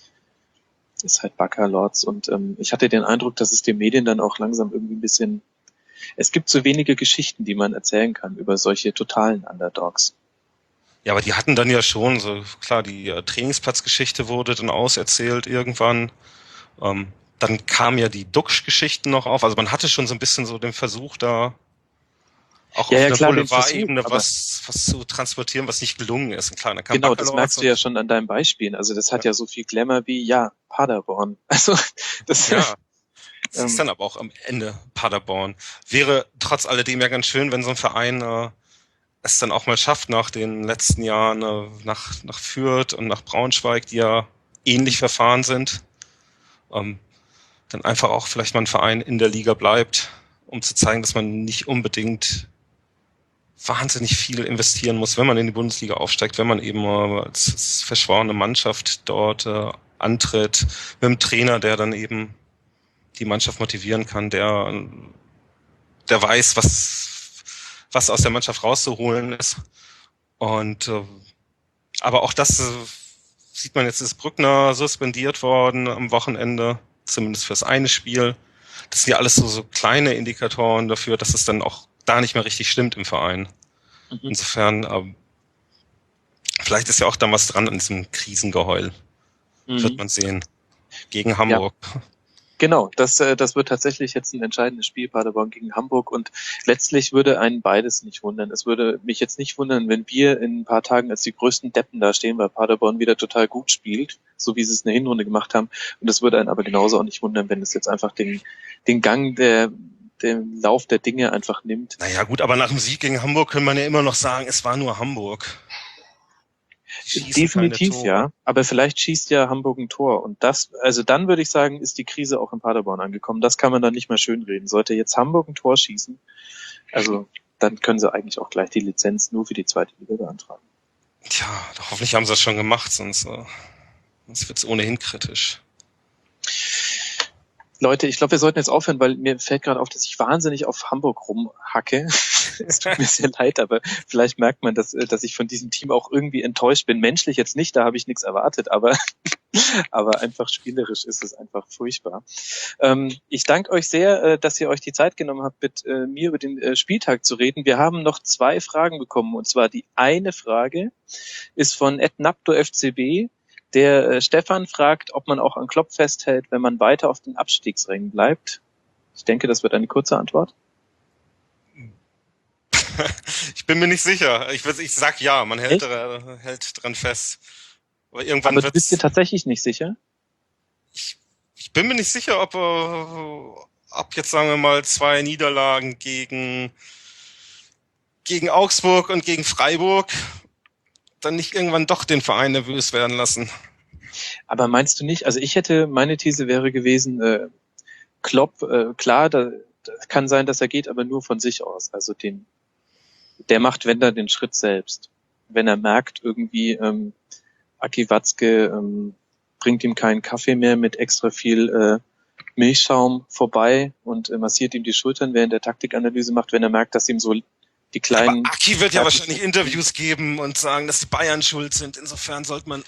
es ist halt Bakker Lords und ähm, ich hatte den Eindruck, dass es den Medien dann auch langsam irgendwie ein bisschen, es gibt so wenige Geschichten, die man erzählen kann über solche totalen Underdogs. Ja, aber die hatten dann ja schon, so klar, die äh, Trainingsplatzgeschichte wurde dann auserzählt irgendwann. Ähm, dann kamen ja die Duxch-Geschichten noch auf. Also man hatte schon so ein bisschen so den Versuch da, auch Ja, auf ja, einer klar, den Boulevard-Ebene Versuch, aber- was, was zu transportieren, was nicht gelungen ist. Und klar, dann kam Genau, Bakker das Lords merkst du und- ja schon an deinen Beispielen. Also das hat ja, so viel Glamour wie, ja, Paderborn. Also das Ja, es Ähm. ist dann aber auch am Ende Paderborn. Wäre trotz alledem ja ganz schön, wenn so ein Verein äh, es dann auch mal schafft, nach den letzten Jahren äh, nach, nach Fürth und nach Braunschweig, die ja ähnlich verfahren sind, ähm, dann einfach auch vielleicht mal ein Verein in der Liga bleibt, um zu zeigen, dass man nicht unbedingt wahnsinnig viel investieren muss, wenn man in die Bundesliga aufsteigt, wenn man eben äh, als, als verschworene Mannschaft dort äh, antritt, mit einem Trainer, der dann eben die Mannschaft motivieren kann, der, der weiß, was, was aus der Mannschaft rauszuholen ist. Und äh, aber auch das äh, sieht man jetzt, ist Brückner suspendiert worden am Wochenende, zumindest fürs eine Spiel. Das sind ja alles so, so kleine Indikatoren dafür, dass es dann auch da nicht mehr richtig stimmt im Verein. Mhm. Insofern, äh, vielleicht ist ja auch da was dran an diesem Krisengeheul. Mhm. Wird man sehen. Gegen Hamburg. Genau, das, äh, das wird tatsächlich jetzt ein entscheidendes Spiel, Paderborn gegen Hamburg, und letztlich würde einen beides nicht wundern. Es würde mich jetzt nicht wundern, wenn wir in ein paar Tagen als die größten Deppen da stehen, weil Paderborn wieder total gut spielt, so wie sie es in der Hinrunde gemacht haben. Und es würde einen aber genauso auch nicht wundern, wenn es jetzt einfach den, den Gang der, den Lauf der Dinge einfach nimmt. Naja gut, aber nach dem Sieg gegen Hamburg kann man ja immer noch sagen, es war nur Hamburg. Definitiv, ja. Aber vielleicht schießt ja Hamburg ein Tor. Und das, also dann würde ich sagen, ist die Krise auch in Paderborn angekommen. Das kann man dann nicht mehr schönreden. Sollte jetzt Hamburg ein Tor schießen, also dann können sie eigentlich auch gleich die Lizenz nur für die zweite Liga beantragen. Tja, hoffentlich haben sie das schon gemacht, sonst, äh, sonst wird es ohnehin kritisch. Leute, ich glaube, wir sollten jetzt aufhören, weil mir fällt gerade auf, dass ich wahnsinnig auf Hamburg rumhacke. Es tut mir sehr leid, aber vielleicht merkt man, dass, dass ich von diesem Team auch irgendwie enttäuscht bin. Menschlich jetzt nicht, da habe ich nichts erwartet, aber, aber einfach spielerisch ist es einfach furchtbar. Ähm, ich danke euch sehr, dass ihr euch die Zeit genommen habt, mit äh, mir über den äh, Spieltag zu reden. Wir haben noch zwei Fragen bekommen, und zwar die eine Frage ist von Ed Napto F C B. Der äh, Stefan fragt, ob man auch an Klopp festhält, wenn man weiter auf den Abstiegsrängen bleibt. Ich denke, das wird eine kurze Antwort. Ich bin mir nicht sicher. Ich, ich sag ja, man hält, äh, hält dran fest. Aber irgendwann Aber du bist dir tatsächlich nicht sicher? Ich, ich bin mir nicht sicher, ob, äh, ob jetzt, sagen wir mal, zwei Niederlagen gegen, gegen Augsburg und gegen Freiburg dann nicht irgendwann doch den Verein nervös werden lassen. Aber meinst du nicht, also ich hätte, meine These wäre gewesen, äh, Klopp, äh, klar, da, da kann sein, dass er geht, aber nur von sich aus. Also den, der macht, wenn da den Schritt selbst. Wenn er merkt, irgendwie, ähm, Aki Watzke ähm, bringt ihm keinen Kaffee mehr mit extra viel äh, Milchschaum vorbei und äh, massiert ihm die Schultern, während der Taktikanalyse macht, wenn er merkt, dass ihm so die kleinen... Aber Aki wird ja wahrscheinlich Interviews geben und sagen, dass die Bayern schuld sind. Insofern sollte man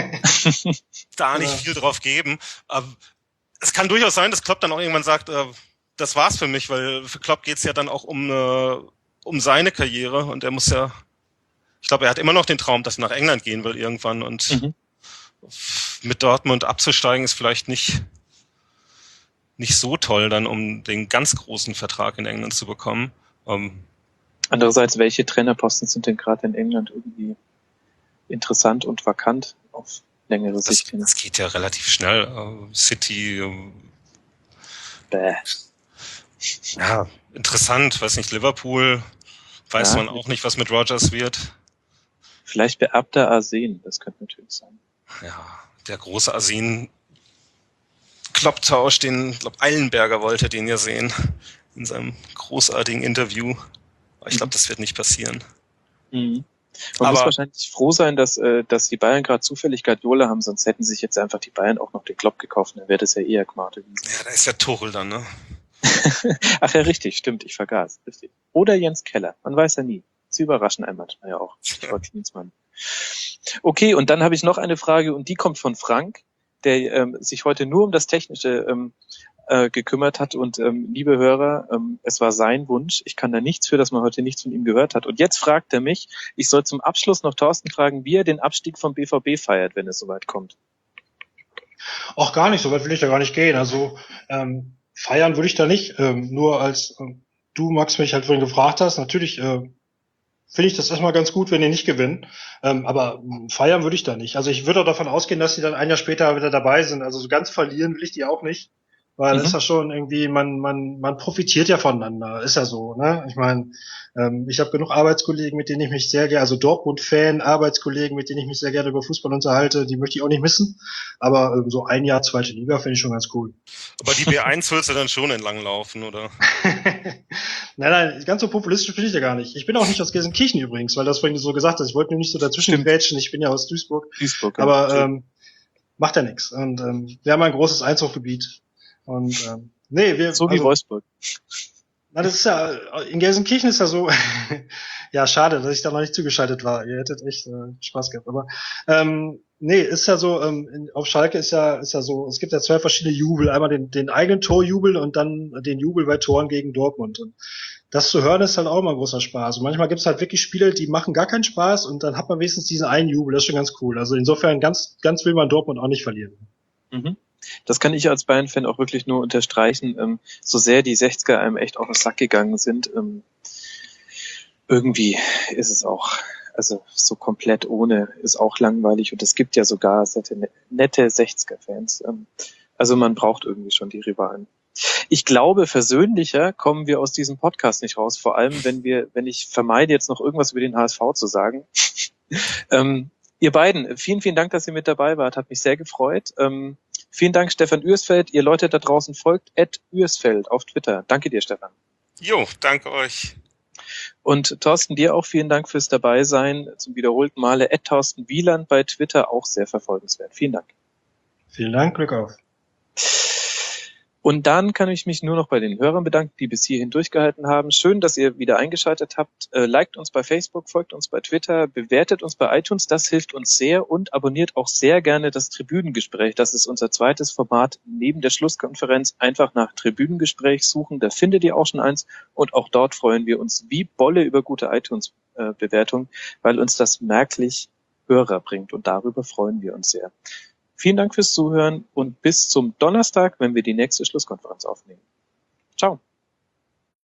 da nicht viel drauf geben. Aber es kann durchaus sein, dass Klopp dann auch irgendwann sagt, äh, das war's für mich, weil für Klopp geht's ja dann auch um, äh, um seine Karriere und er muss ja, ich glaube, er hat immer noch den Traum, dass er nach England gehen will irgendwann und mhm. mit Dortmund abzusteigen ist vielleicht nicht, nicht so toll dann, um den ganz großen Vertrag in England zu bekommen. Um, Andererseits, welche Trainerposten sind denn gerade in England irgendwie interessant und vakant auf längere Sicht? Das, das geht ja relativ schnell. Uh, City, uh, Bäh. Ja, interessant, weiß nicht, Liverpool, weiß ja. man auch nicht, was mit Rodgers wird. Vielleicht beerbter Arsen, das könnte natürlich sein. Ja, der große Arsen-Klopp-Tausch, den, ich glaube, Eilenberger wollte den ja sehen in seinem großartigen Interview. Aber ich glaube, das wird nicht passieren. Mhm. Man Aber muss wahrscheinlich froh sein, dass, äh, dass die Bayern gerade zufällig Guardiola haben, sonst hätten sich jetzt einfach die Bayern auch noch den Klopp gekauft, dann wäre das ja eher Gmate gewesen. Ja, da ist ja Tuchel dann, ne? Ach ja, richtig, stimmt, ich vergaß. Richtig. Oder Jens Keller, man weiß ja nie. Sie überraschen einen manchmal ja auch. Okay, und dann habe ich noch eine Frage, und die kommt von Frank, der ähm, sich heute nur um das Technische ähm, äh, gekümmert hat. Und ähm, liebe Hörer, ähm, es war sein Wunsch. Ich kann da nichts für, dass man heute nichts von ihm gehört hat. Und jetzt fragt er mich, ich soll zum Abschluss noch Thorsten fragen, wie er den Abstieg vom B V B feiert, wenn es soweit kommt. Auch gar nicht, so weit will ich da gar nicht gehen. Also ähm, feiern würde ich da nicht. Ähm, nur als ähm, du, Max, mich halt vorhin gefragt hast, natürlich äh, finde ich das erstmal ganz gut, wenn die nicht gewinnen. Ähm, aber feiern würde ich da nicht. Also ich würde auch davon ausgehen, dass die dann ein Jahr später wieder dabei sind. Also so ganz verlieren will ich die auch nicht. Weil mhm. ist ja schon irgendwie, man, man, man profitiert ja voneinander, ist ja so, ne? Ich meine, ähm, ich habe genug Arbeitskollegen, mit denen ich mich sehr gerne, also Dortmund-Fan, Arbeitskollegen, mit denen ich mich sehr gerne über Fußball unterhalte, die möchte ich auch nicht missen. Aber ähm, so ein Jahr zweite Liga finde ich schon ganz cool. Aber die B eins willst du dann schon entlang laufen, oder? nein, nein, ganz so populistisch finde ich ja gar nicht. Ich bin auch nicht aus Gelsenkirchen übrigens, weil das vorhin so gesagt hast. Ich wollte nur nicht so dazwischen grätschen. Ich bin ja aus Duisburg. Duisburg, ja. Aber ähm, macht ja nichts. Und ähm, wir haben ein großes Einzugsgebiet. Und ähm, nee, wir so wie also, Wolfsburg. Na, das ist ja in Gelsenkirchen ist ja so. Ja, schade, dass ich da noch nicht zugeschaltet war. Ihr hättet echt äh, Spaß gehabt. Aber ähm, nee, ist ja so. Ähm, in, auf Schalke ist ja ist ja so. Es gibt ja zwei verschiedene Jubel. Einmal den den eigenen Torjubel und dann den Jubel bei Toren gegen Dortmund. Und das zu hören ist halt auch immer ein großer Spaß. Und manchmal gibt es halt wirklich Spiele, die machen gar keinen Spaß und dann hat man wenigstens diesen einen Jubel. Das ist schon ganz cool. Also insofern ganz ganz will man Dortmund auch nicht verlieren. Mhm. Das kann ich als Bayern-Fan auch wirklich nur unterstreichen. Ähm, so sehr die sechziger einem echt auf den Sack gegangen sind, ähm, irgendwie ist es auch, also so komplett ohne ist auch langweilig. Und es gibt ja sogar nette sechziger-Fans. Ähm, also man braucht irgendwie schon die Rivalen. Ich glaube, versöhnlicher kommen wir aus diesem Podcast nicht raus. Vor allem, wenn wir, wenn ich vermeide, jetzt noch irgendwas über den H S V zu sagen. ähm, ihr beiden, vielen, vielen Dank, dass ihr mit dabei wart. Hat mich sehr gefreut. Ähm, vielen Dank, Stefan Üersfeld. Ihr Leute da draußen folgt at Üersfeld auf Twitter. Danke dir, Stefan. Jo, danke euch. Und Thorsten, dir auch vielen Dank fürs Dabeisein. Zum wiederholten Male at Thorsten Wieland bei Twitter, auch sehr verfolgenswert. Vielen Dank. Vielen Dank, Glück auf. Und dann kann ich mich nur noch bei den Hörern bedanken, die bis hierhin durchgehalten haben. Schön, dass ihr wieder eingeschaltet habt. Äh, liked uns bei Facebook, folgt uns bei Twitter, bewertet uns bei iTunes, das hilft uns sehr und abonniert auch sehr gerne das Tribünengespräch. Das ist unser zweites Format neben der Schlusskonferenz. Einfach nach Tribünengespräch suchen, da findet ihr auch schon eins und auch dort freuen wir uns wie Bolle über gute iTunes-Bewertungen, weil uns das merklich Hörer bringt und darüber freuen wir uns sehr. Vielen Dank fürs Zuhören und bis zum Donnerstag, wenn wir die nächste Schlusskonferenz aufnehmen. Ciao.